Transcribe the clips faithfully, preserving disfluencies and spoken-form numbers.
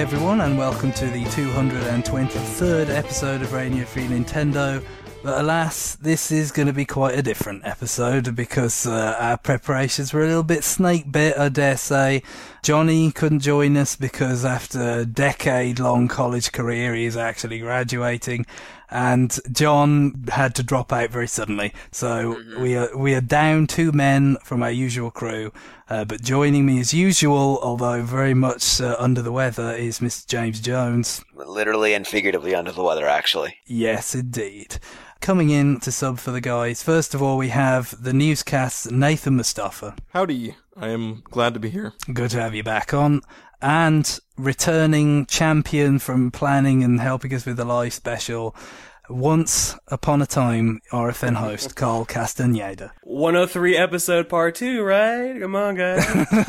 everyone, and welcome to the two hundred twenty-third episode of Radio Free Nintendo. But alas, this is going to be quite a different episode because uh, our preparations were a little bit snake bit, I dare say. Johnny couldn't join us because after a decade-long college career, he is actually graduating. And John had to drop out very suddenly. So mm-hmm. we are we are down two men from our usual crew. Uh, but joining me as usual, although very much uh, under the weather, is Mister James Jones. Literally and figuratively under the weather, actually. Yes, indeed. Coming in to sub for the guys, first of all, we have the newscast's Nathan Mustafa. Howdy. I am glad to be here. Good to have you back on. And returning champion from planning and helping us with the live special, once upon a time, R F N host Carl Castaneda. one oh three episode part two, right? Come on, guys.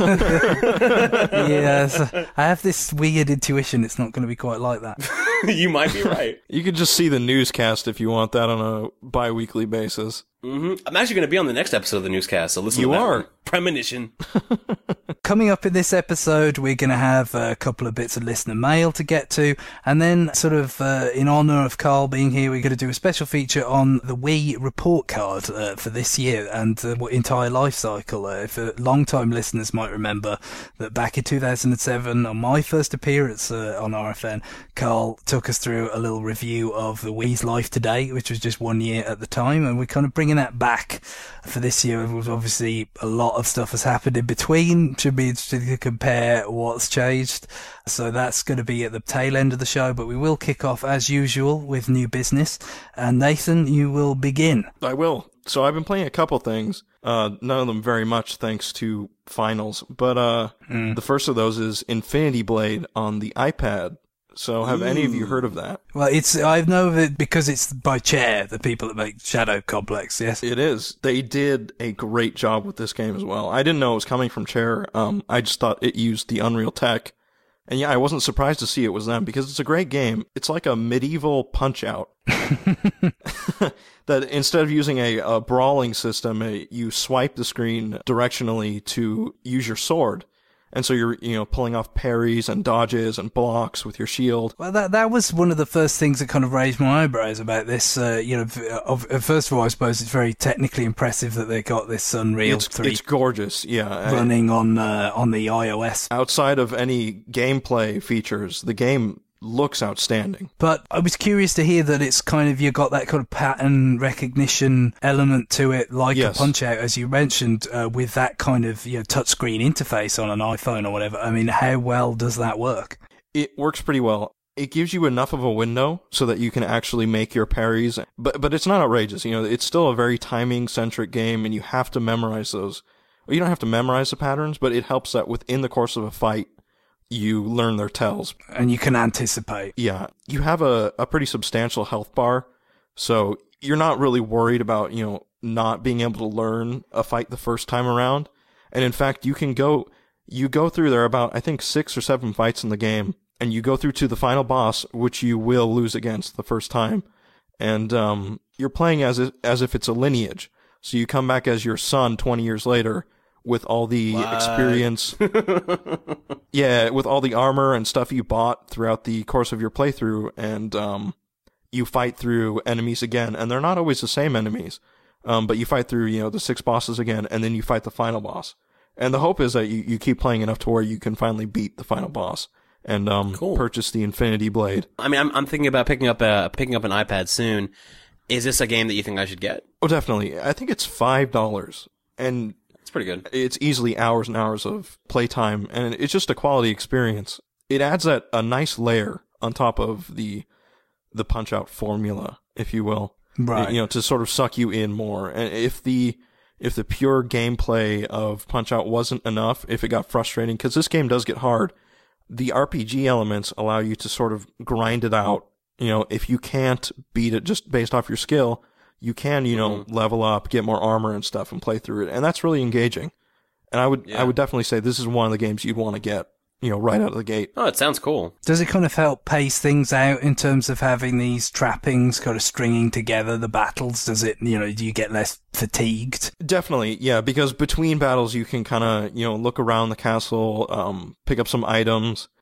Yes, I have this weird intuition it's not going to be quite like that. You might be right. You could just see the newscast if you want that on a bi-weekly basis. Mm-hmm. I'm actually going to be on the next episode of the newscast, so listen you to that are. one. Premonition. Coming up in this episode, we're going to have a couple of bits of listener mail to get to, and then sort of uh, in honour of Carl being here, we're going to do a special feature on the Wii report card uh, for this year and the uh, entire life cycle. Uh, if uh, long-time listeners might remember that back in two thousand seven, on my first appearance uh, on R F N, Carl took us through a little review of the Wii's life today, which was just one year at the time, and we're kind of bringing that back for this year. Obviously, a lot of stuff has happened in between. Should be interesting to compare what's changed. So that's going to be at the tail end of the show, but we will kick off as usual with new business. And Nathan, you will begin. I will. So I've been playing a couple things. Uh, none of them very much thanks to finals, but uh, mm. the first of those is Infinity Blade on the iPad. So have Ooh. any of you heard of that? Well, it's I know of it because it's by Chair, the people that make Shadow Complex, yes? It is. They did a great job with this game as well. I didn't know it was coming from Chair. Um, I just thought it used the Unreal tech. And yeah, I wasn't surprised to see it was them because it's a great game. It's like a medieval Punch-Out. That instead of using a, a brawling system, a, you swipe the screen directionally to use your sword. And so you're, you know, pulling off parries and dodges and blocks with your shield. Well, that that was one of the first things that kind of raised my eyebrows about this. Uh, you know, of, first of all, I suppose it's very technically impressive that they got this Unreal it's, three. It's gorgeous, yeah. Running on uh, on the iOS. Outside of any gameplay features, the game looks outstanding. But I was curious to hear that it's kind of, you got that kind of pattern recognition element to it, like yes. a Punch-Out, as you mentioned, uh, with that kind of, you know, touchscreen interface on an iPhone or whatever. I mean, how well does that work? It works pretty well. It gives you enough of a window so that you can actually make your parries, but but it's not outrageous. You know, it's still a very timing-centric game, and you have to memorize those. Well, you don't have to memorize the patterns, but it helps that within the course of a fight, you learn their tells. And you can anticipate. Yeah. You have a, a pretty substantial health bar, so you're not really worried about, you know, not being able to learn a fight the first time around. And in fact, you can go, you go through, there are about, I think, six or seven fights in the game, and you go through to the final boss, which you will lose against the first time. And, um, you're playing as if, as if it's a lineage. So you come back as your son twenty years later, with all the what? experience, yeah, with all the armor and stuff you bought throughout the course of your playthrough, and um, you fight through enemies again, and they're not always the same enemies, um, but you fight through, you know, the six bosses again, and then you fight the final boss. And the hope is that you, you keep playing enough to where you can finally beat the final boss and um, cool. purchase the Infinity Blade. I mean, I'm I'm thinking about picking up a picking up an iPad soon. Is this a game that you think I should get? Oh, definitely. I think it's five dollars, and it's pretty good. It's easily hours and hours of playtime, and it's just a quality experience. It adds that a nice layer on top of the the Punch-Out formula, if you will, right? You know, to sort of suck you in more. And if the if the pure gameplay of Punch-Out wasn't enough, if it got frustrating, because this game does get hard, the R P G elements allow you to sort of grind it out. You know, if you can't beat it just based off your skill, you can, you know, mm-hmm. level up, get more armor and stuff, and play through it, and that's really engaging. And I would, yeah. I would definitely say this is one of the games you'd want to get, you know, right out of the gate. Oh, it sounds cool. Does it kind of help pace things out in terms of having these trappings kind of stringing together the battles? Does it, you know, do you get less fatigued? Definitely, yeah, because between battles you can kind of, you know, look around the castle, um, pick up some items,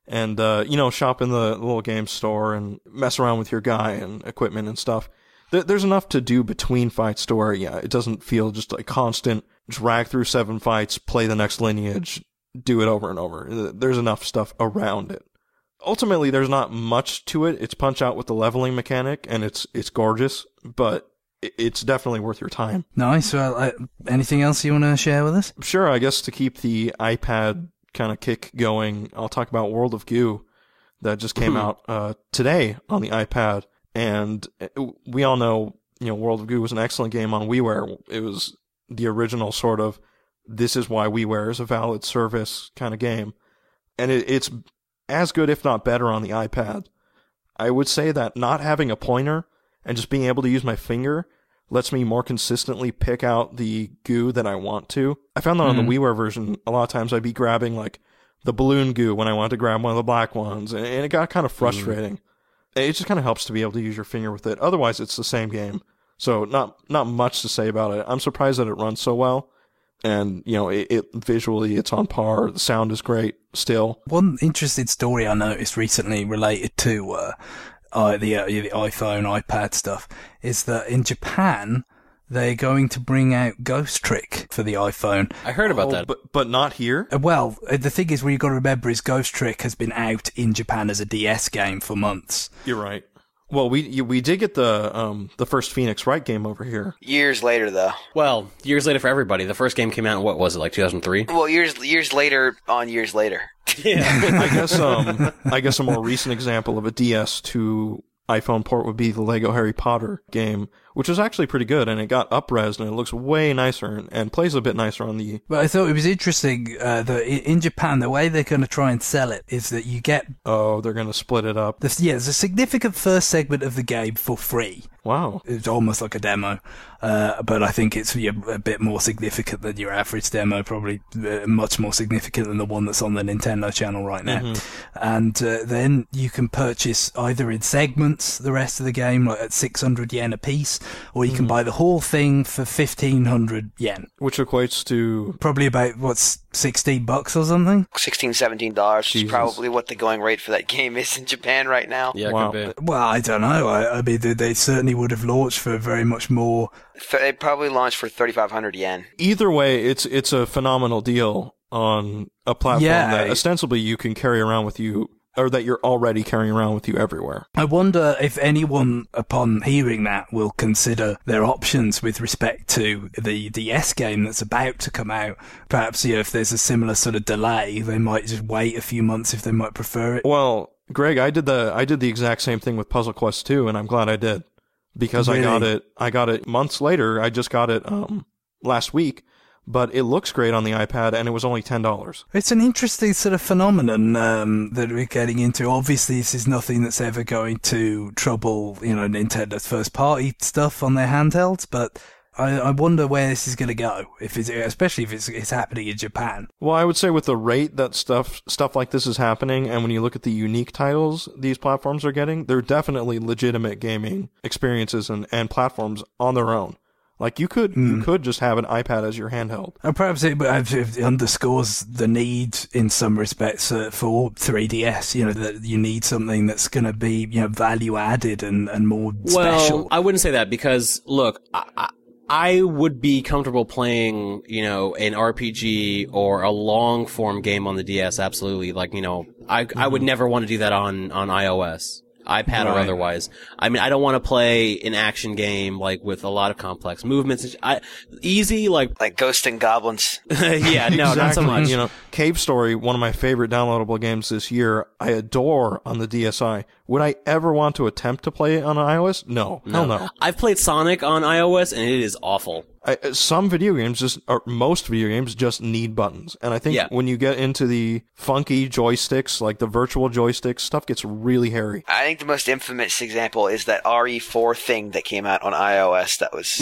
and, uh, you know, shop in the little game store and mess around with your guy and equipment and stuff. Th- there's enough to do between fights to where, yeah, it doesn't feel just like constant drag through seven fights, play the next lineage, do it over and over. There's enough stuff around it. Ultimately, there's not much to it. It's punch out with the leveling mechanic, and it's it's gorgeous, but it's definitely worth your time. Nice. Well, uh, anything else you want to share with us? Sure, I guess to keep the iPad kind of kick going, I'll talk about World of Goo that just came out uh, today on the iPad. And we all know, you know, World of Goo was an excellent game on WiiWare. It was the original sort of, this is why WiiWare is a valid service kind of game. And it, it's as good, if not better, on the iPad. I would say that not having a pointer and just being able to use my finger lets me more consistently pick out the goo that I want to. I found that mm-hmm. on the WiiWare version, a lot of times I'd be grabbing like the balloon goo when I wanted to grab one of the black ones, and it got kind of frustrating. Mm-hmm. It just kind of helps to be able to use your finger with it. Otherwise, it's the same game. So not not much to say about it. I'm surprised that it runs so well. And, you know, it, it visually, it's on par. The sound is great still. One interesting story I noticed recently related to uh, uh, the, uh, the iPhone, iPad stuff is that in Japan, they're going to bring out Ghost Trick for the iPhone. I heard about oh, that. But, but not here? Uh, well, uh, the thing is, what you've got to remember is Ghost Trick has been out in Japan as a D S game for months. You're right. Well, we we did get the um the first Phoenix Wright game over here. Years later, though. Well, years later for everybody. The first game came out in, what was it, like two thousand three? Well, years years later on years later. Yeah. I guess um I guess a more recent example of a D S to iPhone port would be the Lego Harry Potter game, which was actually pretty good, and it got up-resed, and it looks way nicer and, and plays a bit nicer on the... But I thought it was interesting uh, that in Japan, the way they're going to try and sell it is that you get... Oh, they're going to split it up. This, yeah, there's a significant first segment of the game for free. Wow. It's almost like a demo, uh, but I think it's yeah, a bit more significant than your average demo, probably uh, much more significant than the one that's on the Nintendo channel right now. Mm-hmm. And uh, then you can purchase either in segments the rest of the game, like at six hundred yen a piece, or you mm-hmm. can buy the whole thing for fifteen hundred yen. Which equates to... Probably about, what's, sixteen bucks or something? sixteen, seventeen dollars is probably what the going rate for that game is in Japan right now. Yeah, wow. could be. Well, I don't know. I, I mean, they, they certainly would have launched for very much more. They probably launched for thirty-five hundred yen. Either way, it's it's a phenomenal deal on a platform yeah, that ostensibly you can carry around with you, or that you're already carrying around with you everywhere. I wonder if anyone, upon hearing that, will consider their options with respect to the D S game that's about to come out. Perhaps, you know, if there's a similar sort of delay, they might just wait a few months if they might prefer it. Well, Greg, I did the I did the exact same thing with Puzzle Quest two, and I'm glad I did. Because really? I got it, I got it months later. I just got it um last week, but it looks great on the iPad, and it was only ten dollars. It's an interesting sort of phenomenon um, that we're getting into. Obviously, this is nothing that's ever going to trouble, you know, Nintendo's first-party stuff on their handhelds, but I, I wonder where this is going to go, if it's, especially if it's, it's happening in Japan. Well, I would say with the rate that stuff stuff like this is happening, and when you look at the unique titles these platforms are getting, they're definitely legitimate gaming experiences and, and platforms on their own. Like, you could mm. you could just have an iPad as your handheld. And perhaps it, it underscores the need, in some respects, uh, for three D S. You know, that you need something that's going to be, you know, value added and, and more well, special. Well, I wouldn't say that because, look, I, I, I would be comfortable playing, you know, an R P G or a long form game on the D S. Absolutely, like, you know, I mm-hmm. I would never want to do that on on iOS. iPad right. or otherwise. I mean, I don't want to play an action game like with a lot of complex movements. I, easy, like like Ghosts and Goblins. yeah, no, exactly. not so much. You know, Cave Story, one of my favorite downloadable games this year. I adore on the D S i. Would I ever want to attempt to play it on iOS? No, no. hell no. I've played Sonic on iOS and it is awful. I, some video games just, or most video games just need buttons. And I think yeah. when you get into the funky joysticks, like the virtual joysticks, stuff gets really hairy. I think the most infamous example is that R E four thing that came out on iOS that was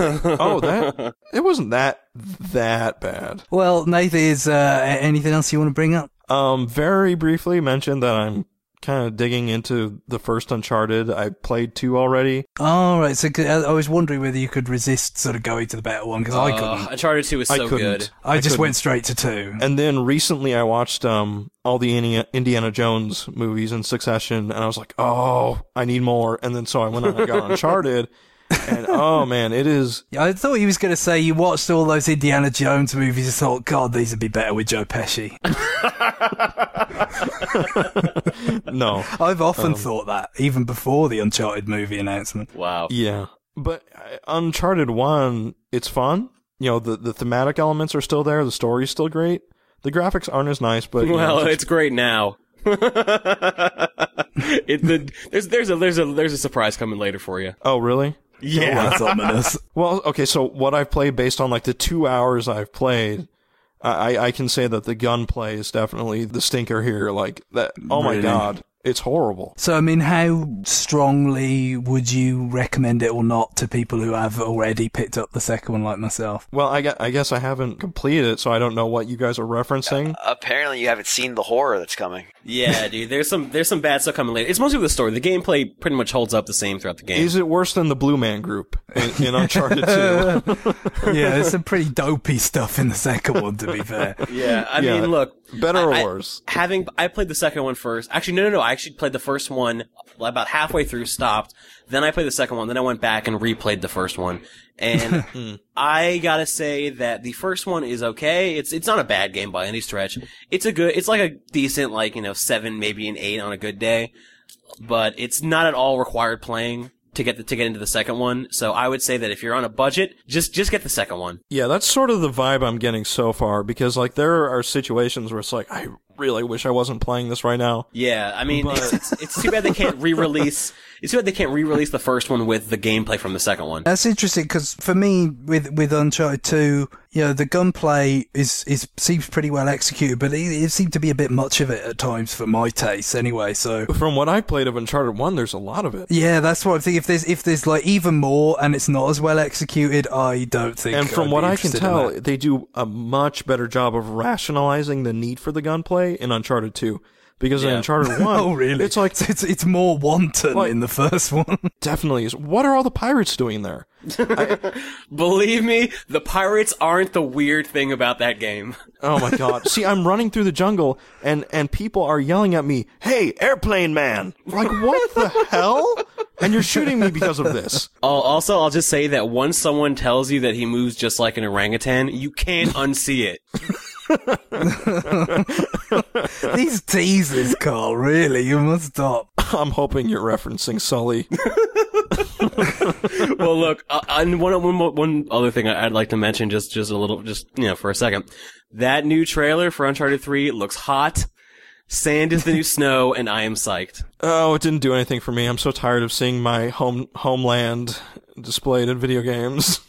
oh, that, it wasn't that, that bad. Well, Nathan, is, uh, anything else you want to bring up? Um, very briefly mention that I'm kind of digging into the first Uncharted. I played two already. Oh, right. So I I was wondering whether you could resist sort of going to the better one, because I Uh, couldn't. Uncharted two is I so couldn't. good. I, just couldn't. went straight to two. And then recently I watched um all the Indiana, Indiana Jones movies in succession, and I was like, oh, I need more. And then so I went on and got Uncharted, and oh man, it is. Yeah, I thought he was going to say you watched all those Indiana Jones movies and thought, God, these would be better with Joe Pesci. No, I've often Um, thought that, even before the Uncharted movie announcement. Wow. yeah, but uh, Uncharted one, it's fun. You know, the the thematic elements are still there. The story's still great. The graphics aren't as nice, but you know, Well, it's- it's great now. it, the, there's there's a there's a there's a surprise coming later for you. oh really? Yeah. That's ominous. Well, okay, so what I've played based on like the two hours I've played, I, I can say that the gunplay is definitely the stinker here. Like that, oh my Really? god, it's horrible. So, I mean, how strongly would you recommend it or not to people who have already picked up the second one like myself? Well, I, gue- I guess I haven't completed it, so I don't know what you guys are referencing. Apparently, you haven't seen the horror that's coming. Yeah, dude. There's some there's some bad stuff coming later. It's mostly the story. The gameplay pretty much holds up the same throughout the game. Is it worse than the Blue Man Group in, in Uncharted two? Yeah, there's some pretty dopey stuff in the second one, to be fair. Yeah, I Yeah. mean, look, Better or I- I- worse? Having I played the second one first. Actually, no, no, no. I actually played the first one about halfway through, stopped. Then I played the second one. Then I went back and replayed the first one. And I gotta say that the first one is okay. It's it's not a bad game by any stretch. It's a good. It's like a decent, like you know, seven, maybe an eight on a good day. But it's not at all required playing to get the, to get into the second one. So I would say that if you're on a budget, just just get the second one. Yeah, that's sort of the vibe I'm getting so far, because like there are situations where it's like, I really wish I wasn't playing this right now. Yeah, I mean, But- it's, it's, it's too bad they can't re-release. It's too bad they can't re-release the first one with the gameplay from the second one. That's interesting because for me, with with Uncharted two, you know, the gunplay is is seems pretty well executed, but it, it seemed to be a bit much of it at times for my taste. Anyway, so From what I played of Uncharted one, there's a lot of it. yeah, that's what I think. If there's if there's like even more and it's not as well executed, I don't think. And from I'd what be I can interested in tell, that. they do a much better job of rationalizing the need for the gunplay in Uncharted two. Because in Yeah. Uncharted one, Oh really? it's like, So it's it's more wanton Like- in the first one. definitely is. What are all the pirates doing there? Believe me, the pirates aren't the weird thing about that game. Oh my god. See, I'm running through the jungle and, and people are yelling at me, "Hey, airplane man!" Like, what the hell? And you're shooting me because of this. Al- Also, I'll just say that once someone tells you that he moves just like an orangutan, you can't unsee it. These teasers, Carl. Really, you must stop. I'm hoping you're referencing Sully. Well, look, uh, and one, one, mo- one other thing I- I'd like to mention, just, just a little, just, you know, for a second. That new trailer for Uncharted three looks hot. Sand is the new snow, and I am psyched. Oh, it didn't do anything for me. I'm so tired of seeing my home homeland displayed in video games.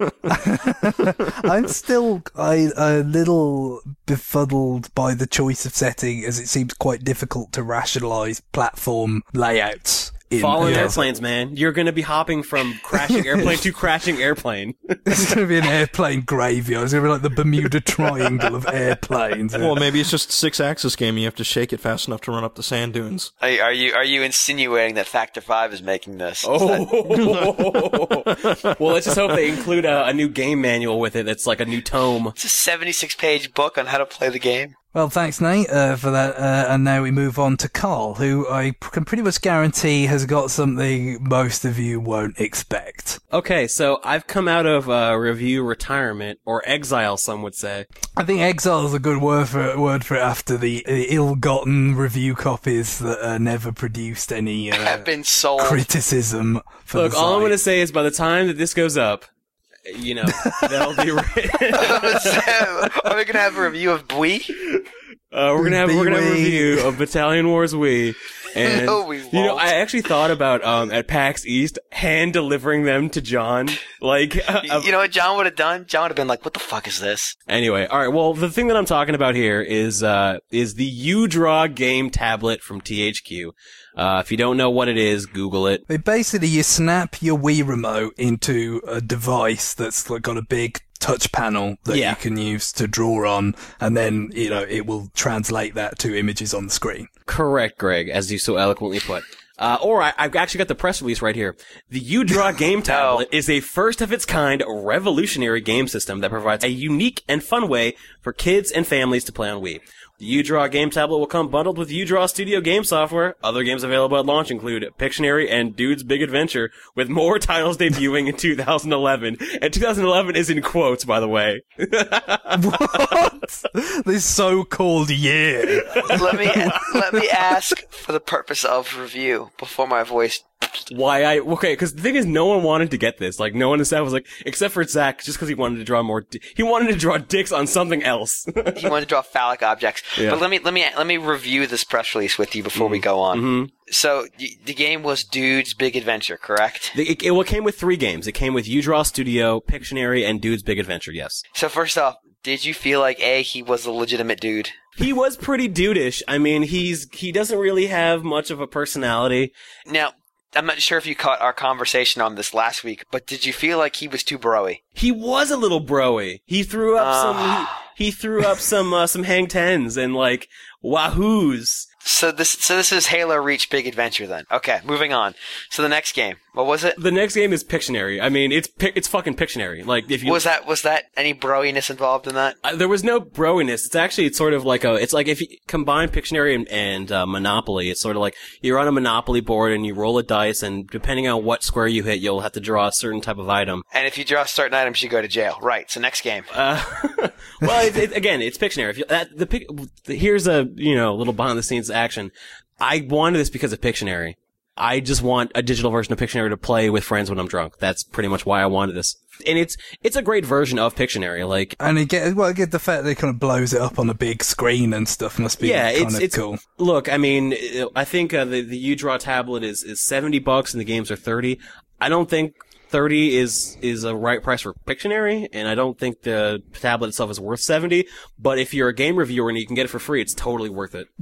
I'm still I, a little befuddled by the choice of setting, as it seems quite difficult to rationalize platform layouts. In Falling yeah. airplanes, man. You're gonna be hopping from crashing airplane to crashing airplane. It's going to be an airplane graveyard. It's going to be like the Bermuda Triangle of airplanes. Well, maybe it's just a six-axis game. You have to shake it fast enough to run up the sand dunes. Are, are you are you insinuating that Factor Five is making this? Oh, well, let's just hope they include a, a new game manual with it. That's like a new tome. It's a seventy-six page book on how to play the game. Well, thanks, Nate, uh, for that. Uh, and now we move on to Carl, who I p- can pretty much guarantee has got something most of you won't expect. Okay, so I've come out of uh, review retirement or exile, some would say. I think exile is a good word for it, word for it after the, the ill-gotten review copies that uh, never produced any uh, Have been sold. criticism for Look, the all I'm site. going to say is by the time that this goes up, you know, they'll be written. Are we gonna have a review of Bui? Uh, we're gonna have we're gonna have a Wee. review of Battalion Wars Wii, and No, we you know won't. I actually thought about um at PAX East hand delivering them to John. Like, uh, You, you know what John would have done? John would have been like, "What the fuck is this?" anyway, all right. Well, the thing that I'm talking about here is uh is the UDraw game tablet from T H Q. Uh, if you don't know what it is, Google it. But basically, you snap your Wii remote into a device that's like got a big touch panel that Yeah. you can use to draw on, and then, you know, it will translate that to images on the screen. Correct, Greg, as you so eloquently put. Uh, or I, I've actually got the press release right here. The UDraw game tablet is a first-of-its-kind revolutionary game system that provides a unique and fun way for kids and families to play on Wii. The UDraw game tablet will come bundled with UDraw Studio game software. Other games available at launch include Pictionary and Dude's Big Adventure, with more titles debuting in two thousand eleven. And two thousand eleven is in quotes, by the way. What? This so-called year. let me let me ask for the purpose of review before my voice. Why I okay? Because the thing is, no one wanted to get this. Like, no one in the staff was like, except for Zach, just because he wanted to draw more. Di- he wanted to draw dicks on something else. He wanted to draw phallic objects. Yeah. But let me let me let me review this press release with you before mm. we go on. Mm-hmm. So y- the game was Dude's Big Adventure, correct? The, it, it well, it came with three games. It came with UDraw Studio, Pictionary, and Dude's Big Adventure. Yes. So first off, did you feel like A, he was a legitimate dude? He was pretty dudish. I mean, he's he doesn't really have much of a personality. Now, I'm not sure if you caught our conversation on this last week, but did you feel like he was too broy? He was a little broy. He threw up Uh. some. He, he threw up some uh, some hang tens and like wahoos. So this so this is Halo Reach Big Adventure then. Okay, moving on. So the next game, what was it? The next game is Pictionary. I mean, it's pic- it's fucking Pictionary. Like if you Was that was that any broiness involved in that? Uh, there was no broiness. It's actually, it's sort of like a, it's like if you combine Pictionary and, and uh, Monopoly, it's sort of like you're on a Monopoly board and you roll a dice, and depending on what square you hit, you'll have to draw a certain type of item. And if you draw certain items, you go to jail. Right. So next game. Uh, well, it, it, again, it's Pictionary. If you, that, the, pic- here's a, you know, little behind the scenes action. I wanted this because of Pictionary. I just want a digital version of Pictionary to play with friends when I'm drunk. That's pretty much why I wanted this. And it's it's a great version of Pictionary. Like, And it get, well, I get the fact that it kind of blows it up on a big screen and stuff must be yeah, kind it's of it's cool. Look, I mean, I think uh, the the UDraw tablet is is seventy bucks and the games are thirty. I don't think thirty is is a right price for Pictionary, and I don't think the tablet itself is worth seventy. But if you're a game reviewer and you can get it for free, it's totally worth it.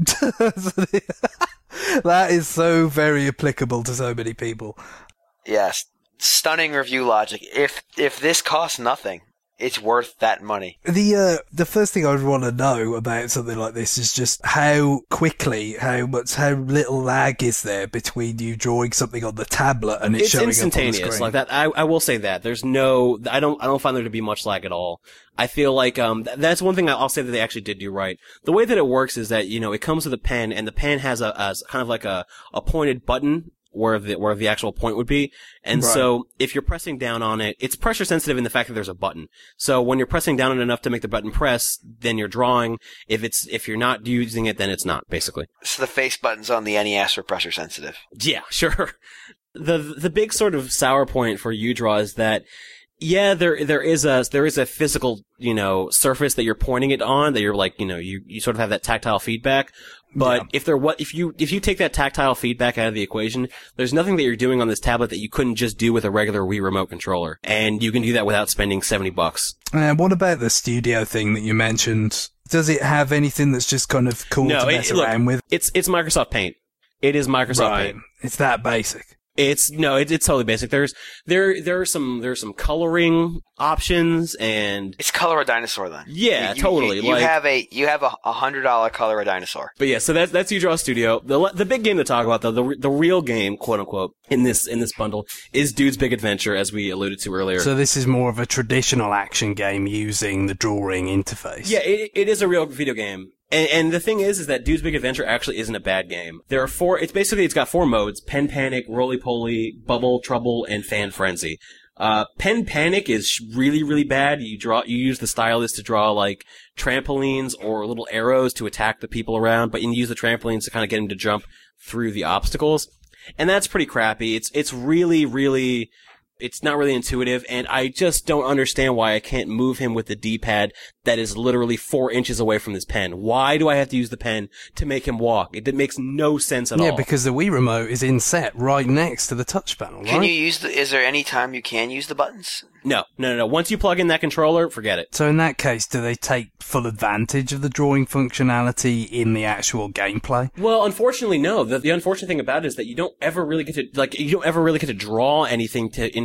That is so very applicable to so many people. Yes. Stunning review logic. If if this costs nothing, it's worth that money. The uh, the first thing I would want to know about something like this is just how quickly, how much, how little lag is there between you drawing something on the tablet and it It's showing up on the instantaneous, screen. like that. I I will say that there's no, I don't I don't find there to be much lag at all. I feel like um th- that's one thing I'll say that they actually did do right. The way that it works is that, you know, it comes with a pen, and the pen has a, a kind of like a a pointed button where the where the actual point would be. And Right. so if you're pressing down on it, it's pressure sensitive in the fact that there's a button. So when you're pressing down on it enough to make the button press, then you're drawing. If it's if you're not using it, then it's not, basically. So the face buttons on the N E S are pressure sensitive. Yeah, sure. The the big sort of sour point for UDraw is that, yeah, there there is a there is a physical, you know, surface that you're pointing it on, that you're like, you know, you, you sort of have that tactile feedback. But Yeah. if there what if you if you take that tactile feedback out of the equation, there's nothing that you're doing on this tablet that you couldn't just do with a regular Wii remote controller, and you can do that without spending seventy bucks. And what about the studio thing that you mentioned? Does it have anything that's just kind of cool No, to it- mess look, around with? It's it's Microsoft Paint. It is Microsoft Paint. It's that basic. It's no, it, it's totally basic. There's there there are some there's some coloring options, and It's Color a Dinosaur then. yeah, You- you- totally. You, you like, have a you have a a hundred dollar Color a Dinosaur. but yeah, so that's that's UDraw Studio. The the big game to talk about though, the the real game, quote unquote, in this in this bundle is Dude's Big Adventure, as we alluded to earlier. So this is more of a traditional action game using the drawing interface. Yeah, it, it is a real video game. And, and the thing is, is that Dude's Big Adventure actually isn't a bad game. There are four, it's basically, it's got four modes: Pen Panic, Roly Poly, Bubble Trouble, and Fan Frenzy. Uh, Pen Panic is really, really bad. You draw, you use the stylus to draw like trampolines or little arrows to attack the people around, but you use the trampolines to kind of get them to jump through the obstacles. And that's pretty crappy. It's, it's really, really, it's not really intuitive, and I just don't understand why I can't move him with the D-pad that is literally four inches away from this pen. Why do I have to use the pen to make him walk? It, it makes no sense at Yeah, all. because the Wii remote is inset right next to the touch panel, Can right? you use the? Is there any time you can use the buttons? No, no, no, no. Once you plug in that controller, forget it. So in that case, do they take full advantage of the drawing functionality in the actual gameplay? Well, unfortunately, no. The, the unfortunate thing about it is that you don't ever really get to, like, you don't ever really get to draw anything to, in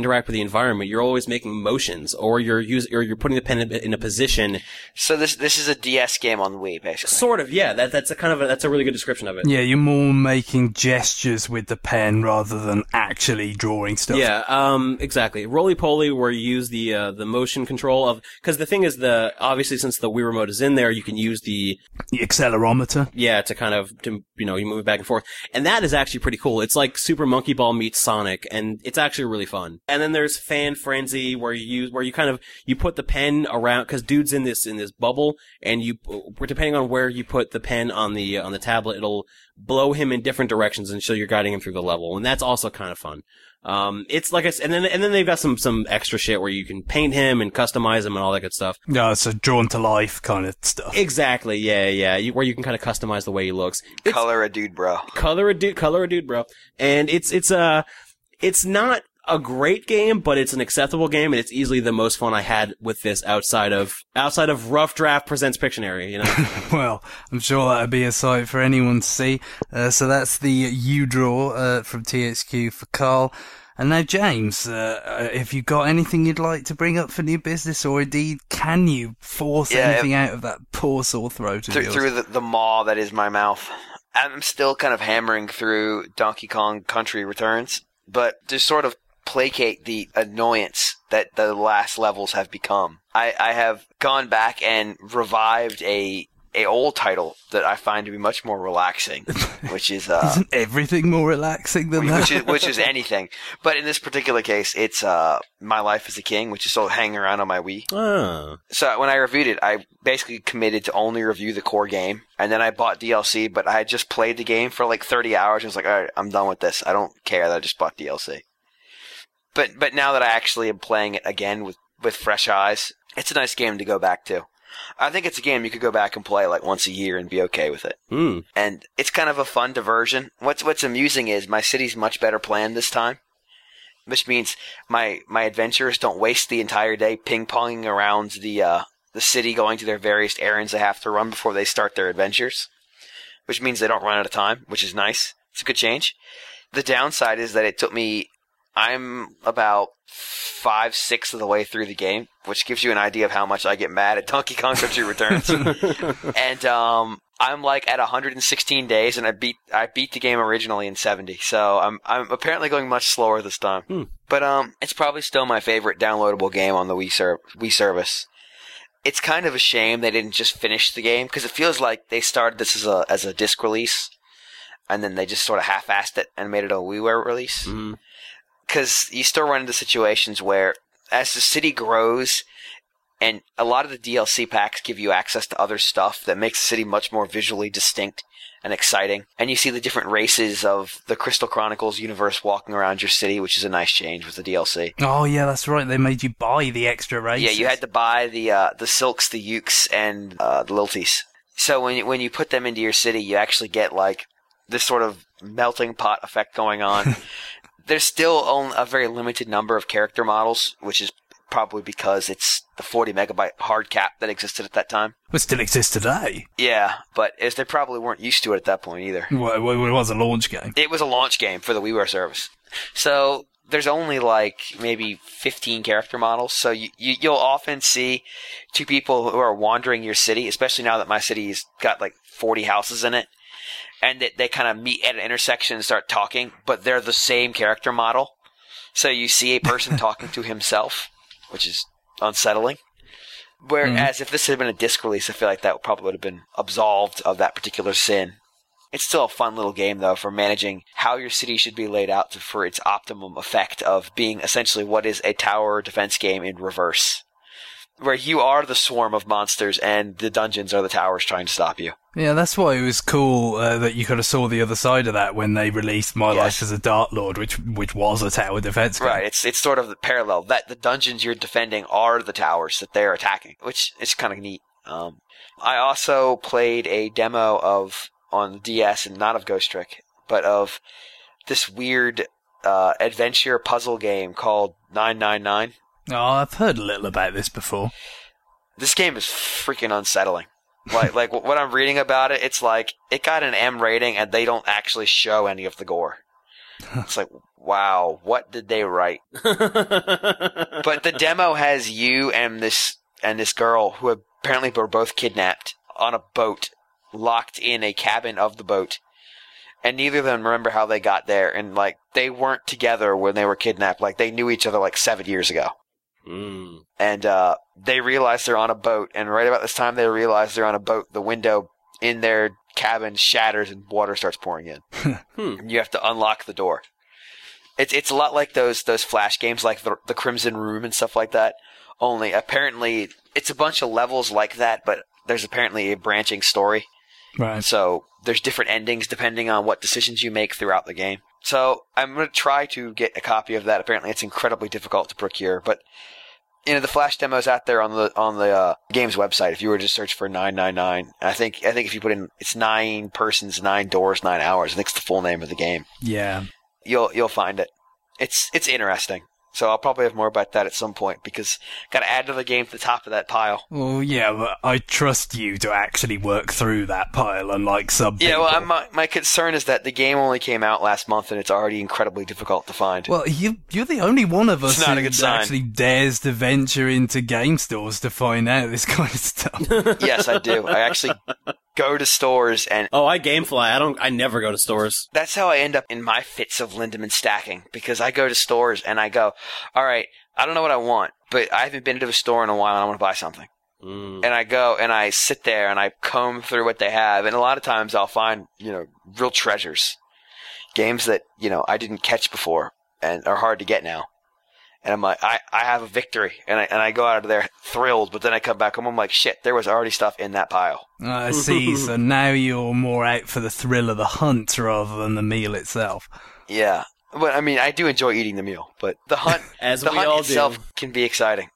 interact with the environment, you're always making motions, or you're using, or you're putting the pen in, in a position. So this this is a D S game on the Wii, basically. Sort of, yeah. That that's a kind of a, that's a really good description of it. Yeah, you're more making gestures with the pen rather than actually drawing stuff. Yeah, um, exactly. Roly Poly, where you use the uh, the motion control of, because the thing is, the obviously since the Wii remote is in there, you can use the The accelerometer. yeah to kind of to, you know you move it back and forth, and that is actually pretty cool. It's like Super Monkey Ball meets Sonic, and it's actually really fun. And then there's Fan Frenzy, where you use where you kind of you put the pen around, because dude's in this in this bubble, and you depending on where you put the pen on the on the tablet, it'll blow him in different directions until you're guiding him through the level, and that's also kind of fun. Um, it's like I said, and then and then they've got some some extra shit where you can paint him and customize him and all that good stuff. Yeah, it's a drawn to life kind of stuff. Exactly, yeah, yeah, you, where you can kind of customize the way he looks. It's, Color a dude, bro. color a dude, color a dude, bro. And it's it's uh it's not a great game, but it's an acceptable game, and it's easily the most fun I had with this outside of outside of Rough Draft Presents Pictionary, you know. Well, I'm sure that'd be a sight for anyone to see. Uh, so that's the U-Draw uh, from T H Q for Carl. And now, James, uh, uh, have you got anything you'd like to bring up for new business, or indeed can you force Yeah, anything out of that poor sore throat of Through, yours? through the, the maw that is my mouth. I'm still kind of hammering through Donkey Kong Country Returns, but to sort of placate the annoyance that the last levels have become, I, I have gone back and revived a a old title that I find to be much more relaxing, which is uh, Isn't everything more relaxing than that? which is which is anything. But in this particular case, it's uh, My Life as a King, which is still hanging around on my Wii. Oh. So when I reviewed it, I basically committed to only review the core game, and then I bought D L C, but I had just played the game for like thirty hours, and was like, all right, I'm done with this. I don't care that I just bought D L C. But but now that I actually am playing it again with, with fresh eyes, it's a nice game to go back to. I think it's a game you could go back and play like once a year and be okay with it. Hmm. And it's kind of a fun diversion. What's what's amusing is my city's much better planned this time, which means my my adventurers don't waste the entire day ping-ponging around the uh, the city, going to their various errands they have to run before they start their adventures, which means they don't run out of time, which is nice. It's a good change. The downside is that it took me, I'm about five, six of the way through the game, which gives you an idea of how much I get mad at Donkey Kong Country Returns. And um, I'm like at one hundred sixteen days, and I beat I beat the game originally in seventy. So I'm I'm apparently going much slower this time. Hmm. But um, it's probably still my favorite downloadable game on the Wii ser- Wii service. It's kind of a shame they didn't just finish the game, because it feels like they started this as a as a disc release, and then they just sort of half-assed it and made it a WiiWare release. Mm. Because you still run into situations where, as the city grows, and a lot of the D L C packs give you access to other stuff that makes the city much more visually distinct and exciting. And you see the different races of the Crystal Chronicles universe walking around your city, which is a nice change with the D L C. Oh, yeah, that's right. They made you buy the extra races. Yeah, you had to buy the uh, the Silks, the Ukes, and uh, the Lilties. So when you, when you put them into your city, you actually get like this sort of melting pot effect going on. There's still only a very limited number of character models, which is probably because it's the forty megabyte hard cap that existed at that time. It still exists today. Yeah, but as they probably weren't used to it at that point either. Well, it was a launch game. It was a launch game for the WiiWare service. So there's only like maybe fifteen character models. So you, you, you'll often see two people who are wandering your city, especially now that my city's got like forty houses in it. And they, they kind of meet at an intersection and start talking, but they're the same character model. So you see a person talking to himself, which is unsettling. Whereas mm. if this had been a disc release, I feel like that probably would have been absolved of that particular sin. It's still a fun little game, though, for managing how your city should be laid out to, for its optimum effect of being essentially what is a tower defense game in reverse. Where you are the swarm of monsters and the dungeons are the towers trying to stop you. Yeah, that's why it was cool uh, that you kind of saw the other side of that when they released My Yes. Life as a Dark Lord, which which was a tower defense game. Right, it's it's sort of the parallel. That the dungeons you're defending are the towers that they're attacking, which is kind of neat. Um, I also played a demo of, on the D S, and not of Ghost Trick, but of this weird uh, adventure puzzle game called nine nine nine. Oh, I've heard a little about this before. This game is freaking unsettling. Like, like what I'm reading about it, it's like it got an M rating, and they don't actually show any of the gore. It's like, wow, what did they write? But the demo has you and this and this girl who apparently were both kidnapped on a boat, locked in a cabin of the boat. And neither of them remember how they got there. And, like, they weren't together when they were kidnapped. Like, they knew each other, like, seven years ago. Mm. And uh, they realize they're on a boat. And right about this time they realize they're on a boat, the window in their cabin shatters and water starts pouring in. Hmm. And you have to unlock the door. It's it's a lot like those those Flash games, like the, the Crimson Room and stuff like that. Only, apparently, it's a bunch of levels like that, but there's apparently a branching story. Right. So there's different endings depending on what decisions you make throughout the game. So I'm going to try to get a copy of that. Apparently it's incredibly difficult to procure, but you know the Flash demo's out there on the on the uh, game's website. If you were to search for nine nine nine, I think I think if you put in it's nine persons, nine doors, nine hours. I think it's the full name of the game. Yeah. You'll you'll find it. It's it's interesting. So I'll probably have more about that at some point because got to add to the game to the top of that pile. Well, yeah, but I trust you to actually work through that pile, unlike some people. Yeah, well, I'm, my my concern is that the game only came out last month and it's already incredibly difficult to find. Well, you, you're the only one of us It's not a who good sign. actually dares to venture into game stores to find out this kind of stuff. Yes, I do. I actually go to stores and Oh, I GameFly. I don't. I never go to stores. that's how I end up in my fits of Lindemann stacking because I go to stores and I go, all right, I don't know what I want, but I haven't been to a store in a while and I want to buy something. Mm. And I go and I sit there and I comb through what they have. And a lot of times I'll find, you know, real treasures. Games that, you know, I didn't catch before and are hard to get now. And I'm like, I, I have a victory. And I, and I go out of there thrilled, but then I come back home, I'm like, shit, there was already stuff in that pile. I see, so now you're more out for the thrill of the hunt rather than the meal itself. Yeah. But I mean, I do enjoy eating the meal, but the hunt, As the we hunt all itself do. can be exciting.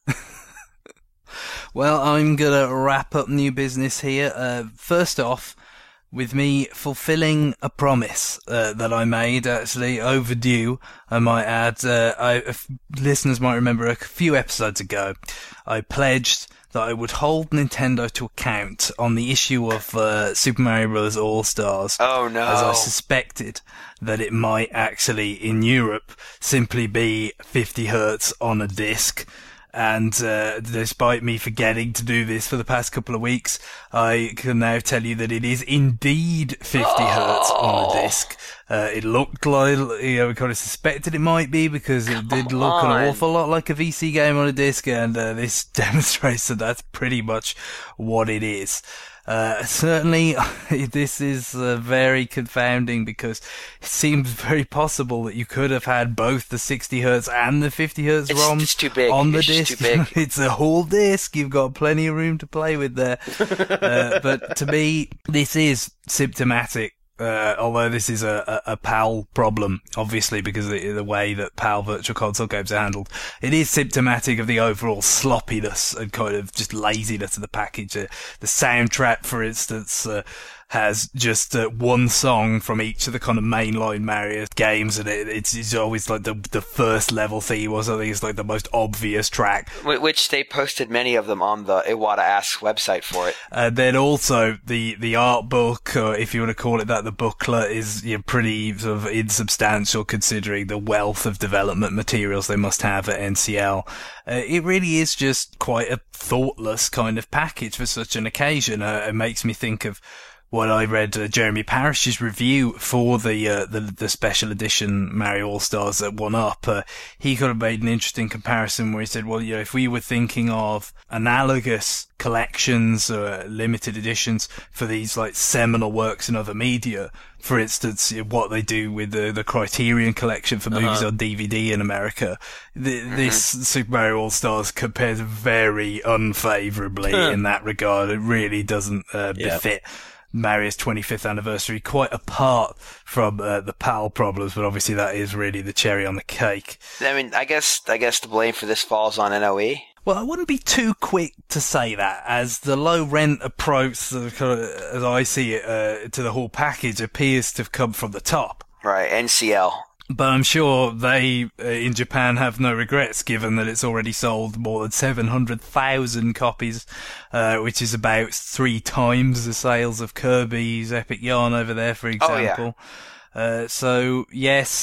Well, I'm gonna wrap up new business here. Uh, first off, with me fulfilling a promise uh, that I made, actually overdue, I might add. Uh, I, if listeners might remember a few episodes ago, I pledged that I would hold Nintendo to account on the issue of uh, Super Mario Bros. All-Stars. Oh no. As I suspected that it might actually, in Europe, simply be fifty hertz on a disc. And uh, despite me forgetting to do this for the past couple of weeks, I can now tell you that it is indeed fifty hertz on a disc. Uh, it looked like, you know, we kind of suspected it might be because it did look on. an awful lot like a V C game on a disc, and uh, this demonstrates that that's pretty much what it is. Uh, certainly, this is uh, very confounding because it seems very possible that you could have had both the sixty hertz and the fifty hertz It's- ROMs it's too big. on the It's just disc. too big. It's a whole disc. You've got plenty of room to play with there. uh, but to me, this is symptomatic. Uh, although this is a, a, a PAL problem, obviously, because of the, the way that PAL Virtual Console games are handled, it is symptomatic of the overall sloppiness and kind of just laziness of the package. Uh, the soundtrack, for instance, uh, has just uh, one song from each of the kind of mainline Mario games, and it, it's, it's always like the the first level theme or something. It's like the most obvious track. Wh- Which they posted many of them on the Iwata Asks website for it. Uh, then also the, the art book, or if you want to call it that, the booklet is, you know, pretty sort of insubstantial considering the wealth of development materials they must have at N C L. Uh, it really is just quite a thoughtless kind of package for such an occasion. Uh, it makes me think of when I read uh, Jeremy Parish's review for the, uh, the the special edition Mario All-Stars at one up, uh, he could have made an interesting comparison where he said, well, you know, if we were thinking of analogous collections or limited editions for these like seminal works in other media, for instance, you know, what they do with the, the Criterion collection for movies Uh-huh. on D V D in America, the, this Super Mario All-Stars compares very unfavourably in that regard. It really doesn't uh, Yeah. befit Mario's twenty-fifth anniversary, quite apart from uh, the PAL problems, but obviously that is really the cherry on the cake. I mean, I guess I guess the blame for this falls on N O E. Well, I wouldn't be too quick to say that, as the low rent approach, uh, kind of, as I see it, uh, to the whole package appears to have come from the top. Right, N C L. But I'm sure they, uh, in Japan, have no regrets, given that it's already sold more than seven hundred thousand copies, uh, which is about three times the sales of Kirby's Epic Yarn over there, for Oh, yeah. example. Uh, so, yes,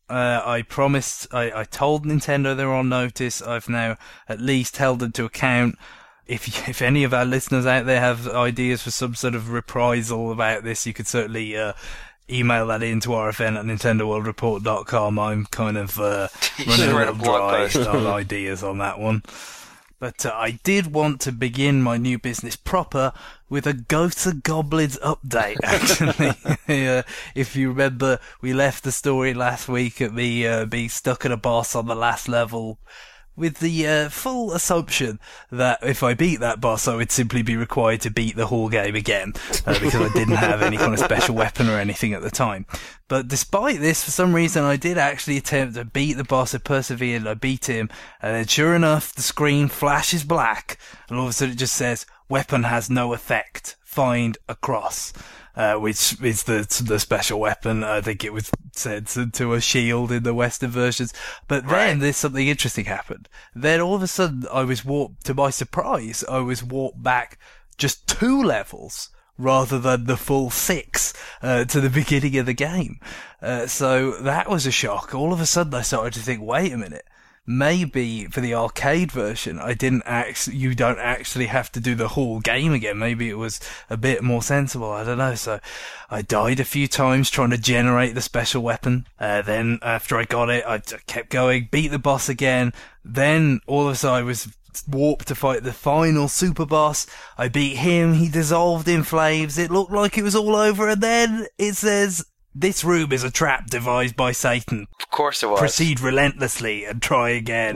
Uh, I promised, I, I told Nintendo they're on notice. I've now at least held them to account. If if any of our listeners out there have ideas for some sort of reprisal about this, you could certainly uh, email that in to R F N at nintendo world report dot com. I'm kind of uh, running a little dry on ideas on that one. But uh, I did want to begin my new business proper with a Ghosts and Goblins update, actually. uh, if you remember, we left the story last week at me uh, being stuck at a boss on the last level, with the uh, full assumption that if I beat that boss, I would simply be required to beat the whole game again, uh, because I didn't have any kind of special weapon or anything at the time. But despite this, for some reason, I did actually attempt to beat the boss. I persevered, I beat him, and then sure enough, the screen flashes black, and all of a sudden it just says, "Weapon has no effect. Find a cross." Uh, which is the the special weapon. I think it was censored to a shield in the Western versions. But then right. there's something interesting happened. Then all of a sudden, I was warped, to my surprise, I was warped back just two levels rather than the full six uh, to the beginning of the game. Uh, so that was a shock. All of a sudden, I started to think, wait a minute. Maybe for the arcade version, I didn't actually, you don't actually have to do the whole game again. Maybe it was a bit more sensible. I don't know. So I died a few times trying to generate the special weapon. Uh, then after I got it, I kept going, beat the boss again. Then all of a sudden I was warped to fight the final super boss. I beat him. He dissolved in flames. It looked like it was all over. And then it says, "This room is a trap devised by Satan. Of course it was. Proceed relentlessly and try again." Oh,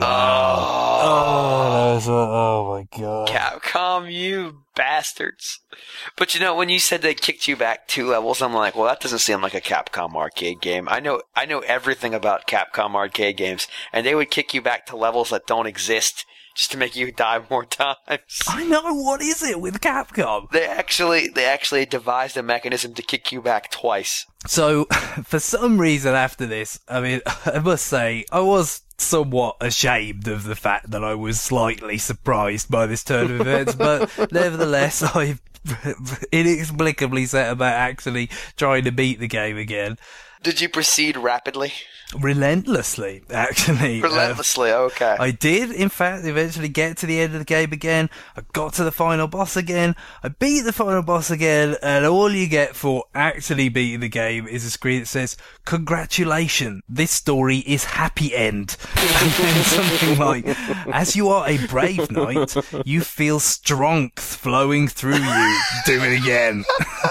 oh, oh, oh my god. Capcom, you bastards. But you know, when you said they kicked you back two levels, I'm like, well, that doesn't seem like a Capcom arcade game. I know, I know everything about Capcom arcade games, and they would kick you back to levels that don't exist just to make you die more times. I know, what is it with Capcom? They actually, they actually devised a mechanism to kick you back twice. So, for some reason after this, I mean, I must say, I was somewhat ashamed of the fact that I was slightly surprised by this turn of events, but nevertheless, I inexplicably set about actually trying to beat the game again. Did you proceed rapidly? Relentlessly, actually. Relentlessly, uh, okay. I did, in fact, eventually get to the end of the game again. I got to the final boss again. I beat the final boss again, and all you get for actually beating the game is a screen that says, "Congratulations, this story is happy end." And then something like, "As you are a brave knight, you feel strength flowing through you. Do it again."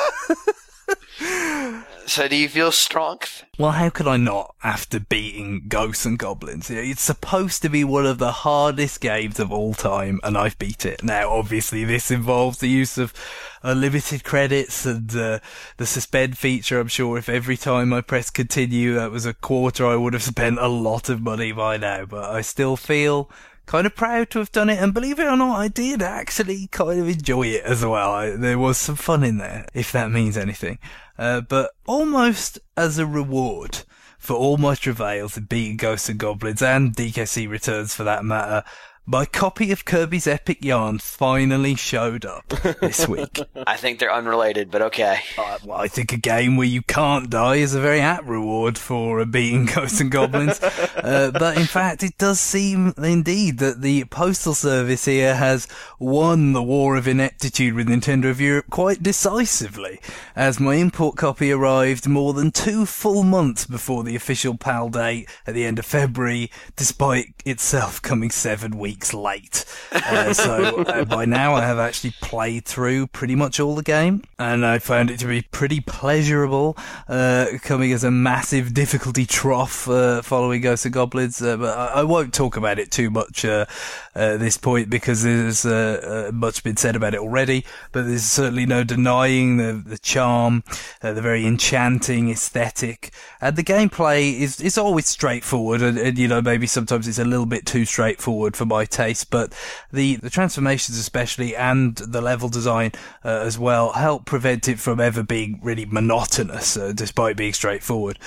So do you feel strong? Well, how could I not after beating Ghosts and Goblins? It's supposed to be one of the hardest games of all time, and I've beat it. Now, obviously, this involves the use of unlimited credits and uh, the suspend feature. I'm sure if every time I press continue that was a quarter, I would have spent a lot of money by now, but I still feel kind of proud to have done it, and believe it or not, I did actually kind of enjoy it as well. I, there was some fun in there, if that means anything. Uh, but almost as a reward for all my travails in beating Ghosts and Goblins, and D K C Returns for that matter, my copy of Kirby's Epic Yarn finally showed up this week. I think they're unrelated, but okay. Uh, well, I think a game where you can't die is a very apt reward for uh, beating Ghosts and Goblins. uh, but in fact, it does seem indeed that the Postal Service here has won the war of ineptitude with Nintendo of Europe quite decisively, as my import copy arrived more than two full months before the official PAL date at the end of February, despite itself coming seven weeks late. Uh, so uh, by now I have actually played through pretty much all the game, and I found it to be pretty pleasurable, uh, coming as a massive difficulty trough uh, following Ghosts and Goblins, uh, but I, I won't talk about it too much uh, at this point because there's uh, uh, much been said about it already, but there's certainly no denying the, the charm, uh, the very enchanting aesthetic, and the gameplay is, is always straightforward, and, and you know, maybe sometimes it's a little bit too straightforward for my taste, but the, the transformations especially and the level design uh, as well help prevent it from ever being really monotonous, uh, despite being straightforward.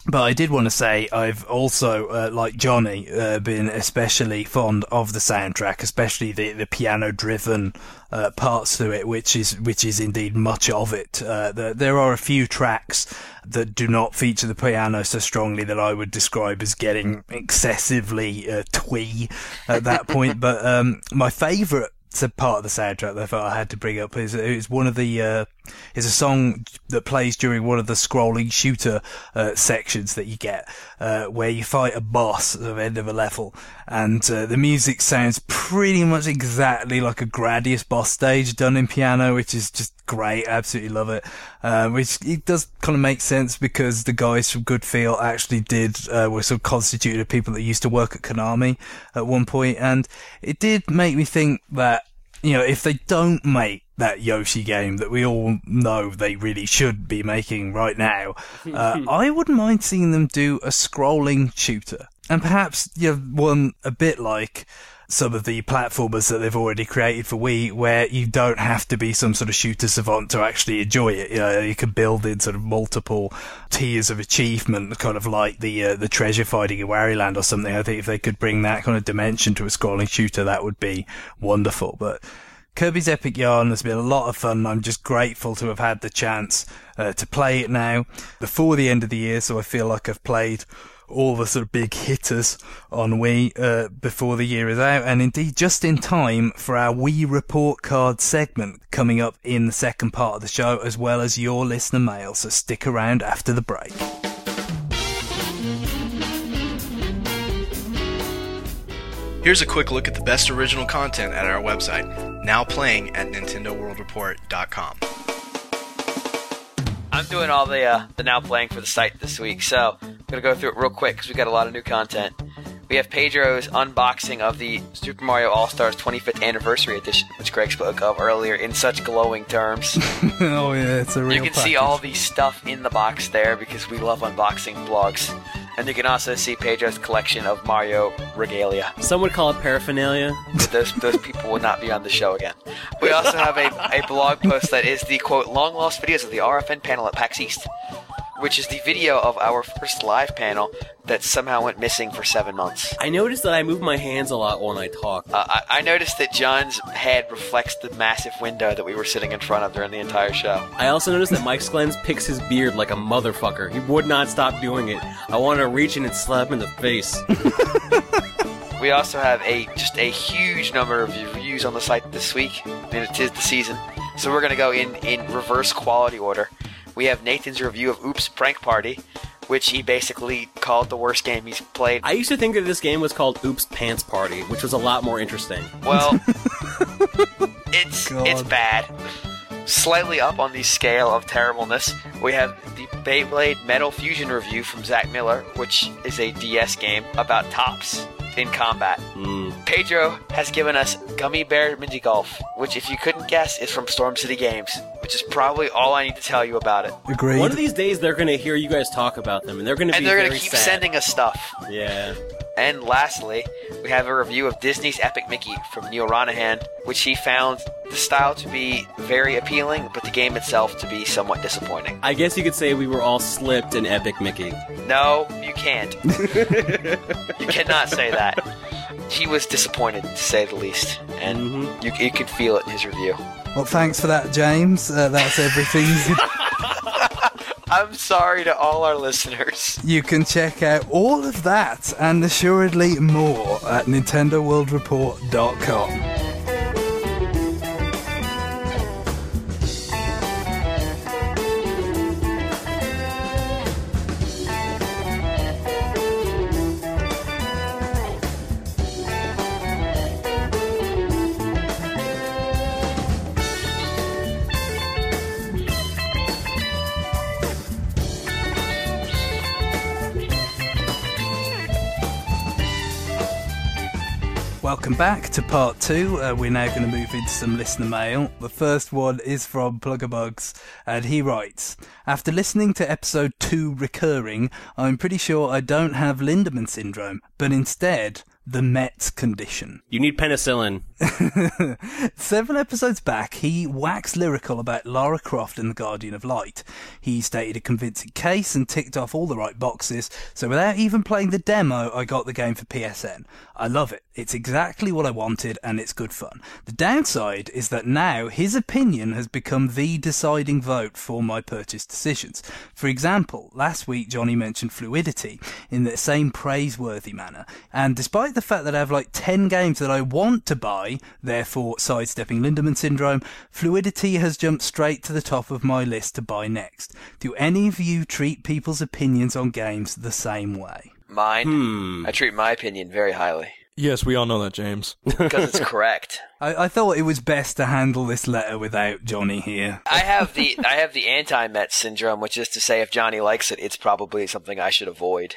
But I did want to say I've also, uh, like Johnny, uh, been especially fond of the soundtrack, especially the, the piano-driven uh, parts to it, which is which is indeed much of it. Uh, the, there are a few tracks that do not feature the piano so strongly that I would describe as getting excessively uh, twee at that point. But um, my favourite part of the soundtrack that I thought I had to bring up is is one of the uh, is a song that plays during one of the scrolling shooter uh, sections that you get, uh, where you fight a boss at the end of a level, and uh, the music sounds pretty much exactly like a Gradius boss stage done in piano, which is just great. Absolutely love it. Uh, which it does kind of make sense because the guys from Good Feel actually did uh, were sort of constituted of people that used to work at Konami at one point, and it did make me think that, you know, if they don't make that Yoshi game that we all know they really should be making right now, uh, I wouldn't mind seeing them do a scrolling shooter, and perhaps, you know, one a bit like some of the platformers that they've already created for Wii, where you don't have to be some sort of shooter savant to actually enjoy it. You know, you can build in sort of multiple tiers of achievement, kind of like the uh, the treasure fighting in Wario Land or something. I think if they could bring that kind of dimension to a scrolling shooter, that would be wonderful. But Kirby's Epic Yarn has been a lot of fun. I'm just grateful to have had the chance uh, to play it now before the end of the year, so I feel like I've played all the sort of big hitters on Wii uh, before the year is out, and indeed just in time for our Wii Report Card segment coming up in the second part of the show, as well as your listener mail, so stick around after the break. Here's a quick look at the best original content at our website, now playing at Nintendo World Report dot com. I'm doing all the uh, the now playing for the site this week, so I'm going to go through it real quick because we got a lot of new content. We have Pedro's unboxing of the Super Mario All-Stars twenty-fifth Anniversary Edition, which Greg spoke of earlier in such glowing terms. Oh yeah, it's a real You can package. see all the stuff in the box there because we love unboxing blogs. And you can also see Pedro's collection of Mario regalia. Some would call it paraphernalia. Those those people will not be on the show again. We also have a, a blog post that is the, quote, long lost videos of the R F N panel at PAX East, which is the video of our first live panel that somehow went missing for seven months. I noticed that I move my hands a lot when I talk. Uh, I, I noticed that John's head reflects the massive window that we were sitting in front of during the entire show. I also noticed that Mike Sklens picks his beard like a motherfucker. He would not stop doing it. I wanted to reach in and slap him in the face. We also have a just a huge number of reviews on the site this week, and it is the season. So we're going to go in, in reverse quality order. We have Nathan's review of Oops Prank Party, which he basically called the worst game he's played. I used to think that this game was called Oops Pants Party, which was a lot more interesting. Well, it's God. it's bad. Slightly up on the scale of terribleness, we have the Beyblade Metal Fusion review from Zach Miller, which is a D S game about tops in combat. Mm. Pedro has given us Gummy Bear Mini Golf, which, if you couldn't guess, is from Storm City Games, which is probably all I need to tell you about it. Agreed. One of these days, they're going to hear you guys talk about them, and they're going to be And they're very going to keep sad. sending us stuff. Yeah. And lastly, we have a review of Disney's Epic Mickey from Neil Ronahan, which he found the style to be very appealing, but the game itself to be somewhat disappointing. I guess you could say we were all slipped in Epic Mickey. No, you can't. You cannot say that. He was disappointed, to say the least, and Mhm. you, you could feel it in his review. Well, thanks for that, James. Uh, that's everything. I'm sorry to all our listeners. You can check out all of that and assuredly more at Nintendo World Report dot com. Welcome back to part two. Uh, we're now going to move into some listener mail. The first one is from Pluggerbugs, and he writes, after listening to episode two recurring, I'm pretty sure I don't have Lindemann syndrome, but instead the Met condition. You need penicillin. Seven episodes back, he waxed lyrical about Lara Croft and the Guardian of Light. He stated a convincing case and ticked off all the right boxes, so without even playing the demo, I got the game for P S N. I love it. It's exactly what I wanted, and it's good fun. The downside is that now his opinion has become the deciding vote for my purchase decisions. For example, last week Johnny mentioned fluidity in the same praiseworthy manner, and despite the fact that I have like ten games that I want to buy, therefore sidestepping Lindemann syndrome, fluidity has jumped straight to the top of my list to buy next. Do any of you treat people's opinions on games the same way? Mine? Hmm. I treat my opinion very highly. Yes, we all know that, James. Because it's correct. I, I thought it was best to handle this letter without Johnny here. I have the I have the anti-Met syndrome, which is to say if Johnny likes it, it's probably something I should avoid.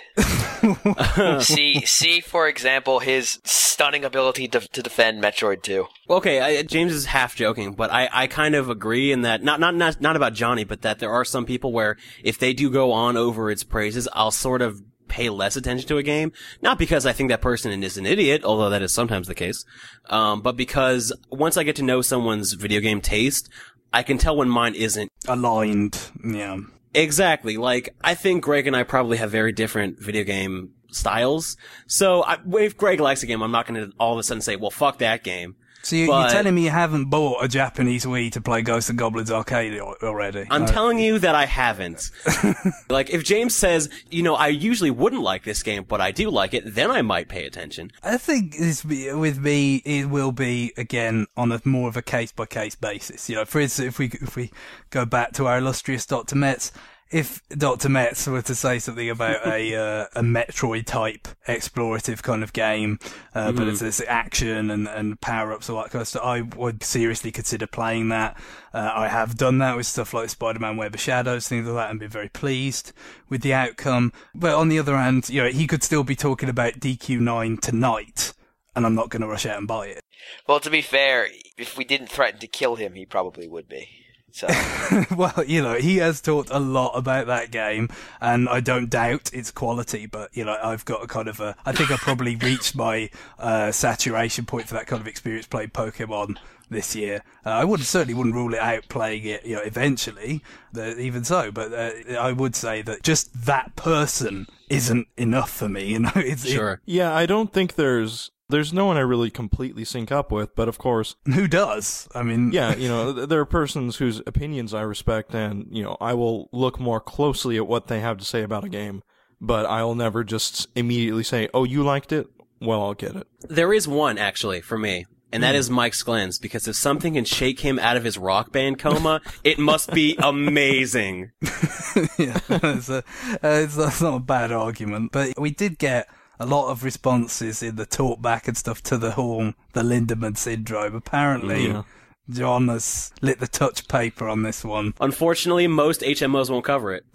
see, see, for example, his stunning ability to, to defend Metroid two. Okay, I, James is half joking, but I, I kind of agree in that, not, not, not, not about Johnny, but that there are some people where if they do go on over its praises, I'll sort of pay less attention to a game, not because I think that person is an idiot, although that is sometimes the case, um, but because once I get to know someone's video game taste, I can tell when mine isn't. Aligned, yeah. Exactly. Like, I think Greg and I probably have very different video game styles, so I, if Greg likes a game, I'm not going to all of a sudden say, well, fuck that game. So you, but, you're telling me you haven't bought a Japanese Wii to play Ghosts and Goblins Arcade already? I'm uh, telling you that I haven't. Like, if James says, you know, I usually wouldn't like this game, but I do like it, then I might pay attention. I think this, with me, it will be, again, on a more of a case-by-case basis. You know, for instance, if we, if we go back to our illustrious Doctor Metz, if Doctor Metz were to say something about a uh, a Metroid-type explorative kind of game, uh, mm-hmm. but it's, it's action and, and power-ups, all that kind of stuff, I would seriously consider playing that. Uh, I have done that with stuff like Spider-Man Web of Shadows, things like that, and been very pleased with the outcome. But on the other hand, you know, he could still be talking about D Q nine tonight, and I'm not going to rush out and buy it. Well, to be fair, if we didn't threaten to kill him, he probably would be. So. Well, you know, he has talked a lot about that game, and I don't doubt its quality, but, you know, I've got a kind of a, I think I probably reached my uh, saturation point for that kind of experience playing Pokemon this year. Uh, I wouldn't, certainly wouldn't rule it out playing it, you know, eventually, uh, even so, but uh, I would say that just that person isn't enough for me, you know? It's, sure. It, yeah, I don't think there's... There's no one I really completely sync up with, but of course... Who does? I mean... Yeah, you know, there are persons whose opinions I respect, and, you know, I will look more closely at what they have to say about a game, but I'll never just immediately say, oh, you liked it? Well, I'll get it. There is one, actually, for me, and that mm. is Mike Sklens, because if something can shake him out of his rock band coma, it must be amazing. Yeah, it's, a, uh, it's, that's not a bad argument, but we did get a lot of responses in the talk back and stuff to the whole, the Lindemann syndrome. Apparently, yeah. John has lit the touch paper on this one. Unfortunately, most H M Os won't cover it.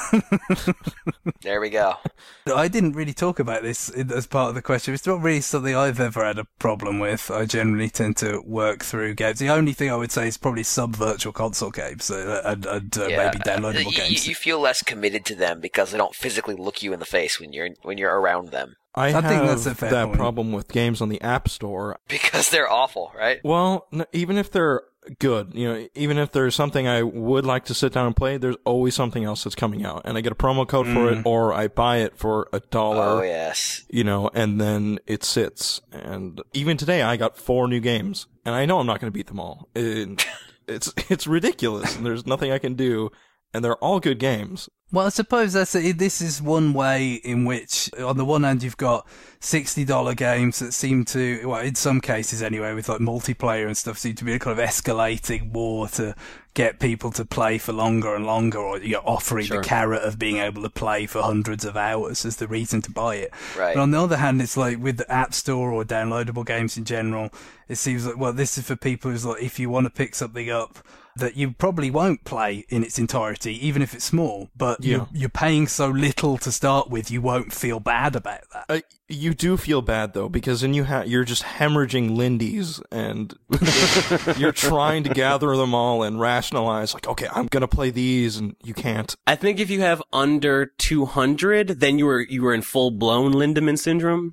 There we go. I didn't really talk about this as part of the question. It's not really something I've ever had a problem with. I generally tend to work through games. The only thing I would say is probably some virtual console games uh, and, and uh, yeah. maybe downloadable uh, games. You, you feel less committed to them because they don't physically look you in the face when you're when you're around them. I, I have think that's a fair that point. problem with games on the App Store. Because they're awful, right? Well, n- even if they're good, you know, even if there's something I would like to sit down and play, there's always something else that's coming out. And I get a promo code mm. for it, or I buy it for a dollar. Oh, yes. You know, and then it sits. And even today, I got four new games. And I know I'm not going to beat them all. It, it's, it's ridiculous, and there's nothing I can do. And they're all good games. Well, I suppose that's a, this is one way in which, on the one hand, you've got sixty dollar games that seem to, well, in some cases anyway, with like multiplayer and stuff, seem to be a kind of escalating war to get people to play for longer and longer, or you're offering sure. the carrot of being able to play for hundreds of hours as the reason to buy it. Right. But on the other hand, it's like with the App Store or downloadable games in general, it seems like, well, this is for people who's like, if you want to pick something up that you probably won't play in its entirety, even if it's small, but yeah. you're, you're paying so little to start with, you won't feel bad about that. Uh, You do feel bad, though, because then you ha- you're just hemorrhaging Lindies, and you're trying to gather them all and rationalize, like, okay, I'm gonna play these, and you can't. I think if you have under two hundred, then you were you were in full-blown Lindemann syndrome.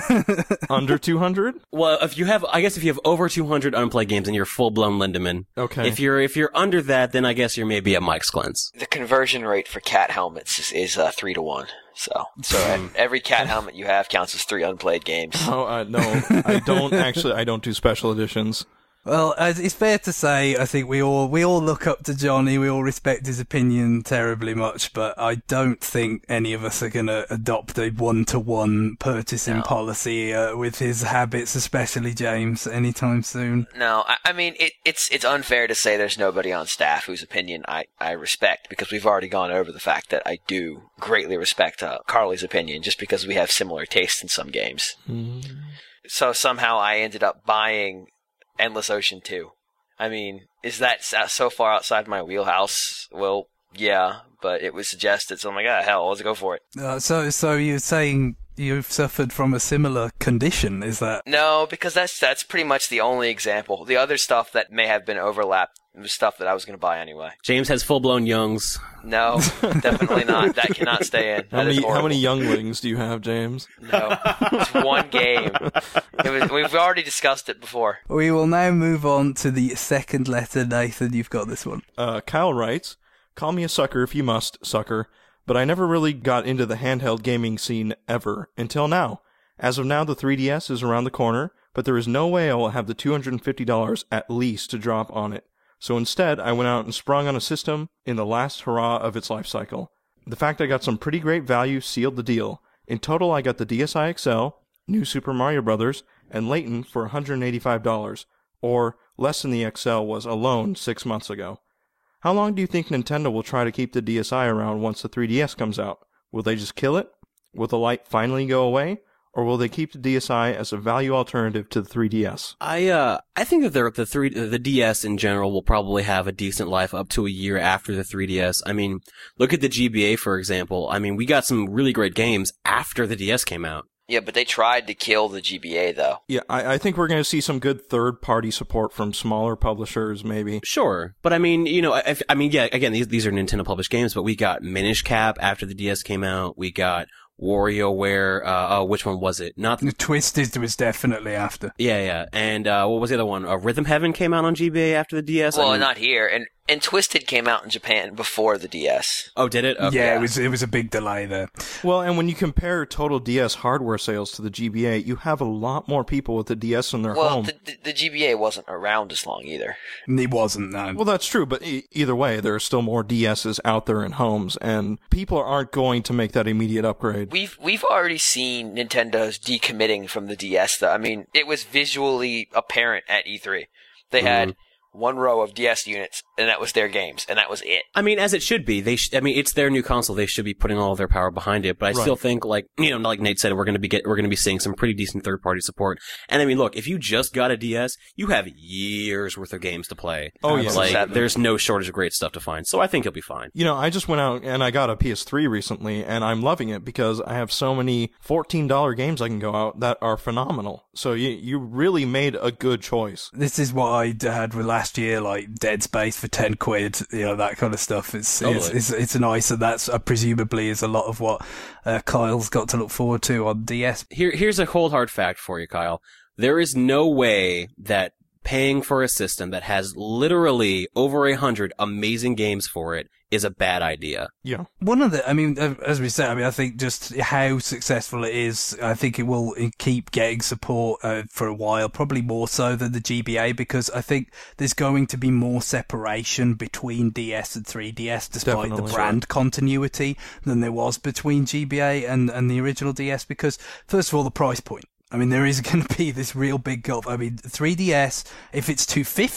Under two hundred? Well, if you have, I guess if you have over two hundred unplayed games, then you're full-blown Lindemann. Okay. If you're if you're under that, then I guess you're maybe at Mike's Cleanse. The conversion rate for cat helmets is, is uh, three to one. So, so every cat helmet you have counts as three unplayed games. Oh, uh, no, I don't actually, I don't do special editions. Well, as it's fair to say, I think we all we all look up to Johnny. We all respect his opinion terribly much, but I don't think any of us are going to adopt a one-to-one purchasing No. policy uh, with his habits, especially James, anytime soon. No, I, I mean it, it's it's unfair to say there's nobody on staff whose opinion I, I respect, because we've already gone over the fact that I do greatly respect uh, Carly's opinion, just because we have similar tastes in some games. Mm. So somehow I ended up buying Endless Ocean two. I mean, is that so far outside my wheelhouse? Well, yeah, but it was suggested, so I'm like, ah, hell, let's go for it. Uh, so, so you're saying you've suffered from a similar condition? Is that? No, because that's that's pretty much the only example. The other stuff that may have been overlapped was stuff that I was going to buy anyway. James has full-blown Youngs. No, definitely not. That cannot stay in. How That is many, how horrible. many younglings do you have, James? No, it's one game. It was, we've already discussed it before. We will now move on to the second letter. Nathan, you've got this one. Uh, Kyle writes, "Call me a sucker if you must, sucker, but I never really got into the handheld gaming scene ever, until now. As of now, the three D S is around the corner, but there is no way I will have the two hundred fifty dollars at least to drop on it. So instead, I went out and sprung on a system in the last hurrah of its life cycle. The fact I got some pretty great value sealed the deal. In total, I got the D S i X L, New Super Mario Bros., and Layton for one hundred eighty-five dollars, or less than the X L was alone six months ago. How long do you think Nintendo will try to keep the D S i around once the three D S comes out? Will they just kill it? Will the light finally go away? Or will they keep the D S i as a value alternative to the three D S? I uh I think that the the three the D S in general will probably have a decent life up to a year after the three D S. I mean, look at the G B A, for example. I mean, we got some really great games after the D S came out. Yeah, but they tried to kill the G B A, though. Yeah, I, I think we're going to see some good third-party support from smaller publishers, maybe. Sure, but I mean, you know, I, I mean, yeah, again, these these are Nintendo published games, but we got Minish Cap after the D S came out. We got WarioWare, uh, oh, which one was it? Not The Twisted was definitely after. Yeah, yeah. And, uh, what was the other one? Uh, Rhythm Heaven came out on G B A after the D S? Well, I mean, not here. And and Twisted came out in Japan before the D S. Oh, did it? Okay. Yeah, it was it was a big delay there. Well, and when you compare total D S hardware sales to the G B A, you have a lot more people with the D S in their Well, home. the, the, the G B A wasn't around as long either. It wasn't, no. Well, that's true, but e- either way, there are still more D S's out there in homes, and people aren't going to make that immediate upgrade. We've we've already seen Nintendo's decommitting from the D S, though. I mean, it was visually apparent at E three. They had one row of D S units, and that was their games, and that was it. I mean, as it should be. They, sh- I mean, it's their new console. They should be putting all of their power behind it. But I Right. still think, like, you know, like Nate said, we're going to be get, we're going to be seeing some pretty decent third party support. And I mean, look, if you just got a D S, you have years worth of games to play. Oh, yeah. Like, Sadly. there's no shortage of great stuff to find. So I think you'll be fine. You know, I just went out and I got a P S three recently, and I'm loving it because I have so many fourteen dollars games I can go out that are phenomenal. So you you really made a good choice. This is what I had with last year, like Dead Space for ten quid, you know, that kind of stuff. It's Totally. it's, it's it's nice, and that's uh, presumably is a lot of what uh, Kyle's got to look forward to on D S. Here, here's a cold hard fact for you, Kyle. There is no way that paying for a system that has literally over a hundred amazing games for it is a bad idea. Yeah. One of the, I mean, uh, as we said, I mean, I think just how successful it is, I think it will keep getting support uh, for a while, probably more so than the G B A, because I think there's going to be more separation between D S and three D S, despite Definitely. the brand continuity, than there was between G B A and, and the original D S, because, first of all, the price point. I mean, there is going to be this real big gulf. I mean, three D S, if it's two hundred fifty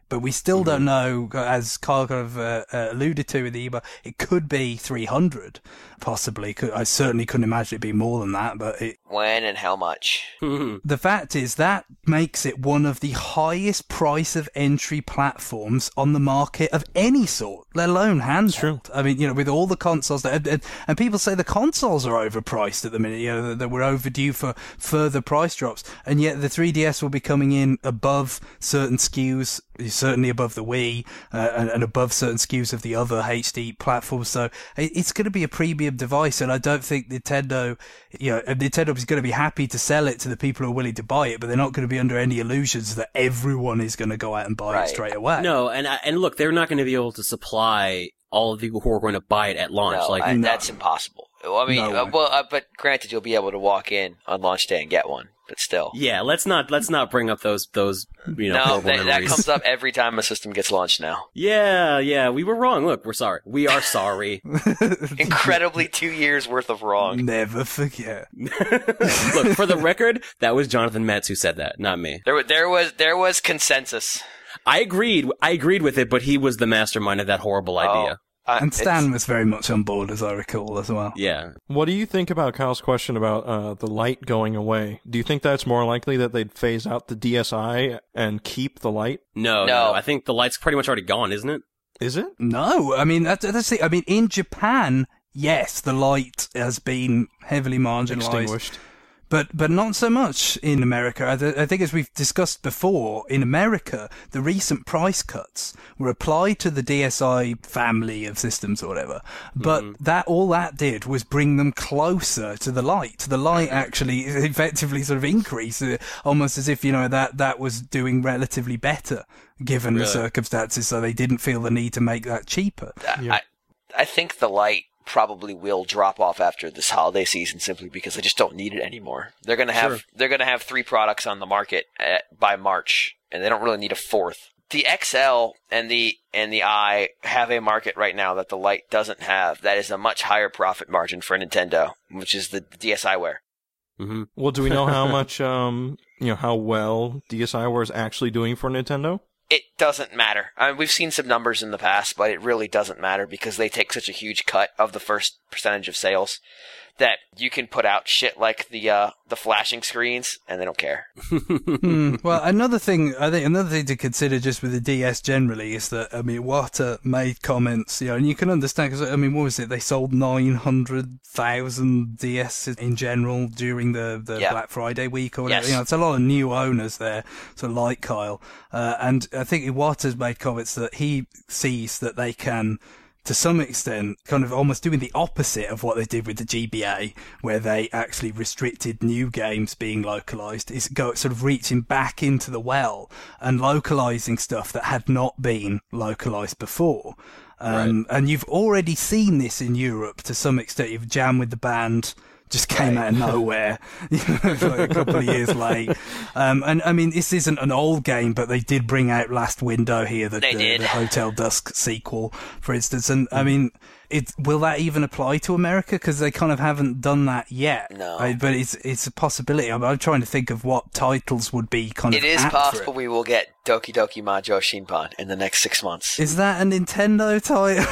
But we still mm-hmm. don't know, as Carl kind of uh, uh, alluded to with the email, it could be three hundred, possibly. Could, I certainly couldn't imagine it being more than that, but it... When and how much? The fact is, that makes it one of the highest price of entry platforms on the market of any sort, let alone handheld. True. I mean, you know, with all the consoles, that, and, and people say the consoles are overpriced at the minute, you know, that, that we're overdue for further price drops, and yet the three D S will be coming in above certain S K Us, certainly above the Wii, uh, and, and above certain S K Us of the other H D platforms, so it, it's going to be a premium device, and I don't think Nintendo, you know, Nintendo is going to be happy to sell it to the people who are willing to buy it, but they're not going to be under any illusions that everyone is going to go out and buy right. it straight away. No, and and look, they're not going to be able to supply all of the people who are going to buy it at launch. No, like I, no. that's impossible. I mean, No uh, well, uh, but granted, you'll be able to walk in on launch day and get one, but still. Yeah, let's not let's not bring up those those you know no, horrible that, that memories. comes up every time a system gets launched now. Yeah, yeah, we were wrong. Look, we're sorry. We are sorry. Incredibly, two years worth of wrong. Never forget. Look, for the record, that was Jonathan Metz who said that, not me. There, there was there was consensus. I agreed. I agreed with it, but he was the mastermind of that horrible idea. Oh. Uh, And Stan was very much on board, as I recall, as well. Yeah. What do you think about Kyle's question about uh, the light going away? Do you think that's more likely that they'd phase out the D S i and keep the light? No, No. no. I think the light's pretty much already gone, isn't it? Is it? No, I mean, that's, that's the, I mean, in Japan, yes, the light has been heavily marginalized. Extinguished. But but not so much in America. I, th- I think, as we've discussed before, in America, the recent price cuts were applied to the D S i family of systems or whatever. But Mm-hmm. that all that did was bring them closer to the light. The light actually effectively sort of increased, uh, almost as if, you know, that, that was doing relatively better given Really? the circumstances, so they didn't feel the need to make that cheaper. Yeah. I, I think the light probably will drop off after this holiday season simply because they just don't need it anymore. They're gonna have Sure. they're gonna have three products on the market at, by March, and they don't really need a fourth. The X L and the and the I have a market right now that the Lite doesn't have. That is a much higher profit margin for Nintendo, which is the D S iWare. Mm-hmm. Well, do we know how much, um, you know, how well D S iWare is actually doing for Nintendo? It doesn't matter. I mean, we've seen some numbers in the past, but it really doesn't matter because they take such a huge cut of the first percentage of sales that you can put out shit like the uh, the flashing screens and they don't care. Hmm. Well, another thing, I think another thing to consider just with the D S generally is that, I mean, Iwata made comments, you know, and you can understand, because, I mean, what was it? They sold nine hundred thousand D Ss in general during the, the Yeah. Black Friday week or whatever. Yes. You know, it's a lot of new owners there, so like Kyle. Uh, and I think Iwata's made comments that he sees that they can, to some extent, kind of almost doing the opposite of what they did with the G B A, where they actually restricted new games being localized, is go sort of reaching back into the well and localizing stuff that had not been localized before. Um, and you've already seen this in Europe to some extent. You've Jam with the Band just came Right. out of nowhere, you know, like a couple of years late. Um, and I mean, this isn't an old game, but they did bring out Last Window here, the, They the, did. the Hotel Dusk sequel, for instance. And I mean, it, will that even apply to America? Because they kind of haven't done that yet. No. I, but it's it's a possibility. I'm, I'm trying to think of what titles would be kind It of is apt for possible it. we will get Doki Doki Majo Shinpan in the next six months. Is that a Nintendo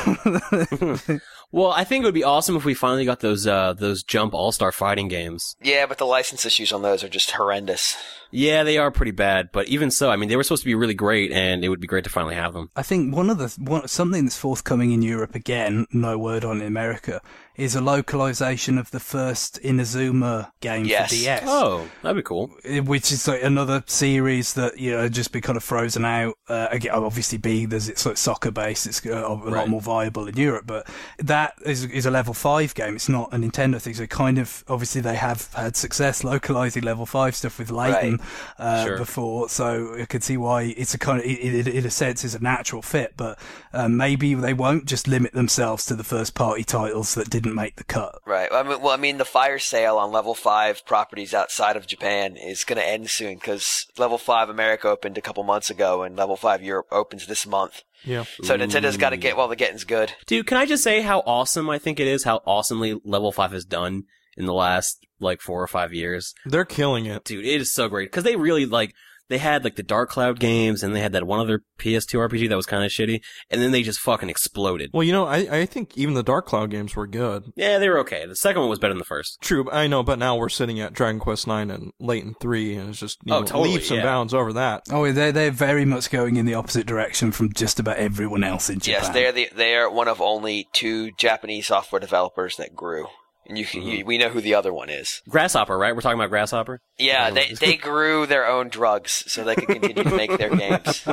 title? Well, I think it would be awesome if we finally got those uh, those Jump All-Star fighting games. Yeah, but the license issues on those are just horrendous. Yeah, they are pretty bad, but even so, I mean, they were supposed to be really great, and it would be great to finally have them. I think one of the one, something that's forthcoming in Europe again, no word on in America, is a localization of the first Inazuma game Yes. for D S. Oh, that'd be cool. Which is like another series that, you know, just be kind of frozen out. Uh, again, obviously, being there's it's like soccer based, it's uh, a lot Right. more viable in Europe. But that is is a level five game. It's not a Nintendo thing. So kind of obviously they have had success localizing level five stuff with Layton uh, Sure. before. So I could see why it's a kind of it, it, in a sense is a natural fit. But um, maybe they won't just limit themselves to the first party titles that didn't make the cut. Right. I mean, well, I mean, the fire sale on level five properties outside of Japan is going to end soon because level five America opened a couple months ago and level five Europe opens this month. Yeah. So Nintendo's got to get while the getting's good. Dude, can I just say how awesome I think it is, how awesomely Level five has done in the last, like, four or five years? They're killing it. Dude, it is so great. Because they really, like, they had like the Dark Cloud games, and they had that one other P S two R P G that was kind of shitty, and then they just fucking exploded. Well, you know, I, I think even the Dark Cloud games were good. Yeah, they were okay. The second one was better than the first. True, I know, but now we're sitting at Dragon Quest nine and Layton three, and it's just, you Oh, know, totally, leaps and yeah. bounds over that. Oh, they're, they're very much going in the opposite direction from just about everyone else in Japan. Yes, they're the they are one of only two Japanese software developers that grew, and you can Mm-hmm. you, we know who the other one is. Grasshopper, right? We're talking about Grasshopper? Yeah, they they grew their own drugs so they could continue to make their games.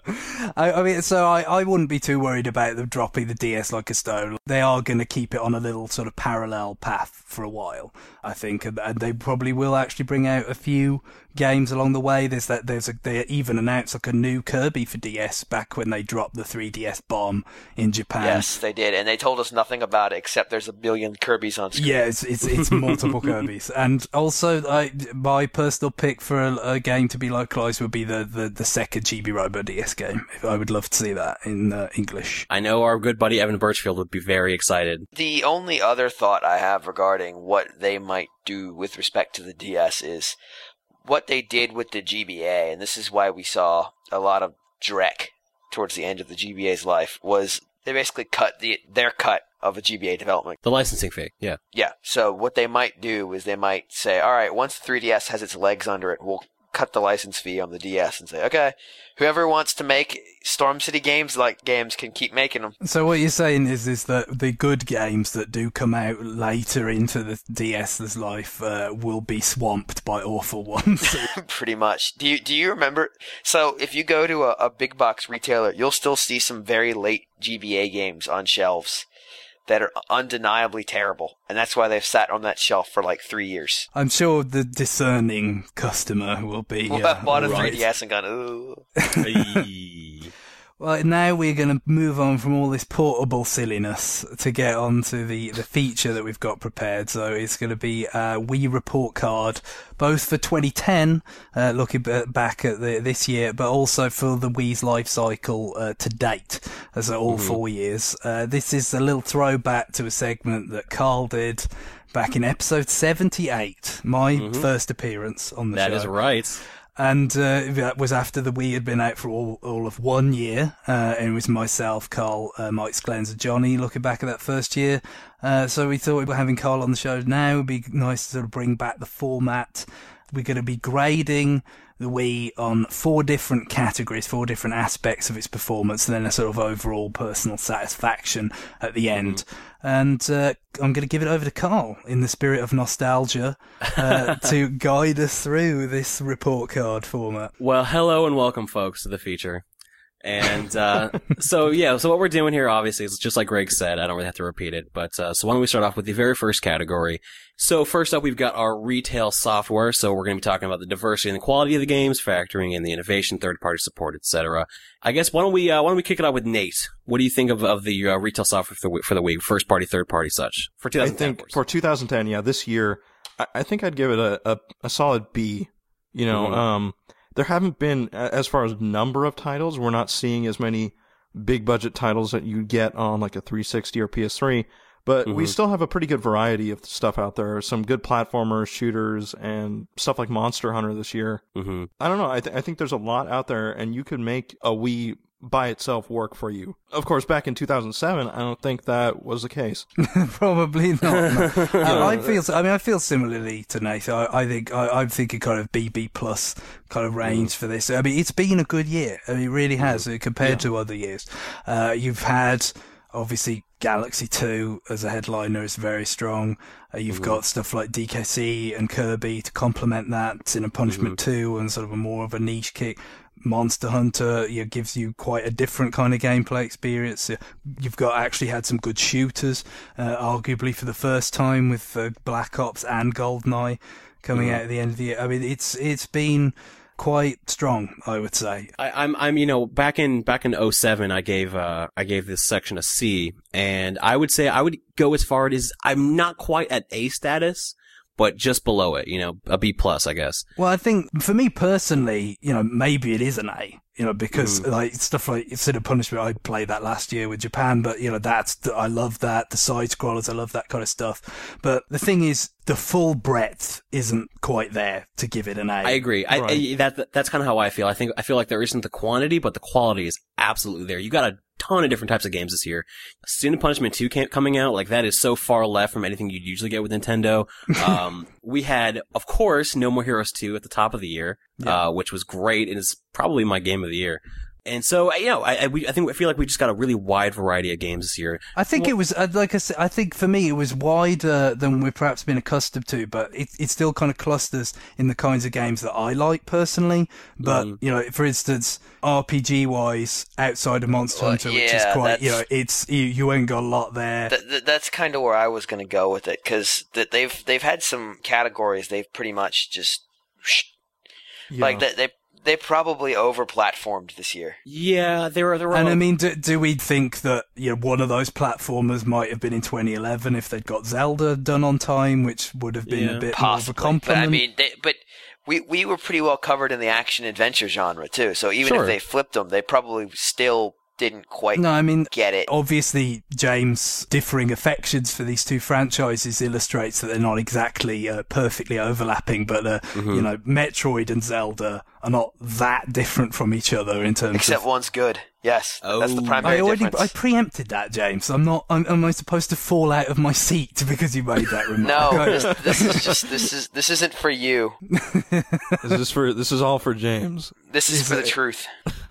I, I mean, so I, I wouldn't be too worried about them dropping the D S like a stone. They are going to keep it on a little sort of parallel path for a while, I think, and, and they probably will actually bring out a few games along the way. There's that. There's a. They even announced like a new Kirby for D S back when they dropped the three D S bomb in Japan. Yes, they did, and they told us nothing about it except there's a billion Kirby's on screen. Yeah, it's it's, it's multiple Kirby's, and also I, my personal pick for a, a game to be localized would be the, the, the second G B Robo D S game. I would love to see that in uh, English. I know our good buddy Evan Birchfield would be very excited. The only other thought I have regarding what they might do with respect to the D S is what they did with the G B A, and this is why we saw a lot of dreck towards the end of the G B A's life, was they basically cut the their cut of a G B A development. The licensing fee, yeah. Yeah, so what they might do is they might say, all right, once the three D S has its legs under it, we'll cut the license fee on the D S and say, okay, whoever wants to make Storm City games like games can keep making them. So what you're saying is is that the good games that do come out later into the DS's life uh, will be swamped by awful ones. Pretty much. Do you do you remember? So if you go to a, a big box retailer, you'll still see some very late G B A games on shelves that are undeniably terrible, and that's why they've sat on that shelf for like three years. I'm sure the discerning customer will be. We'll uh, have bought a right. three D S and gone, ooh. Well, now we're going to move on from all this portable silliness to get on to the, the feature that we've got prepared. So it's going to be a Wii report card, both for twenty ten, uh, looking b- back at the, this year, but also for the Wii's life cycle uh, to date, as all mm-hmm. four years. Uh, this is a little throwback to a segment that Carl did back in episode seventy-eight, my mm-hmm. first appearance on the that show. That is right. And uh, that was after the Wii had been out for all, all of one year. Uh, and it was myself, Carl, uh, Mike Sklens, and Johnny looking back at that first year. Uh, so we thought we were having Carl on the show now. It would be nice to sort of bring back the format. We're going to be grading the Wii on four different categories, four different aspects of its performance, and then a sort of overall personal satisfaction at the end. Mm-hmm. And uh, I'm going to give it over to Carl, in the spirit of nostalgia, uh, to guide us through this report card format. Well, hello and welcome, folks, to the feature. And uh so, yeah, so what we're doing here, obviously, is just like Greg said. I don't really have to repeat it. But uh so why don't we start off with the very first category. So first up, we've got our retail software. So we're going to be talking about the diversity and the quality of the games, factoring in the innovation, third-party support, et cetera. I guess why don't we uh, why don't we kick it out with Nate? What do you think of of the uh, retail software for the, for the Wii, first-party, third-party, such for twenty ten? I think for twenty ten, yeah, this year, I, I think I'd give it a, a, a solid B. You know, mm-hmm. um. There haven't been, as far as number of titles, we're not seeing as many big budget titles that you get on like a three sixty or P S three, but mm-hmm. we still have a pretty good variety of stuff out there. Some good platformers, shooters, and stuff like Monster Hunter this year. Mm-hmm. I don't know. I, th- I think there's a lot out there, and you could make a Wii by itself work for you. Of course, back in two thousand seven, I don't think that was the case. Probably not. No. uh, I feel. I mean, I feel similarly to Nathan. I, I think I, I'm thinking kind of B B plus kind of range mm. for this. I mean, it's been a good year. I mean, it really has mm. compared yeah. to other years. Uh, you've had obviously Galaxy two as a headliner is very strong. Uh, you've mm. got stuff like D K C and Kirby to complement that. In a Punishment mm. two and sort of a more of a niche kick. Monster Hunter, you know, gives you quite a different kind of gameplay experience. You've got actually had some good shooters, uh, arguably for the first time with uh, Black Ops and GoldenEye coming mm. out at the end of the year. I mean, it's it's been quite strong, I would say. I, I'm I'm you know back in back in oh seven, I gave uh I gave this section a C, and I would say I would go as far as I'm not quite at A status, but just below it, you know, a B plus, I guess. Well, I think for me personally, you know, maybe it is an A you know, because mm. like stuff like Sin and Punishment, I played that last year with Japan, but you know, that's, I love that. The side scrollers, I love that kind of stuff. But the thing is, the full breadth isn't quite there to give it an A. I agree. I, Right. I, that, that's kind of how I feel. I think, I feel like there isn't the quantity, but the quality is absolutely there. You got a ton of different types of games this year. Sin and Punishment two came, coming out, like that is so far left from anything you'd usually get with Nintendo. Um, we had, of course, No More Heroes two at the top of the year, Yeah. uh, which was great and is probably my game of the year. And so, you know, I, I, we, I think I feel like we just got a really wide variety of games this year. I think well, it was, uh, like I said, I think for me it was wider than we've perhaps been accustomed to, but it, it still kind of clusters in the kinds of games that I like personally. But, mm. you know, for instance, R P G-wise, outside of Monster well, Hunter, yeah, which is quite, that's, you know, it's, you, you ain't got a lot there. Th- th- that's kind of where I was going to go with it, because th- they've, they've had some categories they've pretty much just, Yeah. like, they, they They probably over-platformed this year. Yeah, there are there are. And I mean, do, do we think that, you know, one of those platformers might have been in twenty eleven if they'd got Zelda done on time, which would have been Yeah. a bit Possibly. more of a compliment? But I mean, they, but we we were pretty well covered in the action-adventure genre, too. So even Sure. if they flipped them, they probably still didn't quite no, I mean, get it. obviously, James' differing affections for these two franchises illustrates that they're not exactly uh, perfectly overlapping, but, uh, Mm-hmm. you know, Metroid and Zelda are not that different from each other in terms Except of... one's good. Yes, that's the Oh. primary I already, difference. I preempted that, James. I'm not, I'm, am I supposed to fall out of my seat because you made that remark? No, this, this is just this is this isn't for you. This is for this is all for James. This is, Is for the it? truth.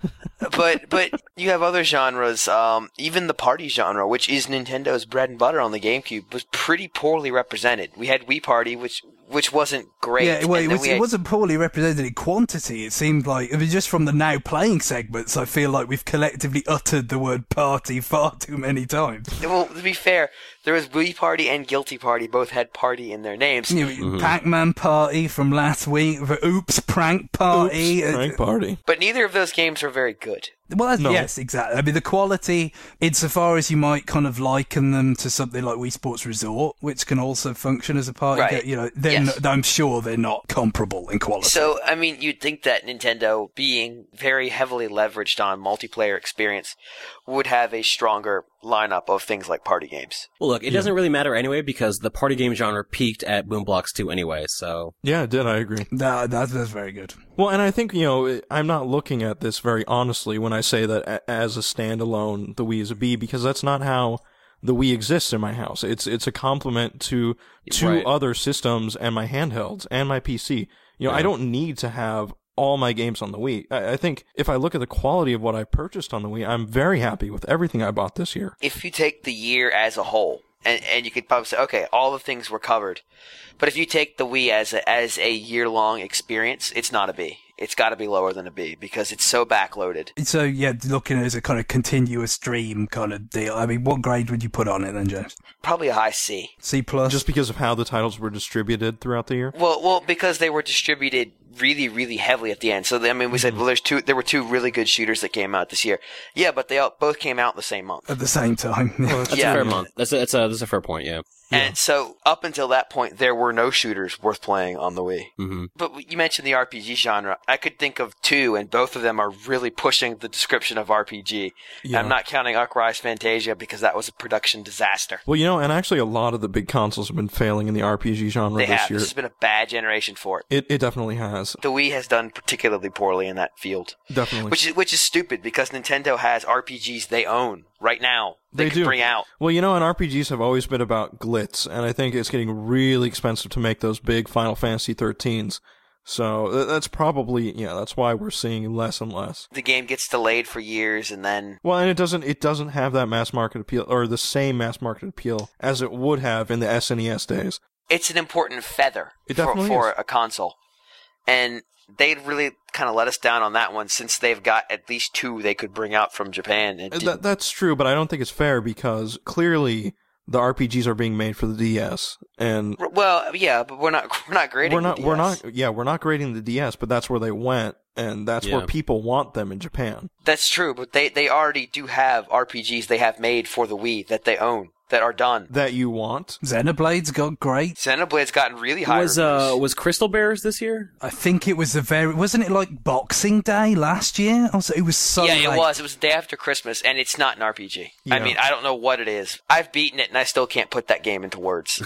but but you have other genres. Um, even the party genre, which is Nintendo's bread and butter on the GameCube, was pretty poorly represented. We had Wii Party, which which wasn't great. Yeah, well, and it, then was, we it had- wasn't poorly represented in quantity. It seemed like, I mean, just from the now playing segments, I feel like we've collectively uttered the word party far too many times. Well, to be fair, there was Wii Party and Guilty Party. Both had party in their names. You know, Pac-Man Party from last week, the Oops Prank Party. Oops, prank party. But neither of those games were very good. Well, that's, No. yes, exactly. I mean, the quality, insofar as you might kind of liken them to something like Wii Sports Resort, which can also function as a party Right. game, you know, they're Yes. n- I'm sure they're not comparable in quality. So, I mean, you'd think that Nintendo, being very heavily leveraged on multiplayer experience, would have a stronger lineup of things like party games. Well, look, it doesn't really matter anyway because the party game genre peaked at Boom Blocks two anyway. So Yeah, it did. I agree. No, that, that's very good. Well, and I think, you know, I'm not looking at this very honestly when I say that a- as a standalone, the Wii is a B, because that's not how the Wii exists in my house. It's it's a complement to two Right. other systems and my handhelds and my P C. You know, I don't need to have all my games on the Wii. I, I think if I look at the quality of what I purchased on the Wii, I'm very happy with everything I bought this year. If you take the year as a whole, and, and you could probably say, okay, all the things were covered. But if you take the Wii as a, as a year-long experience, it's not a B. It's got to be lower than a B because it's so backloaded. So, yeah, looking at it as a kind of continuous stream kind of deal. I mean, what grade would you put on it then, James? Probably a high C. C plus? Just because of how the titles were distributed throughout the year. Well, well, because they were distributed really, really heavily at the end. So, I mean, we said, well, there's two. There were two really good shooters that came out this year. Yeah, but they all, both came out in the same month. At the same time. that's Yeah. a fair month. That's a, that's a that's a fair point. Yeah. And so, up until that point, there were no shooters worth playing on the Wii. Mm-hmm. But you mentioned the R P G genre. I could think of two, and both of them are really pushing the description of R P G. Yeah. I'm not counting Arcrise Fantasia because that was a production disaster. Well, you know, and actually a lot of the big consoles have been failing in the R P G genre They this have. year. This has been a bad generation for it. It it definitely has. The Wii has done particularly poorly in that field, Definitely. which is which is stupid because Nintendo has R P Gs they own right now. They, They could do. bring out. Well, you know, and R P Gs have always been about glitz, and I think it's getting really expensive to make those big Final Fantasy thirteens. So th- that's probably, yeah, that's why we're seeing less and less. The game gets delayed for years, and then Well, and it doesn't it doesn't have that mass market appeal, or the same mass market appeal as it would have in the S N E S days. it's an important feather It for, definitely for is. a console. And they'd really kind of let us down on that one since they've got at least two they could bring out from Japan. And Uh, didn't. That, that's true, but I don't think it's fair because clearly the R P Gs are being made for the D S, and R- well, yeah, but we're not we're not grading we're not the we're D S. not yeah we're not grading the D S, but that's where they went, and that's Yeah. where people want them in Japan. That's true, but they, they already do have R P Gs they have made for the Wii that they own. that are done. That you want. Xenoblade's got great. Xenoblade's gotten really high Was reviews. uh was Crystal Bears this year? I think it was the very, wasn't it like Boxing Day last year? Also, it was so yeah, late. it was. It was the day after Christmas, and it's not an R P G. I Yeah. mean, I don't know what it is. I've beaten it, and I still can't put that game into words.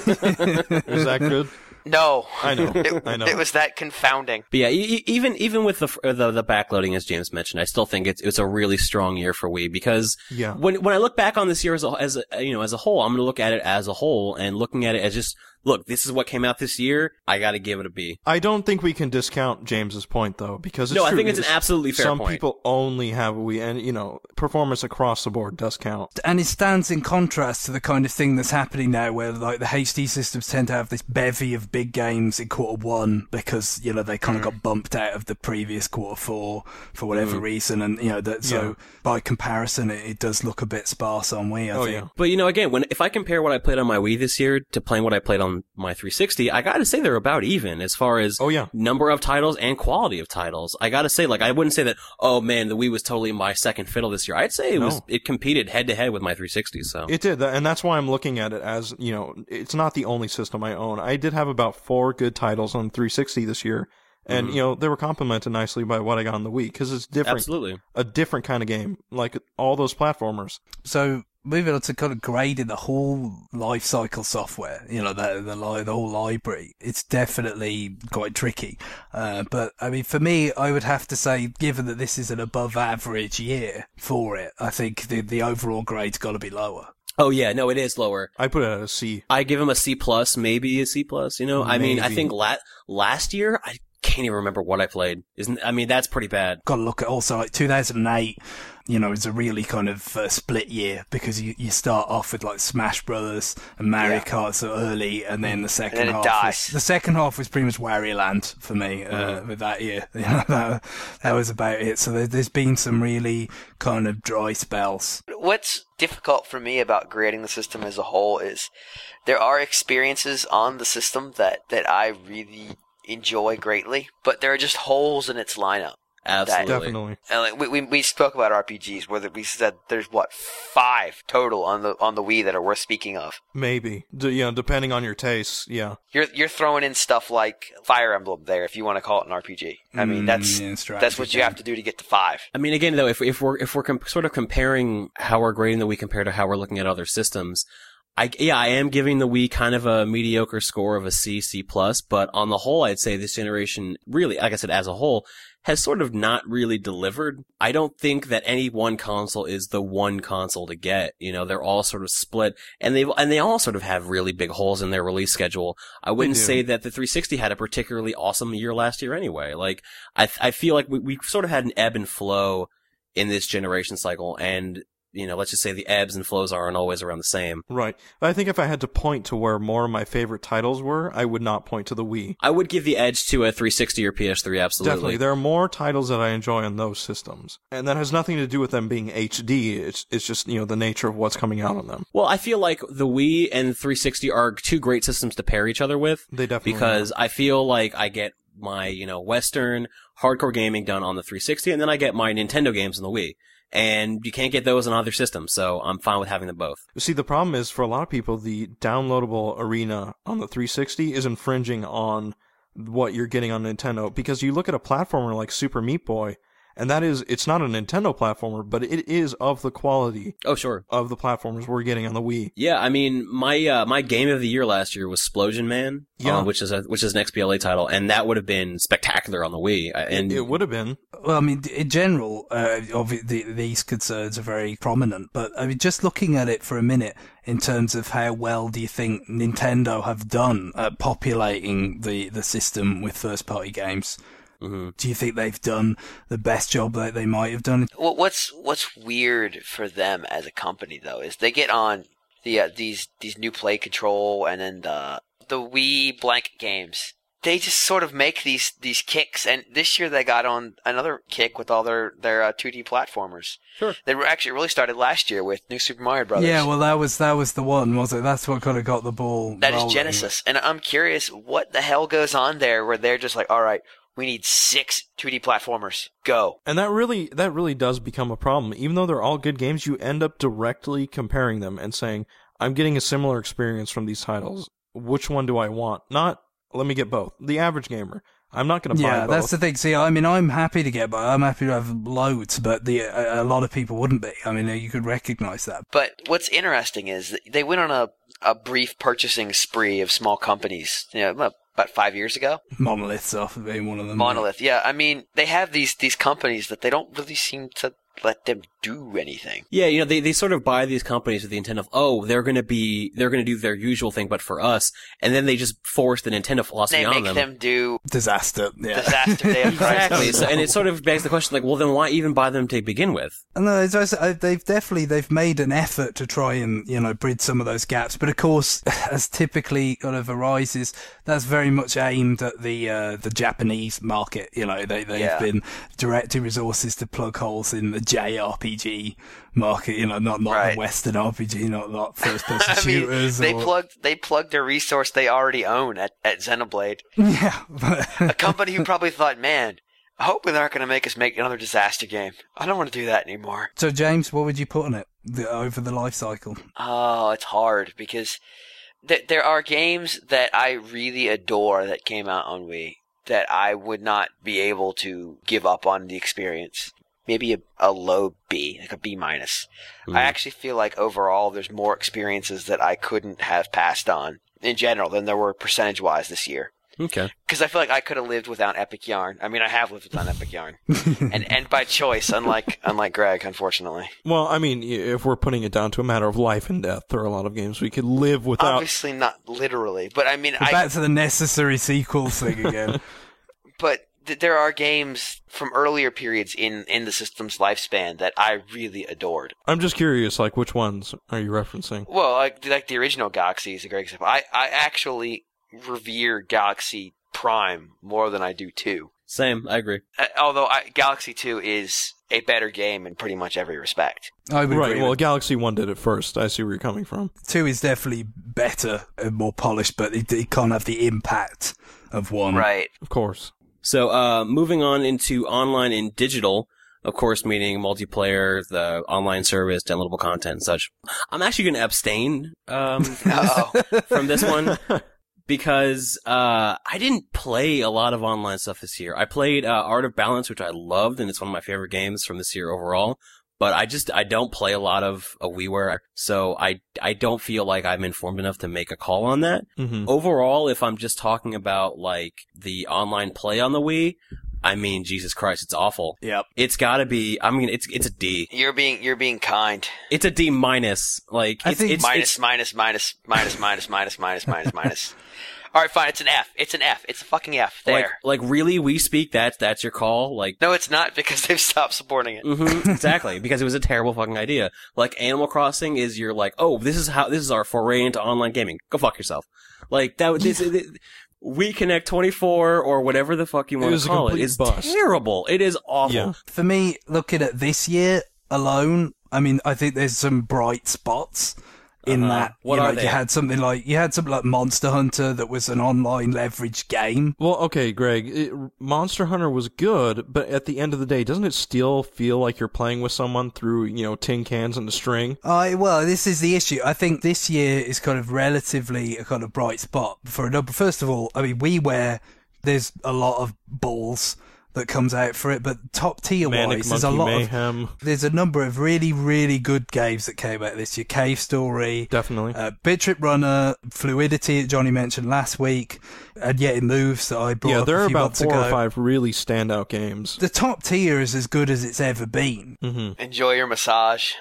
Is that good? No. I know. It, I know. it was that confounding. But yeah, e- e- even even with the uh, the the backloading, as James mentioned, I still think it's it's a really strong year for Wii because Yeah. when when I look back on this year as a, as a, you know as a whole, I'm going to look at it as a whole and looking at it as just look, this is what came out this year. I got to give it a B. I don't think we can discount James's point though, because it's No, I true. think it's an It's- absolutely fair some point. people only have a Wii, and you know, performance across the board does count. And it stands in contrast to the kind of thing that's happening now where like the H D systems tend to have this bevy of big games in quarter one because, you know, they kind of got bumped out of the previous quarter four for whatever reason. And, you know, that so Yeah. by comparison, it, it does look a bit sparse on Wii, I Oh think. yeah. But you know, again, when if I compare what I played on my Wii this year to playing what I played on my three sixty, I gotta say they're about even as far as Oh, yeah. number of titles and quality of titles. I gotta say, like, I wouldn't say that, oh man, the Wii was totally my second fiddle this year. I'd say it No. was, it competed head to head with my three sixty, so. It did, and that's why I'm looking at it as, you know, it's not the only system I own. I did have about four good titles on three sixty this year, and, Mm-hmm. you know, they were complemented nicely by what I got on the Wii, because it's different. Absolutely. A different kind of game, like all those platformers. So moving on to kind of grading the whole life cycle software, you know, the the, li- the whole library, it's definitely quite tricky. Uh, but I mean, for me, I would have to say, given that this is an above average year for it, I think the the overall grade's got to be lower. Oh yeah, no, it is lower. I put it at a C. I give him a C plus, maybe a C plus, you know? I mean, I Maybe. think la- last year, I can't even remember what I played. Isn't, I mean, that's pretty bad. Got to look at also like two thousand eight. You know, it's a really kind of uh, split year because you, you start off with like Smash Brothers and Mario Yeah. Kart so early, and then the second then it half. dies. Was, the second half was pretty much Wario Land for me uh, with that year. You know, that, that was about it. So there, there's been some really kind of dry spells. What's difficult for me about grading the system as a whole is there are experiences on the system that, that I really enjoy greatly, but there are just holes in its lineup. Absolutely. Definitely. And like, we, we we spoke about R P Gs, where we said there's what five total on the on the Wii that are worth speaking of. Maybe. D- you know, depending on your tastes, yeah. You're you're throwing in stuff like Fire Emblem there, if you want to call it an R P G. I mean, Mm, that's yeah, strategy that's what you game. have to do to get to five. I mean, again, though, if if we're if we're com- sort of comparing how we're grading the Wii compared to how we're looking at other systems, I yeah, I am giving the Wii kind of a mediocre score of a C, C plus. But on the whole, I'd say this generation, really, like I said, as a whole, has sort of not really delivered. I don't think that any one console is the one console to get. You know, they're all sort of split, and they and they all sort of have really big holes in their release schedule. I wouldn't do. say that the three sixty had a particularly awesome year last year anyway. Like, I I feel like we we sort of had an ebb and flow in this generation cycle, and you know, let's just say the ebbs and flows aren't always around the same. Right. But I think if I had to point to where more of my favorite titles were, I would not point to the Wii. I would give the edge to a three sixty or P S three, absolutely. Definitely. There are more titles that I enjoy on those systems. And that has nothing to do with them being H D. It's it's just, you know, the nature of what's coming out on them. Well, I feel like the Wii and three sixty are two great systems to pair each other with. They definitely Because I feel like I get my, you know, Western hardcore gaming done on the three sixty, and then I get my Nintendo games on the Wii. And you can't get those on other systems, so I'm fine with having them both. See, the problem is, for a lot of people, the downloadable arena on the three sixty is infringing on what you're getting on Nintendo, because you look at a platformer like Super Meat Boy, and that is, it's not a Nintendo platformer, but it is of the quality Oh, sure. of the platformers we're getting on the Wii. Yeah, I mean, my uh, my game of the year last year was Splosion Man, Yeah. uh, which is a which is an X B L A title, and that would have been spectacular on the Wii. Uh, And It would have been. Well, I mean, in general, uh, obvi- the, these concerns are very prominent, but I mean, just looking at it for a minute in terms of how well do you think Nintendo have done at populating the, the system with first-party games? Mhm. Do you think they've done the best job that they might have done? Well, what's what's weird for them as a company though is they get on the uh, these these new play control and then the the Wii blank games. They just sort of make these these kicks, and this year they got on another kick with all their their uh, two D platformers. Sure. They were actually really started last year with New Super Mario Brothers. Yeah, well, that was that was the one, was it? That's what kind of got the ball. That is rolling. Genesis, and I'm curious what the hell goes on there where they're just like, all right, we need six two D platformers. Go. And that really, that really does become a problem. Even though they're all good games, you end up directly comparing them and saying, I'm getting a similar experience from these titles. Which one do I want? Not, let me get both. The average gamer. I'm not going to buy Yeah, both. that's the thing. See, I mean, I'm happy to get, but I'm happy to have loads, but the a, a lot of people wouldn't be. I mean, you could recognize that. But what's interesting is that they went on a, a brief purchasing spree of small companies, you know, about five years ago. Monolith's off of being one of them. Monolith, yeah. I mean, they have these, these companies that they don't really seem to let them do anything. Yeah, you know, they, they sort of buy these companies with the intent of, oh, they're gonna be, they're gonna do their usual thing, but for us, and then they just force the Nintendo philosophy They on make them. them do Disaster. Yeah. Disaster Day of Christ. Exactly. So, and it sort of begs the question, like, well, then why even buy them to begin with? No, it's also, uh, they've definitely they've made an effort to try and you know bridge some of those gaps, but of course, as typically kind of arises, that's very much aimed at the uh, the Japanese market. You know, they they've Yeah. been directing resources to plug holes in the J R P G market. You know, not not Right. the Western R P G, not not first person I mean, shooters. they or, plugged they plugged a resource they already own at, at Xenoblade. yeah, but A company who probably thought, man, I hope they're not going to make us make another disaster game. I don't want to do that anymore. So, James, what would you put on it the, over the life cycle? Oh, it's hard because th- there are games that I really adore that came out on Wii that I would not be able to give up on the experience. Maybe a, a low B, like a B minus. Mm. I actually feel like overall there's more experiences that I couldn't have passed on in general than there were percentage wise this year. Okay. Because I feel like I could have lived without Epic Yarn. I mean, I have lived without Epic Yarn, and and by choice, unlike unlike Greg, unfortunately. Well, I mean, if we're putting it down to a matter of life and death, there are a lot of games we could live without. Obviously, not literally, but I mean, We're I. back to the necessary sequels thing again. But th- there are games from earlier periods in in the system's lifespan that I really adored. I'm just curious, like, which ones are you referencing? Well, like like the original Galaxy is a great example. I I actually revere Galaxy Prime more than I do two. Same. I agree. Uh, although I, Galaxy two is a better game in pretty much every respect. I would Right, agree. well, with- Galaxy one did it first. I see where you're coming from. Two is definitely better and more polished, but it, it can't have the impact of one. Right. Of course. So, uh, moving on into online and digital, of course, meaning multiplayer, the online service, downloadable content and such. I'm actually going to abstain, um, Uh-oh. from this one. Because, uh, I didn't play a lot of online stuff this year. I played, uh, Art of Balance, which I loved, and it's one of my favorite games from this year overall. But I just, I don't play a lot of uh, WiiWare, so I, I don't feel like I'm informed enough to make a call on that. Mm-hmm. Overall, if I'm just talking about, like, the online play on the Wii, I mean, Jesus Christ, it's awful. Yep. It's gotta be, I mean, it's, it's a D. You're being you're being kind. It's a D minus. Like, I it's, think- it's, Minus, it's, minus, minus, minus, minus, minus, minus, minus, minus. All right, fine. It's an F. It's an F. It's a fucking F. There. like, like really, we speak, that's, that's your call? Like, No, it's not because they've stopped supporting it. hmm exactly, because it was a terrible fucking idea. Like, Animal Crossing is you're like, oh, this is how, this is our foray into online gaming. Go fuck yourself. Like, that would, this, this, We Connect twenty-four or whatever the fuck you It want was to a call it complete is bust. terrible. It is awful. Yeah. For me, looking at this year alone, I mean, I think there's some bright spots in Uh-huh. that. What you know, are they? You had something like you had something like Monster Hunter that was an online leverage game. Well, okay, Greg, it, Monster Hunter was good, but at the end of the day, doesn't it still feel like you're playing with someone through, you know, tin cans and a string? I well, this is the issue. I think this year is kind of relatively a kind of bright spot for a number. First of all, I mean, WiiWare, there's a lot of balls that comes out for it, but top tier Manic wise, there's a Monkey lot Mayhem. of there's a number of really really good games that came out this year. Cave Story, Definitely. uh, Bit Trip Runner, Fluidity that Johnny mentioned last week, and Yet It Moves that I brought Yeah, up there a are few about months four ago. or five really standout games. The top tier is as good as it's ever been. Mm-hmm. Enjoy your massage.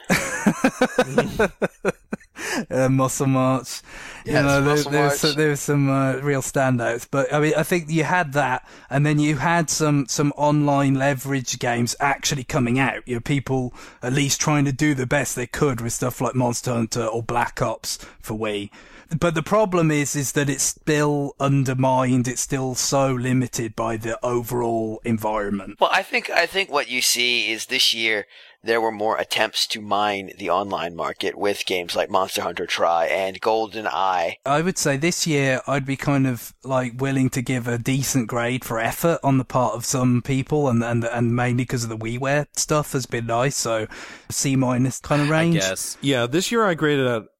uh, Muscle March. Yes, you know, there, Muscle there's March. some, there was some uh, real standouts, but I mean, I think you had that, and then you had some some online leverage games actually coming out. You know, people at least trying to do the best they could with stuff like Monster Hunter or Black Ops for Wii. But the problem is, is that it's still undermined. It's still so limited by the overall environment. Well, I think I think what you see is this year there were more attempts to mine the online market with games like Monster Hunter Tri and Golden Eye. I would say this year I'd be kind of like willing to give a decent grade for effort on the part of some people, and and and mainly because of the WiiWare stuff has been nice. So C minus kind of I range. guess. Yeah, this year I graded at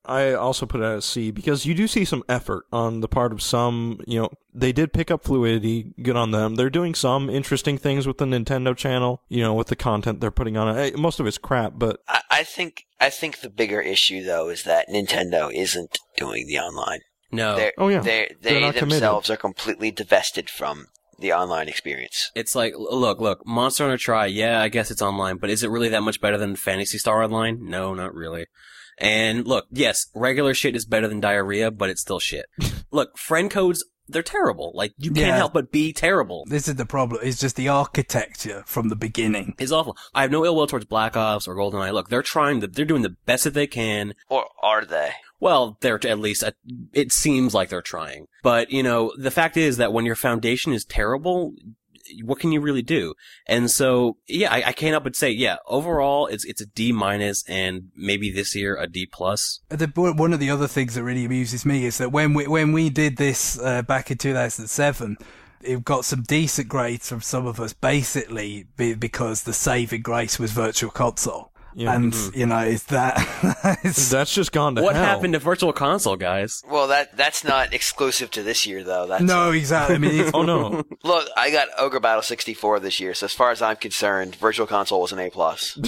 I also put it at a C because you do see some effort on the part of some, you know, they did pick up Fluidity, good on them. They're doing some interesting things with the Nintendo channel, you know, with the content they're putting on it. Most of it's crap, but... I, I think I think the bigger issue, though, is that Nintendo isn't doing the online. No. They're, Oh, yeah. They're, They're they not themselves committed. are completely divested from the online experience. It's like, look, look, Monster Hunter Tri, yeah, I guess it's online, but is it really that much better than Phantasy Star Online? No, not really. And look, yes, regular shit is better than diarrhea, but it's still shit. Look, friend codes, they're terrible. Like, you can't Yeah. help but be terrible. This is the problem. It's just the architecture from the beginning. It's awful. I have no ill will towards Black Ops or GoldenEye. Look, they're trying, to, they're doing the best that they can. Or are they? Well, they're at least, it seems like they're trying. But, you know, the fact is that when your foundation is terrible, what can you really do? And so, yeah, I, I can't help but say, yeah, overall, it's it's a D minus, and maybe this year a D plus. The, one of the other things that really amuses me is that when we when we did this uh, back in two thousand seven, it got some decent grades from some of us, basically be, because the saving grace was Virtual Console. Yeah. And, Mhm. you know, is that... it's, That's just gone to What hell. happened to Virtual Console, guys? Well, that that's not exclusive to this year, though. That's no, exactly. I mean, it's, Oh, no. Look, I got Ogre Battle sixty-four this year, so as far as I'm concerned, Virtual Console was an A plus.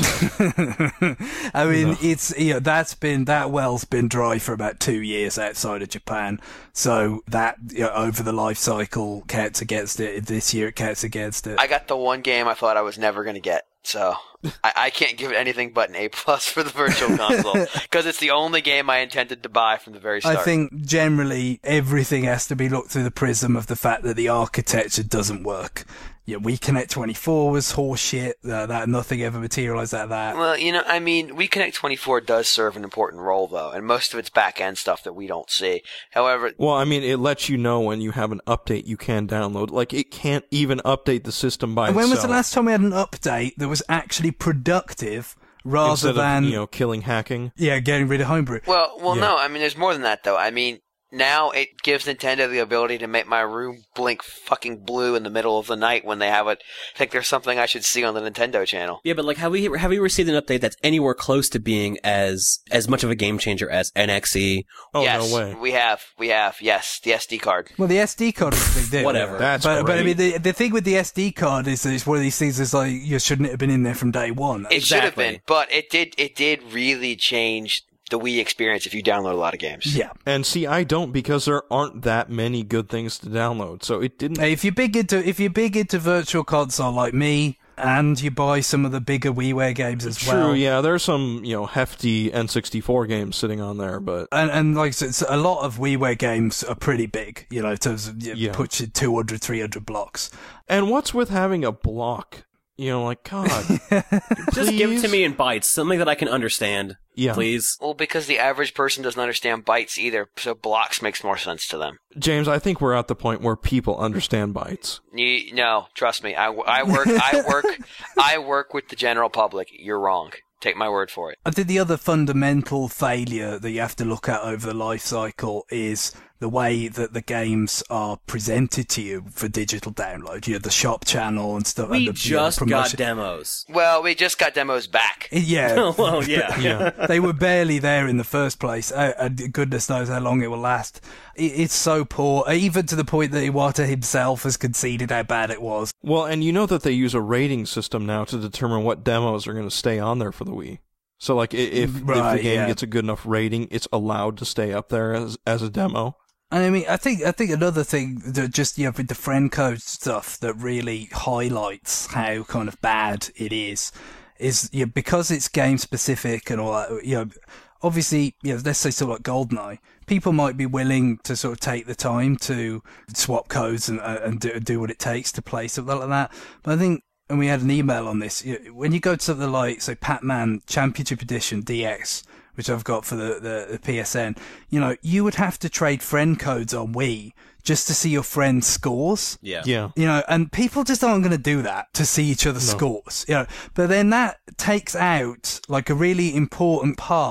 I mean, it's, you know, that's been, that well's been dry for about two years outside of Japan. So that, you know, over the life cycle counts against it. This year it counts against it. I got the one game I thought I was never going to get, so I, I can't give it anything but an A plus for the Virtual Console because it's the only game I intended to buy from the very start. I think generally everything has to be looked through the prism of the fact that the architecture doesn't work. Yeah, WeConnect twenty-four was horseshit. Uh, that nothing ever materialized out of that. Well, you know, I mean, WeConnect twenty-four does serve an important role, though, and most of it's back-end stuff that we don't see. However, Well, I mean, it lets you know when you have an update you can download. Like, it can't even update the system by And when itself. was the last time we had an update that was actually productive rather Instead than, of, you know, killing hacking. yeah, getting rid of homebrew? well, well, Yeah. no, I mean, there's more than that, though. I mean, now it gives Nintendo the ability to make my room blink fucking blue in the middle of the night when they have it. I think there's something I should see on the Nintendo channel. Yeah, but like, have we have we received an update that's anywhere close to being as as much of a game changer as N X E? Oh, yes, no way. we have, we have, yes, the S D card. Well, the S D card is a big deal. Whatever. That's but, but I mean, great. the, the thing with the S D card is that it's one of these things that's like, you shouldn't have been in there from day one. It should have Exactly. been, but it did. It did really change the Wii experience if you download a lot of games. Yeah. And see, I don't because there aren't that many good things to download. So it didn't. Hey, if you're big into, if you're big into Virtual Console like me, and you buy some of the bigger WiiWare games as True, well. yeah. There's some, you know, hefty N sixty-four games sitting on there, but And, and like I said, so a lot of WiiWare games are pretty big, you know, in terms of, you Yeah. push it two hundred, three hundred blocks. and what's with having a block? You know, like God, Just give it to please? me in bytes, something that I can understand, Yeah, please. Well, because the average person doesn't understand bytes either, so blocks makes more sense to them. James, I think we're at the point where people understand bytes. You, no, trust me. I, I work. I work. I work with the general public. You're wrong. Take my word for it. I think the other fundamental failure that you have to look at over the life cycle is the way that the games are presented to you for digital download. You know, the shop channel and stuff. We and the, you know, just got promotion. demos. Well, we just got demos back. Yeah. Well, yeah. Yeah, They were barely there in the first place. Uh, and goodness knows how long it will last. It, it's so poor, even to the point that Iwata himself has conceded how bad it was. well, and you know that they use a rating system now to determine what demos are going to stay on there for the Wii. So, like, i- if, if Right, the game yeah. gets a good enough rating, it's allowed to stay up there as as a demo. And I mean, I think I think another thing that just, you know, with the friend code stuff that really highlights how kind of bad it is, is, you know, because it's game specific and all that, you know, obviously, you know, let's say something like GoldenEye, people might be willing to sort of take the time to swap codes and, uh, and do, do what it takes to play something like that. But I think, and we had an email on this, you know, when you go to something like, say, Pac-Man Championship Edition D X, which I've got for the, the, the P S N, you know, you would have to trade friend codes on Wii just to see your friend's scores. Yeah. Yeah. You know, and people just aren't going to do that to see each other's scores. You know, but then that takes out like a really important part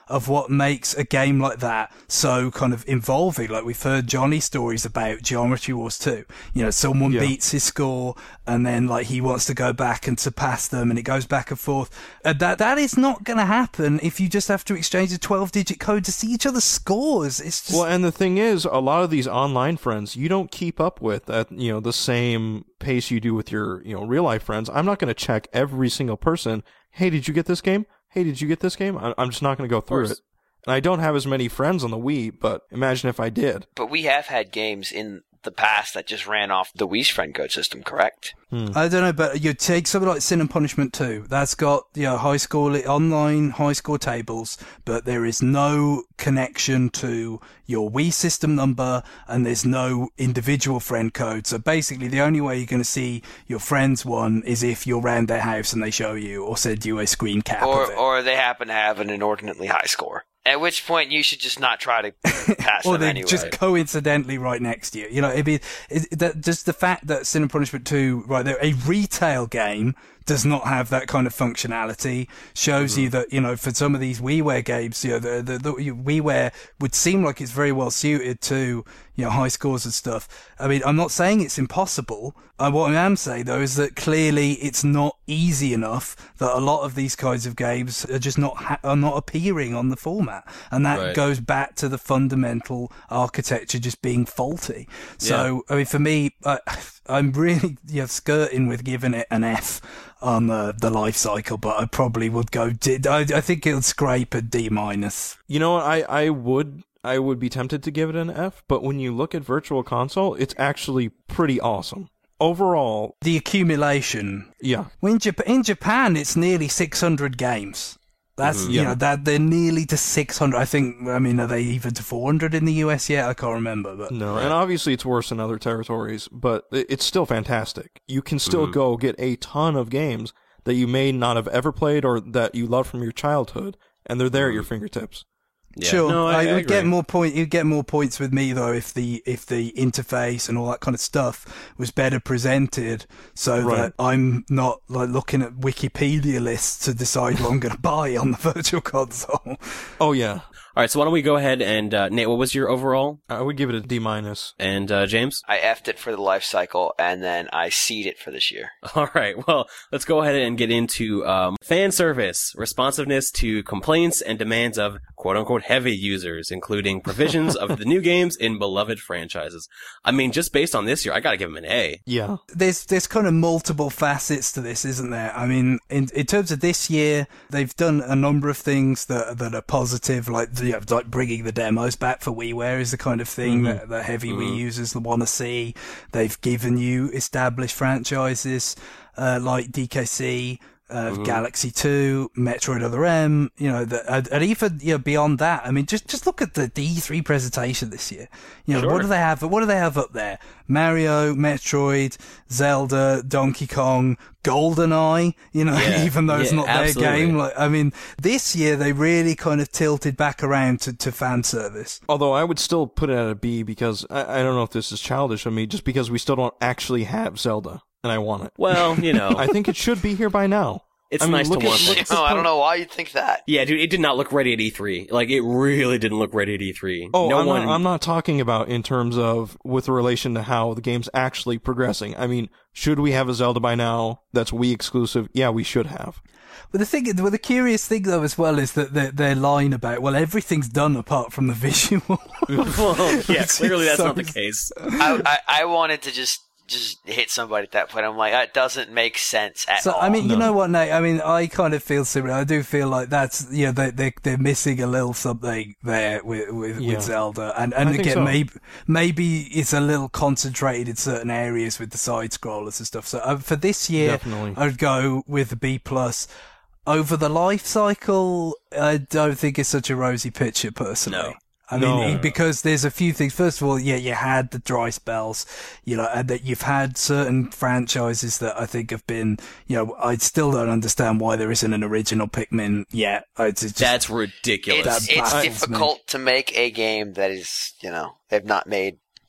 of what makes a game like that so kind of involving. Like we've heard Johnny stories about Geometry Wars two. You know, someone Yeah. beats his score and then like he wants to go back and surpass them and it goes back and forth. And that, that is not going to happen if you just have to exchange a twelve digit code to see each other's scores. It's just... Well, and the thing is, a lot of these online friends you don't keep up with at, you know, the same pace you do with your, you know, real life friends. I'm not going to check every single person. Hey, did you get this game? Hey, did you get this game? I- I'm just not going to go through it. And I don't have as many friends on the Wii, but imagine if I did. But we have had games in the past that just ran off the Wii's friend code system, correct? Hmm. I don't know, but you take something like Sin and Punishment two. That's got, you know, high score, online high score tables, but there is no connection to your Wii system number and there's no individual friend code. So basically the only way you're going to see your friend's one is if you're around their house and they show you or send you a screen cap Or, of it. or they happen to have an inordinately high score. At which point you should just not try to pass or them they're anyway. just coincidentally right next to you. You know, it'd be it, that just the fact that Sin and Punishment two, right there, a retail game does not have that kind of functionality shows mm-hmm. you that, you know, for some of these WiiWare games, you know, the, the, the WiiWare would seem like it's very well suited to, you know, high scores and stuff. I mean, I'm not saying it's impossible. Uh, what I am saying though is that clearly it's not easy enough that a lot of these kinds of games are just not ha- are not appearing on the format, and that Right. goes back to the fundamental architecture just being faulty. So, yeah. I mean, for me, I, I'm really you know, skirting with giving it an F on the the life cycle, but I probably would go. D- I, I think it'll scrape a D minus. You know what? I, I would I would be tempted to give it an F, but when you look at Virtual Console, it's actually pretty awesome. Overall, the accumulation. Yeah. In, Jap- in Japan, it's nearly six hundred games. That's, Mm-hmm. you Yeah. know, that they're nearly to six hundred. I think, I mean, are they even to four hundred in the U S yet? I can't remember, but. No, and obviously it's worse in other territories, but it- it's still fantastic. You can still go get a ton of games that you may not have ever played or that you love from your childhood, and they're there at your fingertips. Yeah. Sure, No, I, I, I would get agree. more point. You'd get more points with me though if the if the interface and all that kind of stuff was better presented, so Right. that I'm not like looking at Wikipedia lists to decide what I'm going to buy on the Virtual Console. Oh yeah, All right, so why don't we go ahead and uh, Nate, what was your overall? I would give it a D minus. And uh, James? I F'd it for the life cycle, and then I C'd it for this year. All right, well, let's go ahead and get into um, fan service, responsiveness to complaints and demands of quote-unquote heavy users, including provisions of the new games in beloved franchises. I mean, just based on this year, I gotta give them an A. Yeah. There's there's kind of multiple facets to this, isn't there? I mean, in in terms of this year, they've done a number of things that that are positive, like you know, like bringing the demos back for WiiWare is the kind of thing Mm-hmm. that, that heavy Mm-hmm. Wii users want to see. They've given you established franchises uh, like D K C. Uh, Mm-hmm. Galaxy two, Metroid Other M, you know, the, and, and even, you know, beyond that, I mean, just, just look at the D three presentation this year. You know, Sure. what do they have, what do they have up there? Mario, Metroid, Zelda, Donkey Kong, GoldenEye, you know, Yeah. even though it's Yeah, not absolutely. their game. Like, I mean, this year they really kind of tilted back around to, to fan service. Although I would still put it at a B because I, I don't know if this is childish of me, just because we still don't actually have Zelda, and I want it. Well, you know, I think it should be here by now. it's I mean, nice look to at- want look things. at- No, I don't know why you'd think that. Yeah, dude, it did not look ready at E three. Like, it really didn't look ready at E three. Oh, no I'm, one. not, I'm not talking about in terms of with relation to how the game's actually progressing. I mean, should we have a Zelda by now that's Wii exclusive? Yeah, we should have. But the thing, well, the curious thing though as well is that their, their line about, well, everything's done apart from the visual. Well, yeah, Which clearly is that's so- not the case. I, I, I wanted to just just hit somebody at that point. I'm like, that doesn't make sense at So, all. I mean, you No. know what, Nate? I mean, I kind of feel similar. I do feel like that's, you know, they, they, they're missing a little something there with, with, Yeah. with Zelda. And, and I think again, so. maybe, maybe it's a little concentrated in certain areas with the side scrollers and stuff. So uh, for this year, Definitely. I'd go with the B plus. Over the life cycle, I don't think it's such a rosy picture personally. No. I No. mean, because there's a few things. First of all, yeah, you had the dry spells, you know, and that you've had certain franchises that I think have been, you know, I still don't understand why there isn't an original Pikmin yet. It's just, That's ridiculous. it's that it's baffles me. difficult to make a game that is, you know, they've not made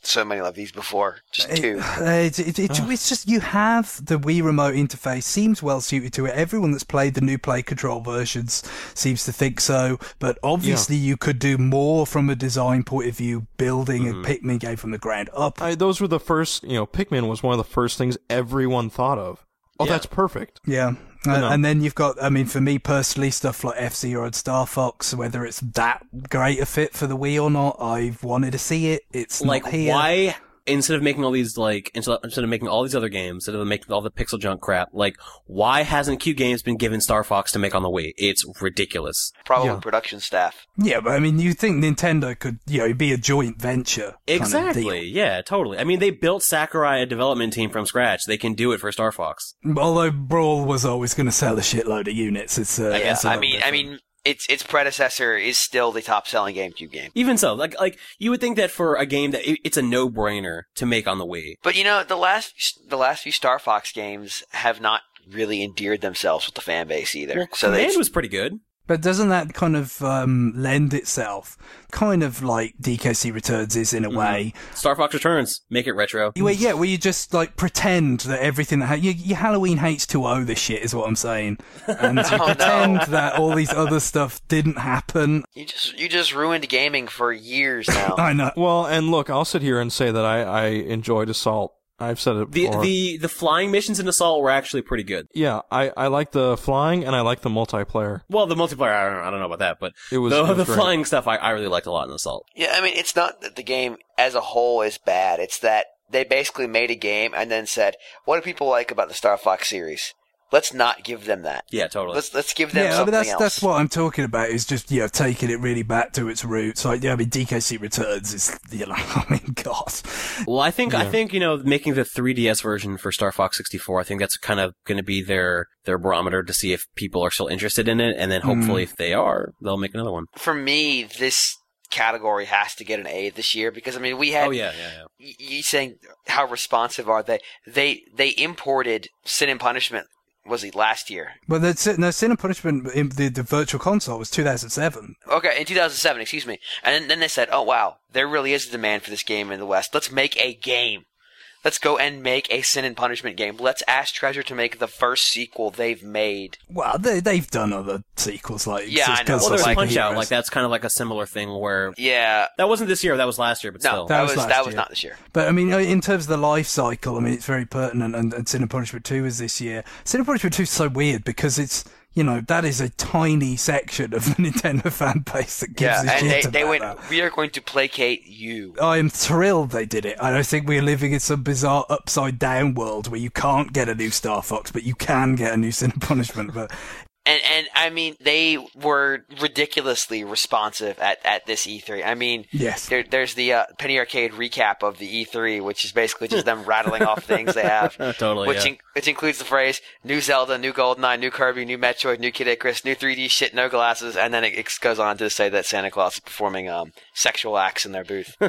so many of these before. Just two. It, it, it, it, it's just, you have the Wii remote interface, seems well suited to it. Everyone that's played the new Play Control versions seems to think so, but obviously yeah. you could do more from a design point of view, building mm-hmm. a Pikmin game from the ground up. I, those were the first, you know, Pikmin was one of the first things everyone thought of. Oh, yeah. That's perfect. Yeah. And, and then you've got, I mean, for me personally, stuff like F-Zero and Star Fox, whether it's that great a fit for the Wii or not, I've wanted to see it. It's like, not here. Why, instead of making all these, like, instead of making all these other games, instead of making all the pixel junk crap, like, why hasn't Q Games been given Star Fox to make on the Wii? It's ridiculous. Probably yeah. production staff. Yeah, but I mean, you think Nintendo could, you know, be a joint venture. Exactly. Yeah, totally. I mean, they built Sakurai a development team from scratch. They can do it for Star Fox. Although Brawl was always going to sell a shitload of units. It's, uh, yeah, it's I mean, different. I mean, its its predecessor is still the top selling GameCube game. Even so, like like you would think that for a game that it, it's a no brainer to make on the Wii. But you know, the last the last few Star Fox games have not really endeared themselves with the fan base either. Well, so Command they was pretty good. But doesn't that kind of um, lend itself, kind of like D K C Returns is in a mm-hmm. way? Star Fox Returns, make it retro. Well, yeah, where you just like pretend that everything that ha- you, you Halloween H two O this shit is what I'm saying, and you oh, pretend no. that all these other stuff didn't happen. You just you just ruined gaming for years now. I know. Well, and look, I'll sit here and say that I, I enjoyed Assault. I've said it before. The, the the flying missions in Assault were actually pretty good. Yeah, I, I like the flying and I like the multiplayer. Well, the multiplayer, I don't, I don't know about that, but it was, the, it was the great. flying stuff I, I really liked a lot in Assault. Yeah, I mean, it's not that the game as a whole is bad. It's that they basically made a game and then said, what do people like about the Star Fox series? Let's not give them that. Yeah, totally. Let's let's give them yeah, something I mean, that's, else. that's what I'm talking about, is just, you know, taking it really back to its roots. Like, yeah, I mean, D K C Returns is, you know, I mean, God. Well, I think, yeah. I think, you know, making the three D S version for Star Fox sixty-four, I think that's kind of going to be their, their barometer to see if people are still interested in it, and then hopefully mm. if they are, they'll make another one. For me, this category has to get an A this year because, I mean, we had... Oh, yeah, yeah, yeah. You saying, how responsive are they? They, they imported Sin and Punishment was it last year? Well, the, no, Sin and Punishment in the, the Virtual Console was two thousand seven. Okay, in two thousand seven, excuse me. And then, then they said, oh wow, there really is a demand for this game in the West. Let's make a game. Let's go and make a Sin and Punishment game. Let's ask Treasure to make the first sequel they've made. Well, they, they've done other sequels, like... Yeah, I know. Well, there's like Punch-Out. Like, that's kind of like a similar thing where... Yeah. That wasn't this year, that was last year, but no, still. That, that was, was, last that year. was not this year. But, I mean, in terms of the life cycle, I mean, it's very pertinent, and, and Sin and Punishment two is this year. Sin and Punishment two is so weird because it's... You know, that is a tiny section of the Nintendo fan base that gives yeah, a and shit they, about they went, that. we are going to placate you. I am thrilled they did it. I don't think we're living in some bizarre upside-down world where you can't get a new Star Fox, but you can get a new Sin and Punishment. But And, and I mean, they were ridiculously responsive at, at this E three. I mean, yes. there, there's the uh, Penny Arcade recap of the E three, which is basically just them rattling off things they have. Totally, which, yeah. in, which includes the phrase, new Zelda, new GoldenEye, new Kirby, new Metroid, new Kid Icarus, new three D shit, no glasses, and then it, it goes on to say that Santa Claus is performing um, sexual acts in their booth.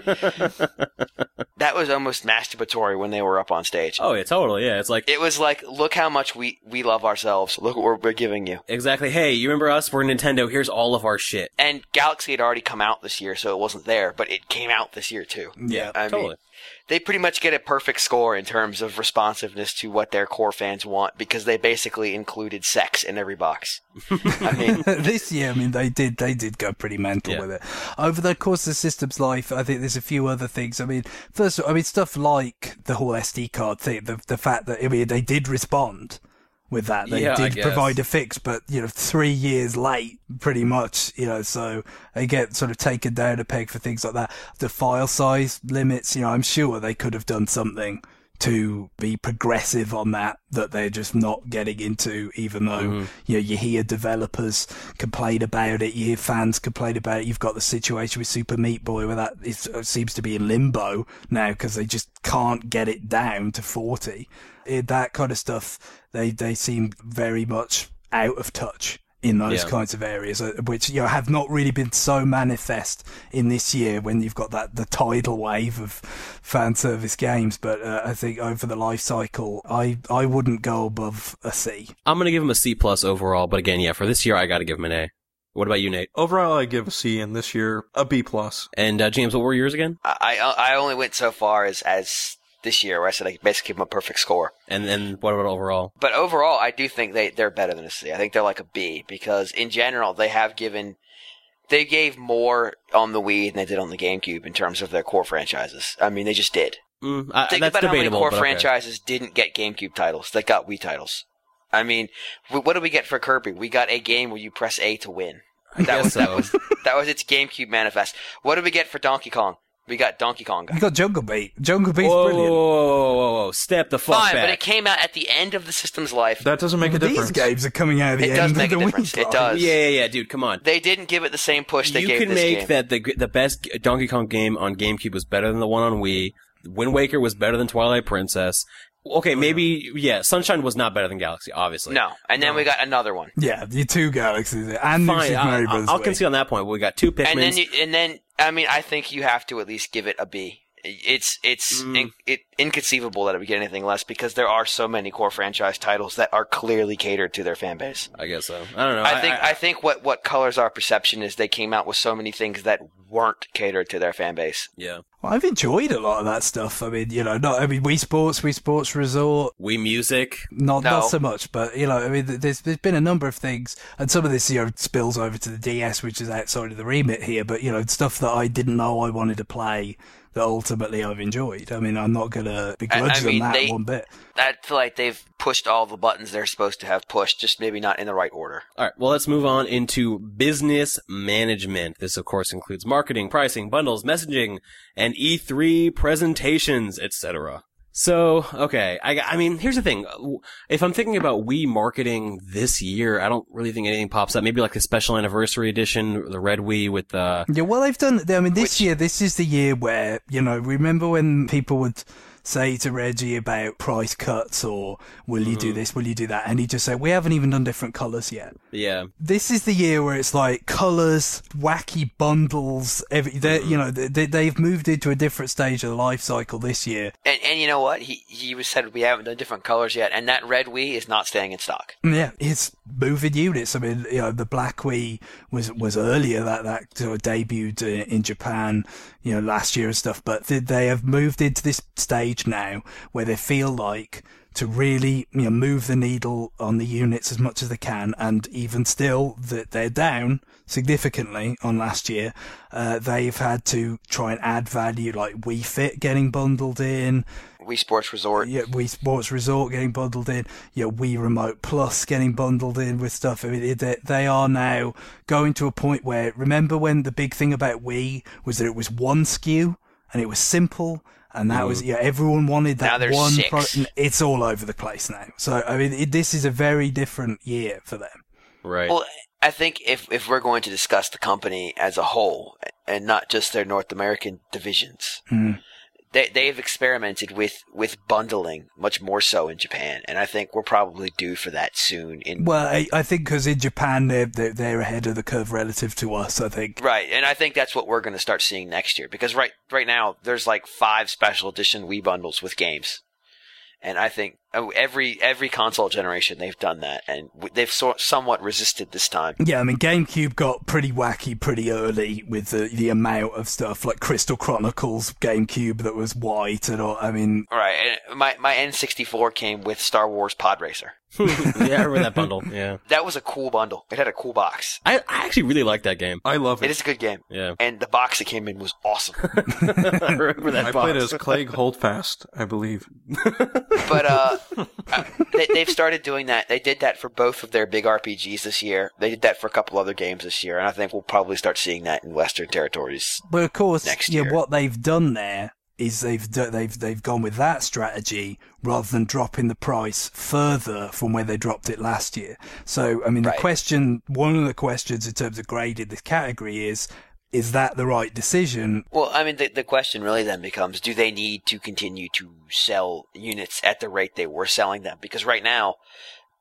That was almost masturbatory when they were up on stage. Oh, yeah, totally, yeah. It's like... It was like, look how much we, we love ourselves. Look what we're giving you. Exactly. Hey, you remember us? We're Nintendo. Here's all of our shit. And Galaxy had already come out this year, so it wasn't there, but it came out this year too. Yeah, I totally. mean, they pretty much get a perfect score in terms of responsiveness to what their core fans want because they basically included sex in every box. I mean, this year, I mean, they did they did go pretty mental Yeah. with it. Over the course of the system's life, I think there's a few other things. I mean, first, I mean, stuff like the whole S D card thing, the the fact that, I mean, they did respond with that. They Yeah, I did guess. provide a fix, but, you know, three years late, pretty much, you know, so they get sort of taken down a peg for things like that. The file size limits, you know, I'm sure they could have done something to be progressive on that, that they're just not getting into, even though, Mm-hmm. you know, you hear developers complain about it, you hear fans complain about it. You've got the situation with Super Meat Boy where that is, it seems to be in limbo now because they just can't get it down to forty. It, that kind of stuff, they, they seem very much out of touch in those Yeah. kinds of areas, uh, which, you know, have not really been so manifest in this year when you've got that the tidal wave of fan service games. But uh, I think over the life cycle, I I wouldn't go above a C. I'm going to give him a C plus overall, but again, yeah, for this year, I got to give him an A. What about you, Nate? Overall, I give a C, and this year a B plus. And uh, James, what were yours again? I, I I only went so far as as this year, where I said I basically give them a perfect score. And then what about overall? But overall, I do think they they're better than a C. I think they're like a B because in general they have given they gave more on the Wii than they did on the GameCube in terms of their core franchises. I mean, they just did. Mm, I, Think that's about how many debatable. core but okay. franchises didn't get GameCube titles. They got Wii titles. I mean, w- what did we get for Kirby? We got a game where you press A to win. I That guess was that so. was that was its GameCube manifest. What did we get for Donkey Kong? We got Donkey Kong. You got Jungle Beat. Jungle Beat's Whoa, brilliant. whoa, whoa, whoa, whoa! Step the fuck Fine, back. but it came out at the end of the system's life. That doesn't make a These difference. games are coming out at the It does end make of a the difference. Wii It does. Yeah, yeah, yeah, dude, come on. They didn't give it the same push they You gave can this make game. that the the best Donkey Kong game on GameCube was better than the one on Wii. Wind Waker was better than Twilight Princess. Okay, maybe, yeah, Sunshine was not better than Galaxy, obviously. No, and then we got another one. Yeah, the two Galaxies and New Fine, Super Mario I'll, Bros. I'll Wii. concede on that point. We got two Pikmins. And then, you, and then, I mean, I think you have to at least give it a B. It's it's Mm. in, it, inconceivable that it would get anything less because there are so many core franchise titles that are clearly catered to their fan base. I guess so. I don't know. I think I, think what, what colors our perception is they came out with so many things that weren't catered to their fan base. yeah. Well, I've enjoyed a lot of that stuff. I mean, you know, not I mean, Wii Sports, Wii Sports Resort, Wii Music. not No. not so much, but you know, I mean, th- there's there's been a number of things, and some of this you know spills over to the D S, which is outside of the remit here. But you know, stuff that I didn't know I wanted to play that ultimately I've enjoyed. I mean, I'm not gonna begrudge I- I mean, them that they- one bit. I feel like they've pushed all the buttons they're supposed to have pushed, just maybe not in the right order. All right, well, let's move on into business management. This, of course, includes marketing, pricing, bundles, messaging, and E three presentations, et cetera. So, okay, I, I mean, here's the thing. If I'm thinking about Wii marketing this year, I don't really think anything pops up. Maybe like the special anniversary edition, the Red Wii with the... Yeah, well, they've done. I mean, this Which- year, this is the year where you know. Remember when people would say to Reggie about price cuts or will you do this, will you do that, and he'd just say, "We haven't even done different colors yet." Yeah. This is the year where it's like colors, wacky bundles. Every, they you know, they, they've moved into a different stage of the life cycle this year. And, and you know what? He he was said we haven't done different colors yet, and that red Wii is not staying in stock. Yeah, it's moving units. I mean, you know, the Black Wii was was earlier that that sort of debuted uh, in Japan, you know, last year and stuff. But they, they have moved into this stage now where they feel like to really, you know, move the needle on the units as much as they can, and even still that they're down significantly on last year. Uh, they've had to try and add value, like Wii Fit getting bundled in. Wii Sports Resort. Yeah, Wii Sports Resort getting bundled in. Yeah, Wii Remote Plus getting bundled in with stuff. I mean, they, they are now going to a point where, remember when the big thing about Wii was that it was one S K U and it was simple, and that was, yeah, everyone wanted Now that there's one. six. Pro- it's all over the place now. So, I mean, it, this is a very different year for them. Right. Well, I think if if we're going to discuss the company as a whole and not just their North American divisions, Mm. they they've experimented with, with bundling much more so in Japan, and I think we're probably due for that soon. In Well, I, I think because in Japan they're, they're they're ahead of the curve relative to us. I think. right, and I think that's what we're going to start seeing next year because right right now there's like five special edition Wii bundles with games. And I think oh, every every console generation they've done that, and w- they've so- somewhat resisted this time. Yeah, I mean, GameCube got pretty wacky pretty early with the the amount of stuff like Crystal Chronicles GameCube that was white and all. I mean, All right, and my my N sixty-four came with Star Wars Pod Racer. yeah, I remember that bundle. Yeah. That was a cool bundle. It had a cool box. I, I actually really like that game. I love It it. is a good game. Yeah. And the box it came in was awesome. I remember that I box. played as Clegg Holdfast, I believe. But uh, uh, they, they've started doing that. They did that for both of their big R P Gs this year. They did that for a couple other games this year, and I think we'll probably start seeing that in Western territories. but of course, Next yeah, year. what they've done there is they've do- they've they've gone with that strategy rather than dropping the price further from where they dropped it last year. So, I mean, Right. the question, one of the questions in terms of grading this category is, is that the right decision? Well, I mean, the the question really then becomes: do they need to continue to sell units at the rate they were selling them? Because right now,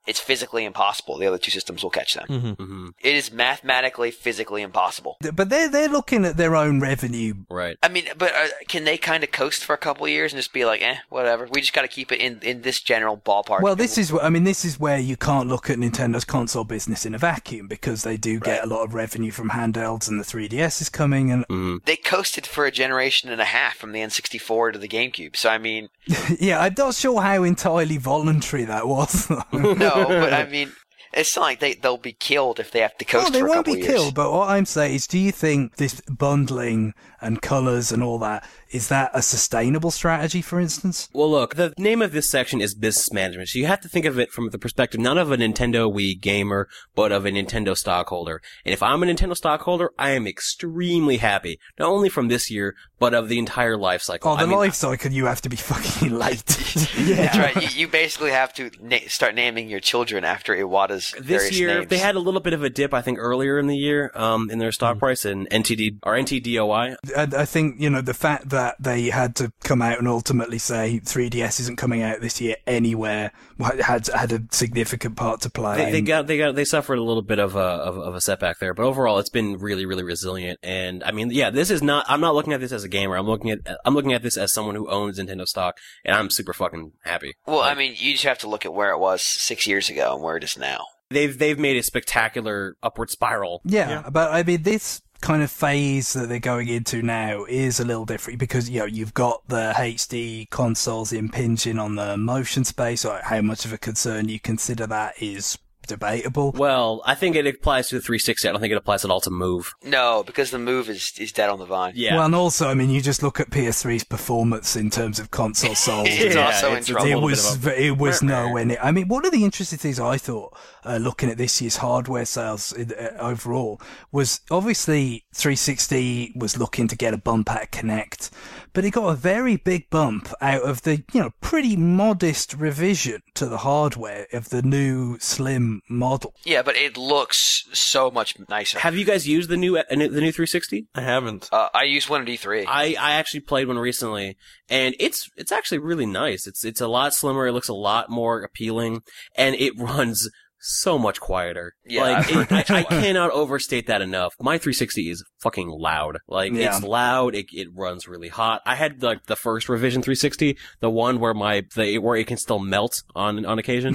it's physically impossible. The other two systems will catch them. Mm-hmm. Mm-hmm. It is mathematically, physically impossible. But they're they're looking at their own revenue. Right. I mean, but uh, can they kind of coast for a couple of years and just be like, eh, whatever? We just got to keep it in, in this general ballpark. Well, this is, I mean, this is where you can't look at Nintendo's console business in a vacuum, because they do get Right. a lot of revenue from handhelds, and the three D S is coming, and Mm. They coasted for a generation and a half from the N sixty-four to the GameCube. So, I mean, yeah, I'm not sure how entirely voluntary that was. no, but I mean, it's not like they, they'll be killed if they have to coast No, they for a won't couple be of years. killed, but what I'm saying is, do you think this bundling and colours and all that, is that a sustainable strategy, for instance? Well, look, the name of this section is business management. So you have to think of it from the perspective not of a Nintendo Wii gamer, but of a Nintendo stockholder. And if I'm a Nintendo stockholder, I am extremely happy, not only from this year, but of the entire life cycle. Oh, the I mean, life cycle, you have to be fucking late. That's right. You, you basically have to na- start naming your children after Iwata's This various year, names. they had a little bit of a dip, I think, earlier in the year, um, in their stock price in N T D, or N T D O I. And I think, you know, the fact that they had to come out and ultimately say three D S isn't coming out this year anywhere had had a significant part to play. They, they And- got, they got, they suffered a little bit of a, of, of a setback there, but overall, it's been really, really resilient. And I mean, yeah, this is not, I'm not looking at this as a gamer. I'm looking at, I'm looking at this as someone who owns Nintendo stock, and I'm super fucking happy. Well, I mean, you just have to look at where it was six years ago and where it is now. They've, they've made a spectacular upward spiral. Yeah, but I mean, this kind of phase that they're going into now is a little different, because, you know, you've got the H D consoles impinging on the motion space, or how much of a concern you consider that is debatable. Well, I think it applies to the three sixty. I don't think it applies at all to Move. No, because the Move is, is dead on the vine. Yeah. Well, and also, I mean, you just look at P S three's performance in terms of console sold. It's Yeah, also it's- in it's trouble. It a little was, bit of it was nowhere near. I mean, one of the interesting things I thought, uh, looking at this year's hardware sales in, uh, overall, was obviously three sixty was looking to get a bump at Kinect, but it got a very big bump out of the, you know, pretty modest revision to the hardware of the new slim model. Yeah, but it looks so much nicer. Have you guys used the new, uh, the new three sixty? I haven't. Uh, I used one at E three. I, I actually played one recently, and it's it's actually really nice. It's it's a lot slimmer. It looks a lot more appealing, and it runs so much quieter. Yeah, like I've heard it, I, I cannot overstate that enough. My three sixty is fucking loud. Like Yeah. it's loud. It it runs really hot. I had like the first revision three sixty, the one where my the where it can still melt on on occasion,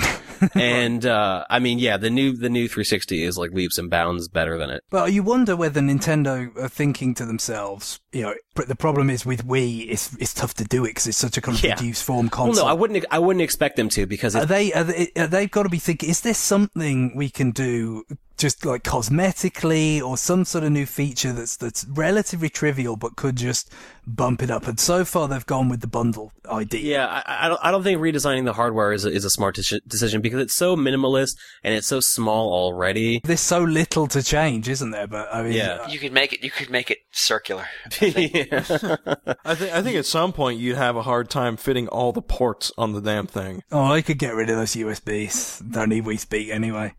and uh I mean yeah, the new the new three sixty is like leaps and bounds better than it. But you wonder whether Nintendo are thinking to themselves, you know, but the problem is with Wii, it's it's tough to do it because it's such a kind of Yeah. reduced form Well, console. no, I wouldn't I wouldn't expect them to because Are it's, they, are they, are they've got to be thinking, is there something we can do just like cosmetically, or some sort of new feature that's, that's relatively trivial but could just bump it up? And so far they've gone with the bundle idea. Yeah, I, I don't. I don't think redesigning the hardware is a, is a smart deci- decision because it's so minimalist and it's so small already. There's so little to change, isn't there? But I mean, Yeah. You could make it. You could make it circular. Yeah. I think I think at some point you'd have a hard time fitting all the ports on the damn thing. oh, I could get rid of those U S Bs. Don't need Wii Speak anyway.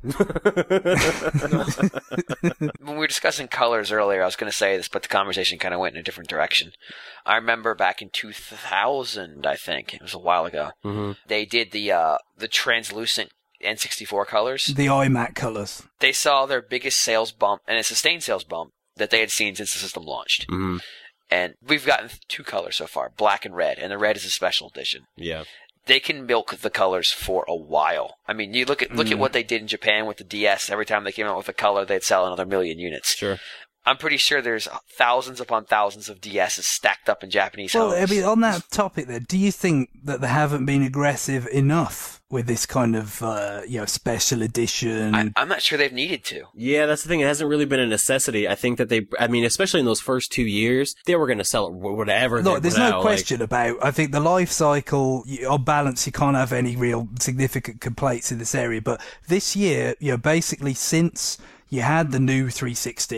When we were discussing colors earlier, I was going to say this, but the conversation kind of went in a different direction. I remember back in two thousand, I think it was a while ago. hmm They did the uh, the translucent N sixty-four colors. The iMac colors. They saw their biggest sales bump and a sustained sales bump that they had seen since the system launched. hmm And we've gotten two colors so far, black and red, and the red is a special edition. Yeah. They can milk the colors for a while. I mean, you look at look at what they did in Japan with the D S. Every time they came out with a color, they'd sell another million units. Sure. I'm pretty sure there's thousands upon thousands of D S's stacked up in Japanese Well, homes. I mean, on that topic there, do you think that they haven't been aggressive enough with this kind of, uh, you know, special edition? I, I'm not sure they've needed to. Yeah, that's the thing. It hasn't really been a necessity. I think that they, I mean, especially in those first two years, they were going to sell it wh- whatever. they Look, there's put no out, like- question about, I think the life cycle, you- on balance, you can't have any real significant complaints in this area. But this year, you know, basically since you had the new three sixty,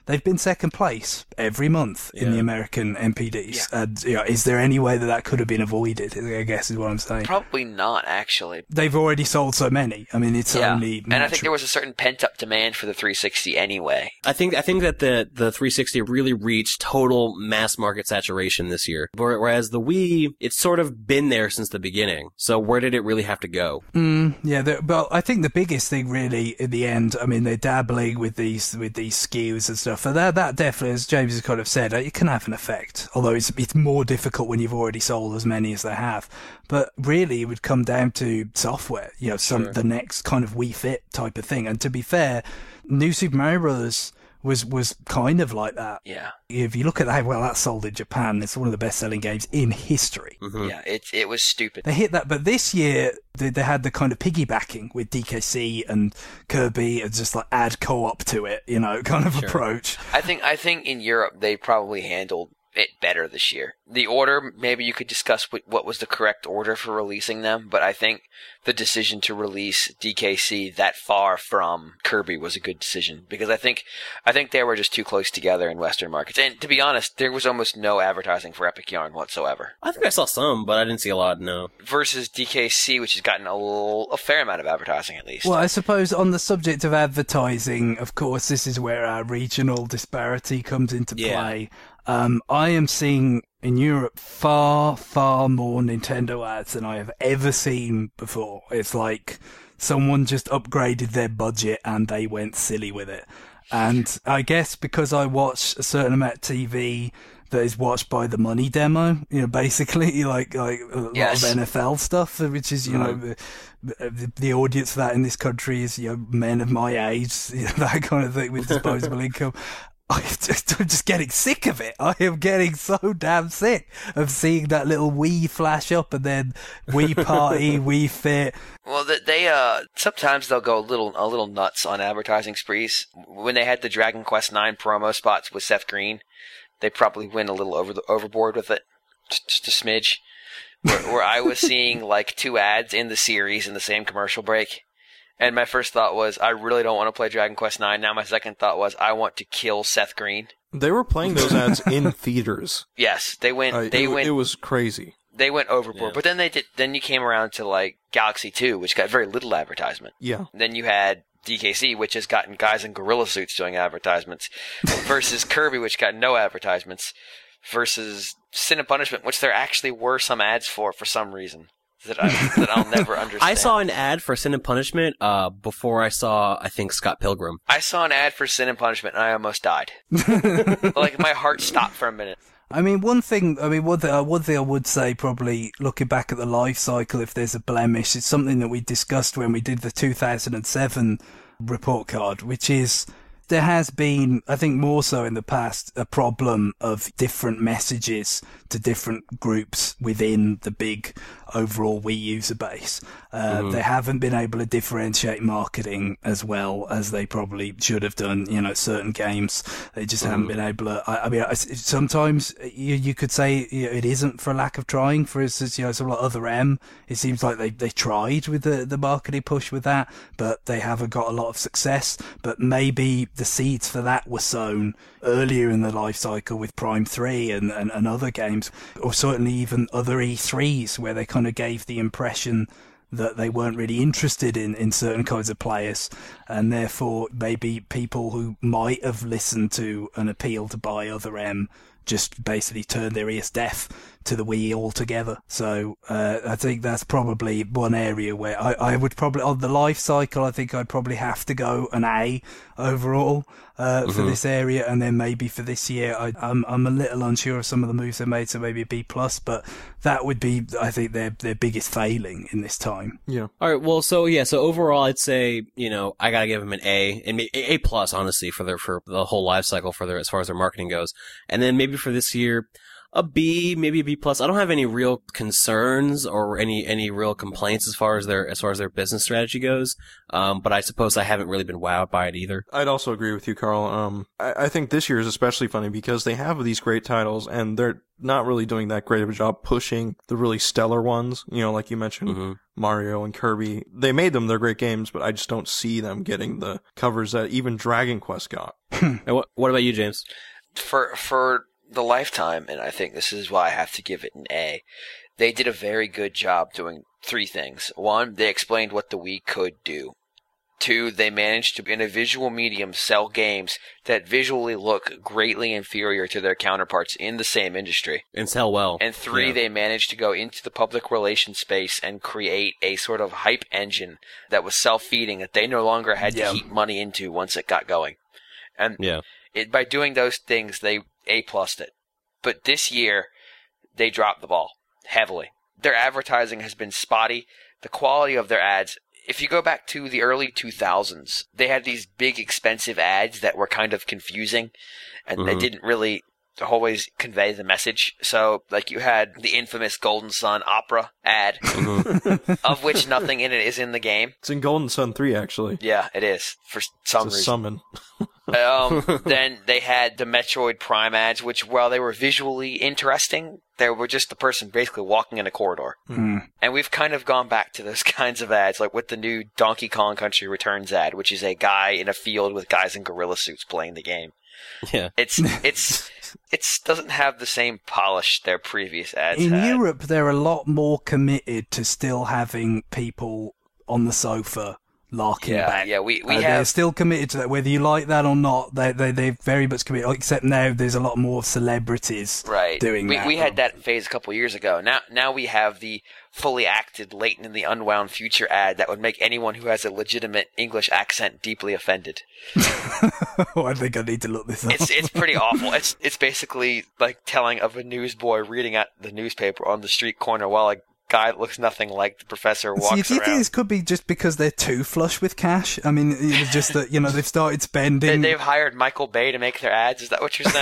they've been second place every month in Yeah. the American M P Ds. Yeah. And you know, is there any way that that could have been avoided? I guess is what I'm saying. Probably not, actually. They've already sold so many. I mean, it's Yeah, only and I think natural. there was a certain pent-up demand for the three sixty anyway. I think I think that the the three sixty really reached total mass market saturation this year, whereas the Wii, it's sort of been there since the beginning. So where did it really have to go? Mm, yeah, the- but I think the biggest thing really in the end, I mean, they're dabbling with these with these S K Us and stuff, and that that definitely, as James has kind of said, it can have an effect. Although it's it's more difficult when you've already sold as many as they have. But really, it would come down to software. You know, some Sure. the next kind of Wii Fit type of thing. And to be fair, New Super Mario Bros. was was kind of like that. Yeah. If you look at how well that sold in Japan, it's one of the best-selling games in history. Mhm. Yeah, it it was stupid. They hit that, but this year they, they had the kind of piggybacking with D K C and Kirby and just like add co-op to it, you know, kind of Sure. approach. I think I think in Europe they probably handled it better this year. The order, maybe you could discuss what, what was the correct order for releasing them, but I think the decision to release D K C that far from Kirby was a good decision because I think I think they were just too close together in Western markets. And to be honest, there was almost no advertising for Epic Yarn whatsoever. I think I saw some, but I didn't see a lot. No. Versus D K C, which has gotten a little, a fair amount of advertising at least. Well, I suppose on the subject of advertising, of course, this is where our regional disparity comes into Yeah. play. Um, I am seeing in Europe far, far more Nintendo ads than I have ever seen before. It's like someone just upgraded their budget and they went silly with it. And I guess because I watch a certain amount of T V that is watched by the money demo, you know, basically like like a Yes. lot of N F L stuff, which is, you know, the, the, the audience for that in this country is, you know, men of my age, you know, that kind of thing with disposable income. I'm just, I'm just getting sick of it. I am getting so damn sick of seeing that little Wii flash up and then Wii Party, Wii Fit. Well, th- they uh sometimes they'll go a little a little nuts on advertising sprees. When they had the Dragon Quest nine promo spots with Seth Green, they probably went a little over the overboard with it, just, just a smidge. Where, where I was seeing like two ads in the series in the same commercial break, and my first thought was I really don't want to play Dragon Quest nine. Now my second thought was I want to kill Seth Green. They were playing those ads in theaters. Yes, they went. Uh, they it, went. it was crazy. They went overboard. Yeah. But then they did. Then you came around to like Galaxy two, which got very little advertisement. Yeah. Then you had D K C, which has gotten guys in gorilla suits doing advertisements, versus Kirby, which got no advertisements, versus Sin and Punishment, which there actually were some ads for for some reason that, I, that I'll never understand. I saw an ad for Sin and Punishment uh, before I saw, I think, Scott Pilgrim. I saw an ad for Sin and Punishment, and I almost died. Like my heart stopped for a minute. I mean, one thing, I mean, one thing, uh, one thing I would say, probably looking back at the life cycle, if there's a blemish, it's something that we discussed when we did the two thousand seven report card, which is there has been, I think more so in the past, a problem of different messages to different groups within the big overall Wii user base. Uh, Mm-hmm. They haven't been able to differentiate marketing as well as they probably should have done. You know, certain games, they just haven't been able to, I, I mean, I, sometimes you, you could say, you know, it isn't for lack of trying. For instance, you know, something like Other M, it seems like they, they tried with the, the marketing push with that, but they haven't got a lot of success. But maybe the seeds for that were sown earlier in the life cycle with Prime three and, and, and other games, or certainly even other E threes where they kind of gave the impression that they weren't really interested in, in certain kinds of players, and therefore maybe people who might have listened to an appeal to buy Other M just basically turned their ears deaf to the Wii altogether. So uh, I think that's probably one area where I, I would probably, on the life cycle, I think I'd probably have to go an A overall uh, for this area, and then maybe for this year, I, I'm I'm a little unsure of some of the moves they made, so maybe a B plus. But that would be, I think, their their biggest failing in this time. Yeah. All right. Well, so yeah. So overall, I'd say you know I gotta give them an A and A A plus honestly for their for the whole life cycle for their as far as their marketing goes, and then maybe for this year, a B, maybe a B plus. I don't have any real concerns or any any real complaints as far as their as far as their business strategy goes. Um, but I suppose I haven't really been wowed by it either. I'd also agree with you, Carl. Um, I, I think this year is especially funny because they have these great titles and they're not really doing that great of a job pushing the really stellar ones. You know, like you mentioned, Mm-hmm. Mario and Kirby. They made them, they're great games, but I just don't see them getting the covers that even Dragon Quest got. And what, what about you, James? For for the lifetime, and I think this is why I have to give it an A, they did a very good job doing three things. One, they explained what the Wii could do. Two, they managed to, in a visual medium, sell games that visually look greatly inferior to their counterparts in the same industry. And sell well. And three, Yeah. they managed to go into the public relations space and create a sort of hype engine that was self-feeding, that they no longer had Yeah. to heat money into once it got going. And Yeah. it, by doing those things, they A-plussed it. But this year, they dropped the ball heavily. Their advertising has been spotty. The quality of their ads, if you go back to the early two thousands, they had these big, expensive ads that were kind of confusing, and they Mhm. didn't really always convey the message. So, like, you had the infamous Golden Sun Opera ad, Mhm. of which nothing in it is in the game. It's in Golden Sun three, actually. Yeah, it is, for some It's a reason. summon. Um, then they had the Metroid Prime ads, which, while they were visually interesting, they were just the person basically walking in a corridor. Hmm. And we've kind of gone back to those kinds of ads, like with the new Donkey Kong Country Returns ad, which is a guy in a field with guys in gorilla suits playing the game. Yeah. It's it's it's doesn't have the same polish their previous ads In had. Europe, they're a lot more committed to still having people on the sofa larking Yeah, back. yeah, we- we Uh, They're have- still committed to that, whether you like that or not. They they they're very much committed. Except now, there's a lot more celebrities Right. doing we, that. We had that phase a couple years ago. Now, now we have the fully acted, latent in the unwound future ad that would make anyone who has a legitimate English accent deeply offended. Oh, I think I need to look this up. It's it's pretty awful. It's it's basically like telling of a newsboy reading out the newspaper on the street corner while a guy that looks nothing like the professor walks See, do you think around. this could be just because they're too flush with cash? I mean, it was just that, you know, they've started They, spending. they've hired Michael Bay to make their ads. Is that what you're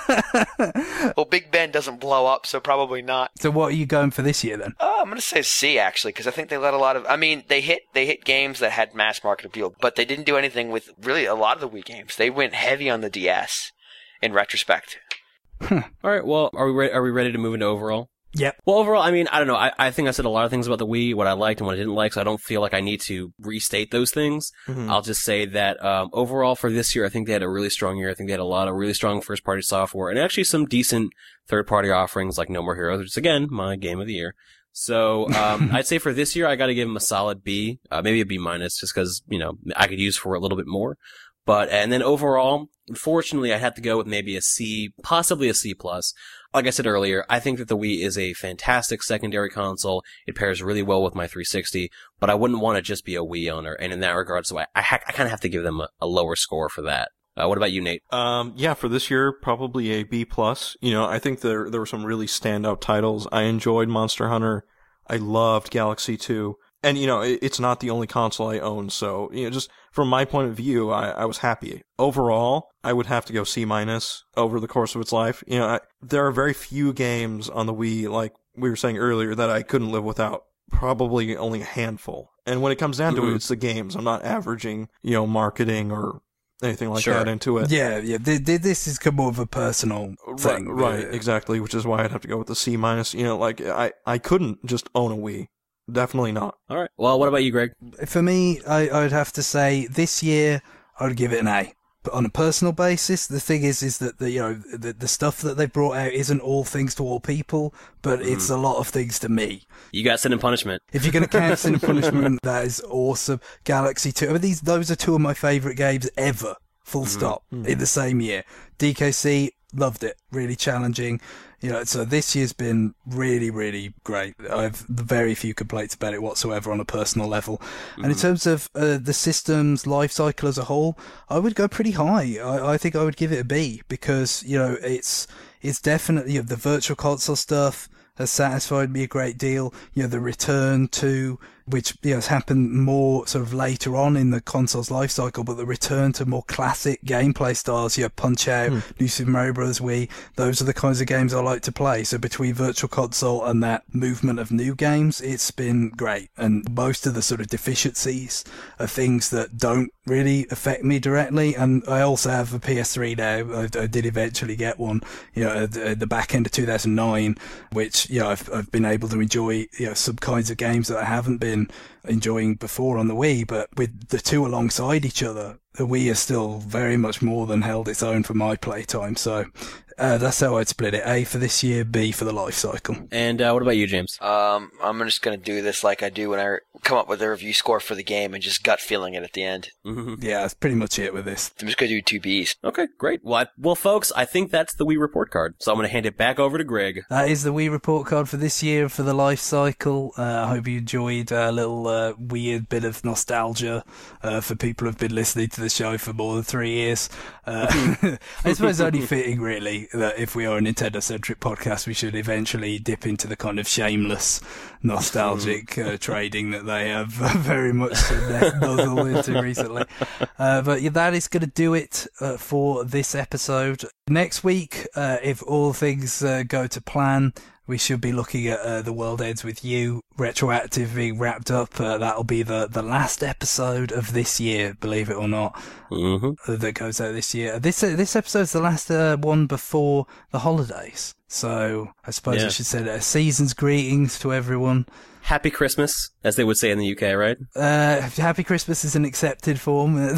saying? Well, Big Ben doesn't blow up, so probably not. So what are you going for this year then? Uh, I'm going to say C, actually, because I think they let a lot of... I mean, they hit they hit games that had mass market appeal, but they didn't do anything with really a lot of the Wii games. They went heavy on the D S, in retrospect. All right. Well, are we re- are we ready to move into overall? Yep. Well, overall, I mean, I don't know. I, I think I said a lot of things about the Wii, what I liked and what I didn't like, so I don't feel like I need to restate those things. Mhm. I'll just say that um, overall for this year, I think they had a really strong year. I think they had a lot of really strong first-party software and actually some decent third-party offerings like No More Heroes, which is, again, my game of the year. So um, I'd say for this year, I got to give them a solid B, uh, maybe a B minus, just because, you know, I could use for a little bit more. But, and then overall, unfortunately, I had to go with maybe a C, possibly a C plus. Like I said earlier, I think that the Wii is a fantastic secondary console. It pairs really well with my three sixty, but I wouldn't want to just be a Wii owner. And in that regard, so I, I, ha- I kind of have to give them a, a lower score for that. Uh, what about you, Nate? Um, yeah, for this year, probably a B plus. You know, I think there there were some really standout titles. I enjoyed Monster Hunter. I loved Galaxy two. And, you know, it, it's not the only console I own, so, you know, just from my point of view, I, I was happy. Overall, I would have to go C minus over the course of its life. You know, I, there are very few games on the Wii, like we were saying earlier, that I couldn't live without. Probably only a handful. And when it comes down to Mhm. it, it's the games. I'm not averaging, you know, marketing or anything like Sure. that into it. Yeah, yeah. Th- th- this is more of a personal thing. Right, right, Uh, exactly, which is why I'd have to go with the C minus. You know, like, I, I couldn't just own a Wii. Definitely not. All right. Well, what about you, Greg? For me, I, I'd have to say this year I would give it an A. But on a personal basis, the thing is, is that the you know the the stuff that they brought out isn't all things to all people, but it's a lot of things to me. You got Sin and Punishment. If you're going to count Sin and Punishment, that is awesome. Galaxy two, I mean, these those are two of my favourite games ever. Full stop. In the same year, D K C loved it. Really challenging. You know, so this year's been really, really great. I have very few complaints about it whatsoever on a personal level. And in terms of uh, the system's life cycle as a whole, I would go pretty high. I, I think I would give it a B because, you know, it's it's definitely, you know, the virtual console stuff has satisfied me a great deal. You know, the return to, which, you know, has happened more sort of later on in the console's life cycle, but the return to more classic gameplay styles, you know, Punch Out, Hmm. New Super Mario Bros. Wii, those are the kinds of games I like to play. So between virtual console and that movement of new games, it's been great. And most of the sort of deficiencies are things that don't really affect me directly. And I also have a P S three now. I, I did eventually get one, you know, at the, at the back end of two thousand nine, which which, you know, I've, I've been able to enjoy, you know, some kinds of games that I haven't been enjoying before on the Wii, but with the two alongside each other, the Wii is still very much more than held its own for my playtime. So uh, that's how I'd split it. A for this year, B for the life cycle. And uh, what about you, James? Um, I'm just going to do this like I do when I come up with a review score for the game and just gut feeling it at the end. Mm-hmm. Yeah, that's pretty much it with this. I'm just going to do two Bs. Okay, great. Well, I, well, folks, I think that's the Wii report card. So I'm going to hand it back over to Greg. That is the Wii report card for this year for the life cycle. Uh, I hope you enjoyed a little uh, weird bit of nostalgia uh, for people who've been listening to the show for more than three years. Uh, I suppose only fitting, really, that if we are a Nintendo-centric podcast, we should eventually dip into the kind of shameless, nostalgic uh, trading that they have very much nuzzled into recently. Uh, but yeah, that is going to do it uh, for this episode. Next week, uh, if all things uh, go to plan, we should be looking at uh, The World Ends With You retroactive being wrapped up. Uh, that'll be the, the last episode of this year, believe it or not, mm-hmm. that goes out this year. This uh, this episode's the last uh, one before the holidays. So I suppose yeah. I should say that season's greetings to everyone. Happy Christmas, as they would say in the U K, right? Uh, Happy Christmas is an accepted form.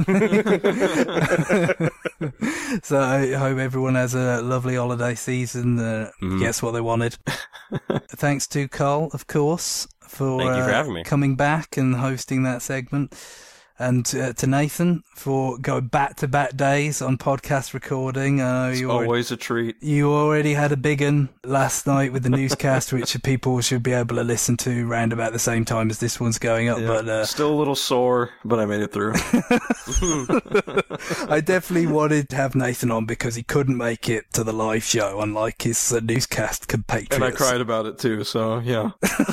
So I hope everyone has a lovely holiday season, uh, mm. gets what they wanted. Thanks to Carl, of course, for, Thank you for uh, having me. coming back and hosting that segment. And uh, to Nathan for going back-to-back days on podcast recording. Uh, it's you always already, a treat. You already had a big one last night with the newscast, which people should be able to listen to round about the same time as this one's going up. Yeah, but uh, still a little sore, but I made it through. I definitely wanted to have Nathan on because he couldn't make it to the live show, unlike his uh, newscast compatriots. And I cried about it too, so yeah.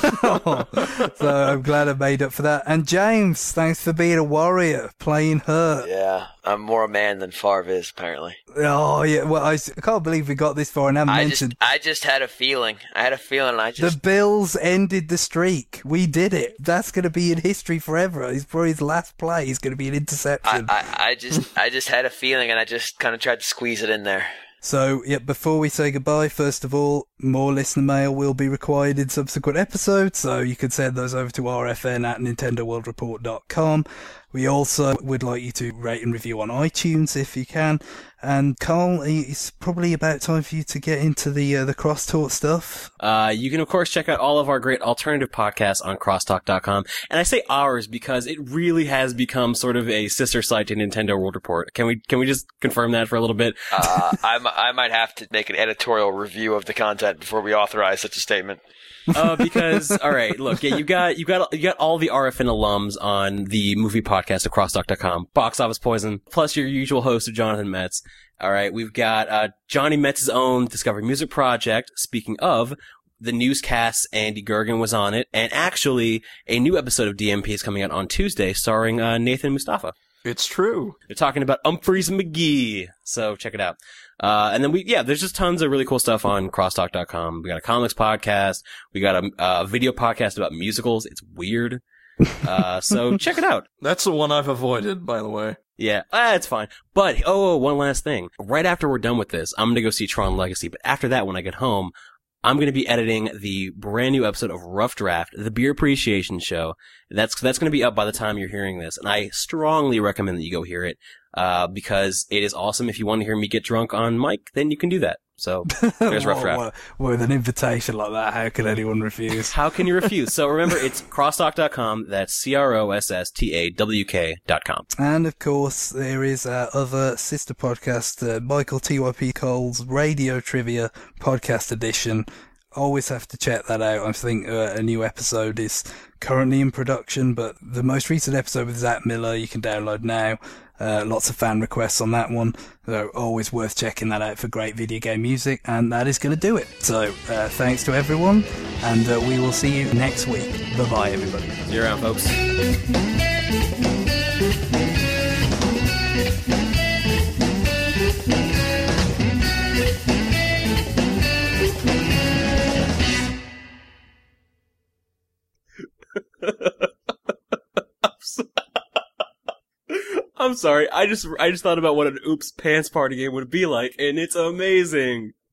So I'm glad I made up for that. And James, thanks for being a warrior, playing Hurt. Yeah, I'm more a man than Farv is, apparently. Oh, yeah, well, I, I can't believe we got this far and haven't I mentioned... Just, I just had a feeling. I had a feeling and I just... The Bills ended the streak. We did it. That's going to be in history forever. He's probably his last play. He's going to be an interception. I, I, I just I just had a feeling and I just kind of tried to squeeze it in there. So, yeah, before we say goodbye, first of all, more listener mail will be required in subsequent episodes, so you can send those over to R F N at Nintendo World Report dot com. We also would like you to rate and review on iTunes if you can. And Carl, it's probably about time for you to get into the uh, the Crosstalk stuff. Uh, you can, of course, check out all of our great alternative podcasts on crosstalk dot com. And I say ours because it really has become sort of a sister site to Nintendo World Report. Can we can we just confirm that for a little bit? uh, I, I might have to make an editorial review of the content before we authorize such a statement. Uh, because, alright, look, yeah, you got, you got, you got all the R F N alums on the movie podcast at crosstalk dot com. Box Office Poison, plus your usual host of Jonathan Metz. Alright, we've got, uh, Johnny Metz's own Discovery Music Project. Speaking of, the newscast, Andy Gergen was on it, and actually, a new episode of D M P is coming out on Tuesday, starring, uh, Nathan Mustafa. It's true. They're talking about Humphreys McGee, so check it out. Uh, and then we, yeah, there's just tons of really cool stuff on crosstalk dot com. We got a comics podcast. We got a, a video podcast about musicals. It's weird. Uh, so check it out. That's the one I've avoided, by the way. Yeah, uh, it's fine. But, oh, one last thing. Right after we're done with this, I'm gonna go see Tron Legacy. But after that, when I get home, I'm going to be editing the brand new episode of Rough Draft, the beer appreciation show. That's, that's going to be up by the time you're hearing this. And I strongly recommend that you go hear it, uh, because it is awesome. If you want to hear me get drunk on mic, then you can do that. So there's Rough Draft. Well, well, with an invitation like that, how can anyone refuse? How can you refuse? So remember, it's crosstalk dot com. That's C R O S S T A W K dot com. And of course, there is our other sister podcast, uh, Michael T Y P Cole's Radio Trivia Podcast Edition. Always have to check that out. I think uh, a new episode is currently in production, but the most recent episode with Zach Miller you can download now. Uh, lots of fan requests on that one. So always worth checking that out for great video game music. And that is going to do it. So uh, thanks to everyone, and uh, we will see you next week. Bye-bye, everybody. See you around, folks. I'm sorry. I just I just thought about what an Oops Pants Party game would be like, and it's amazing.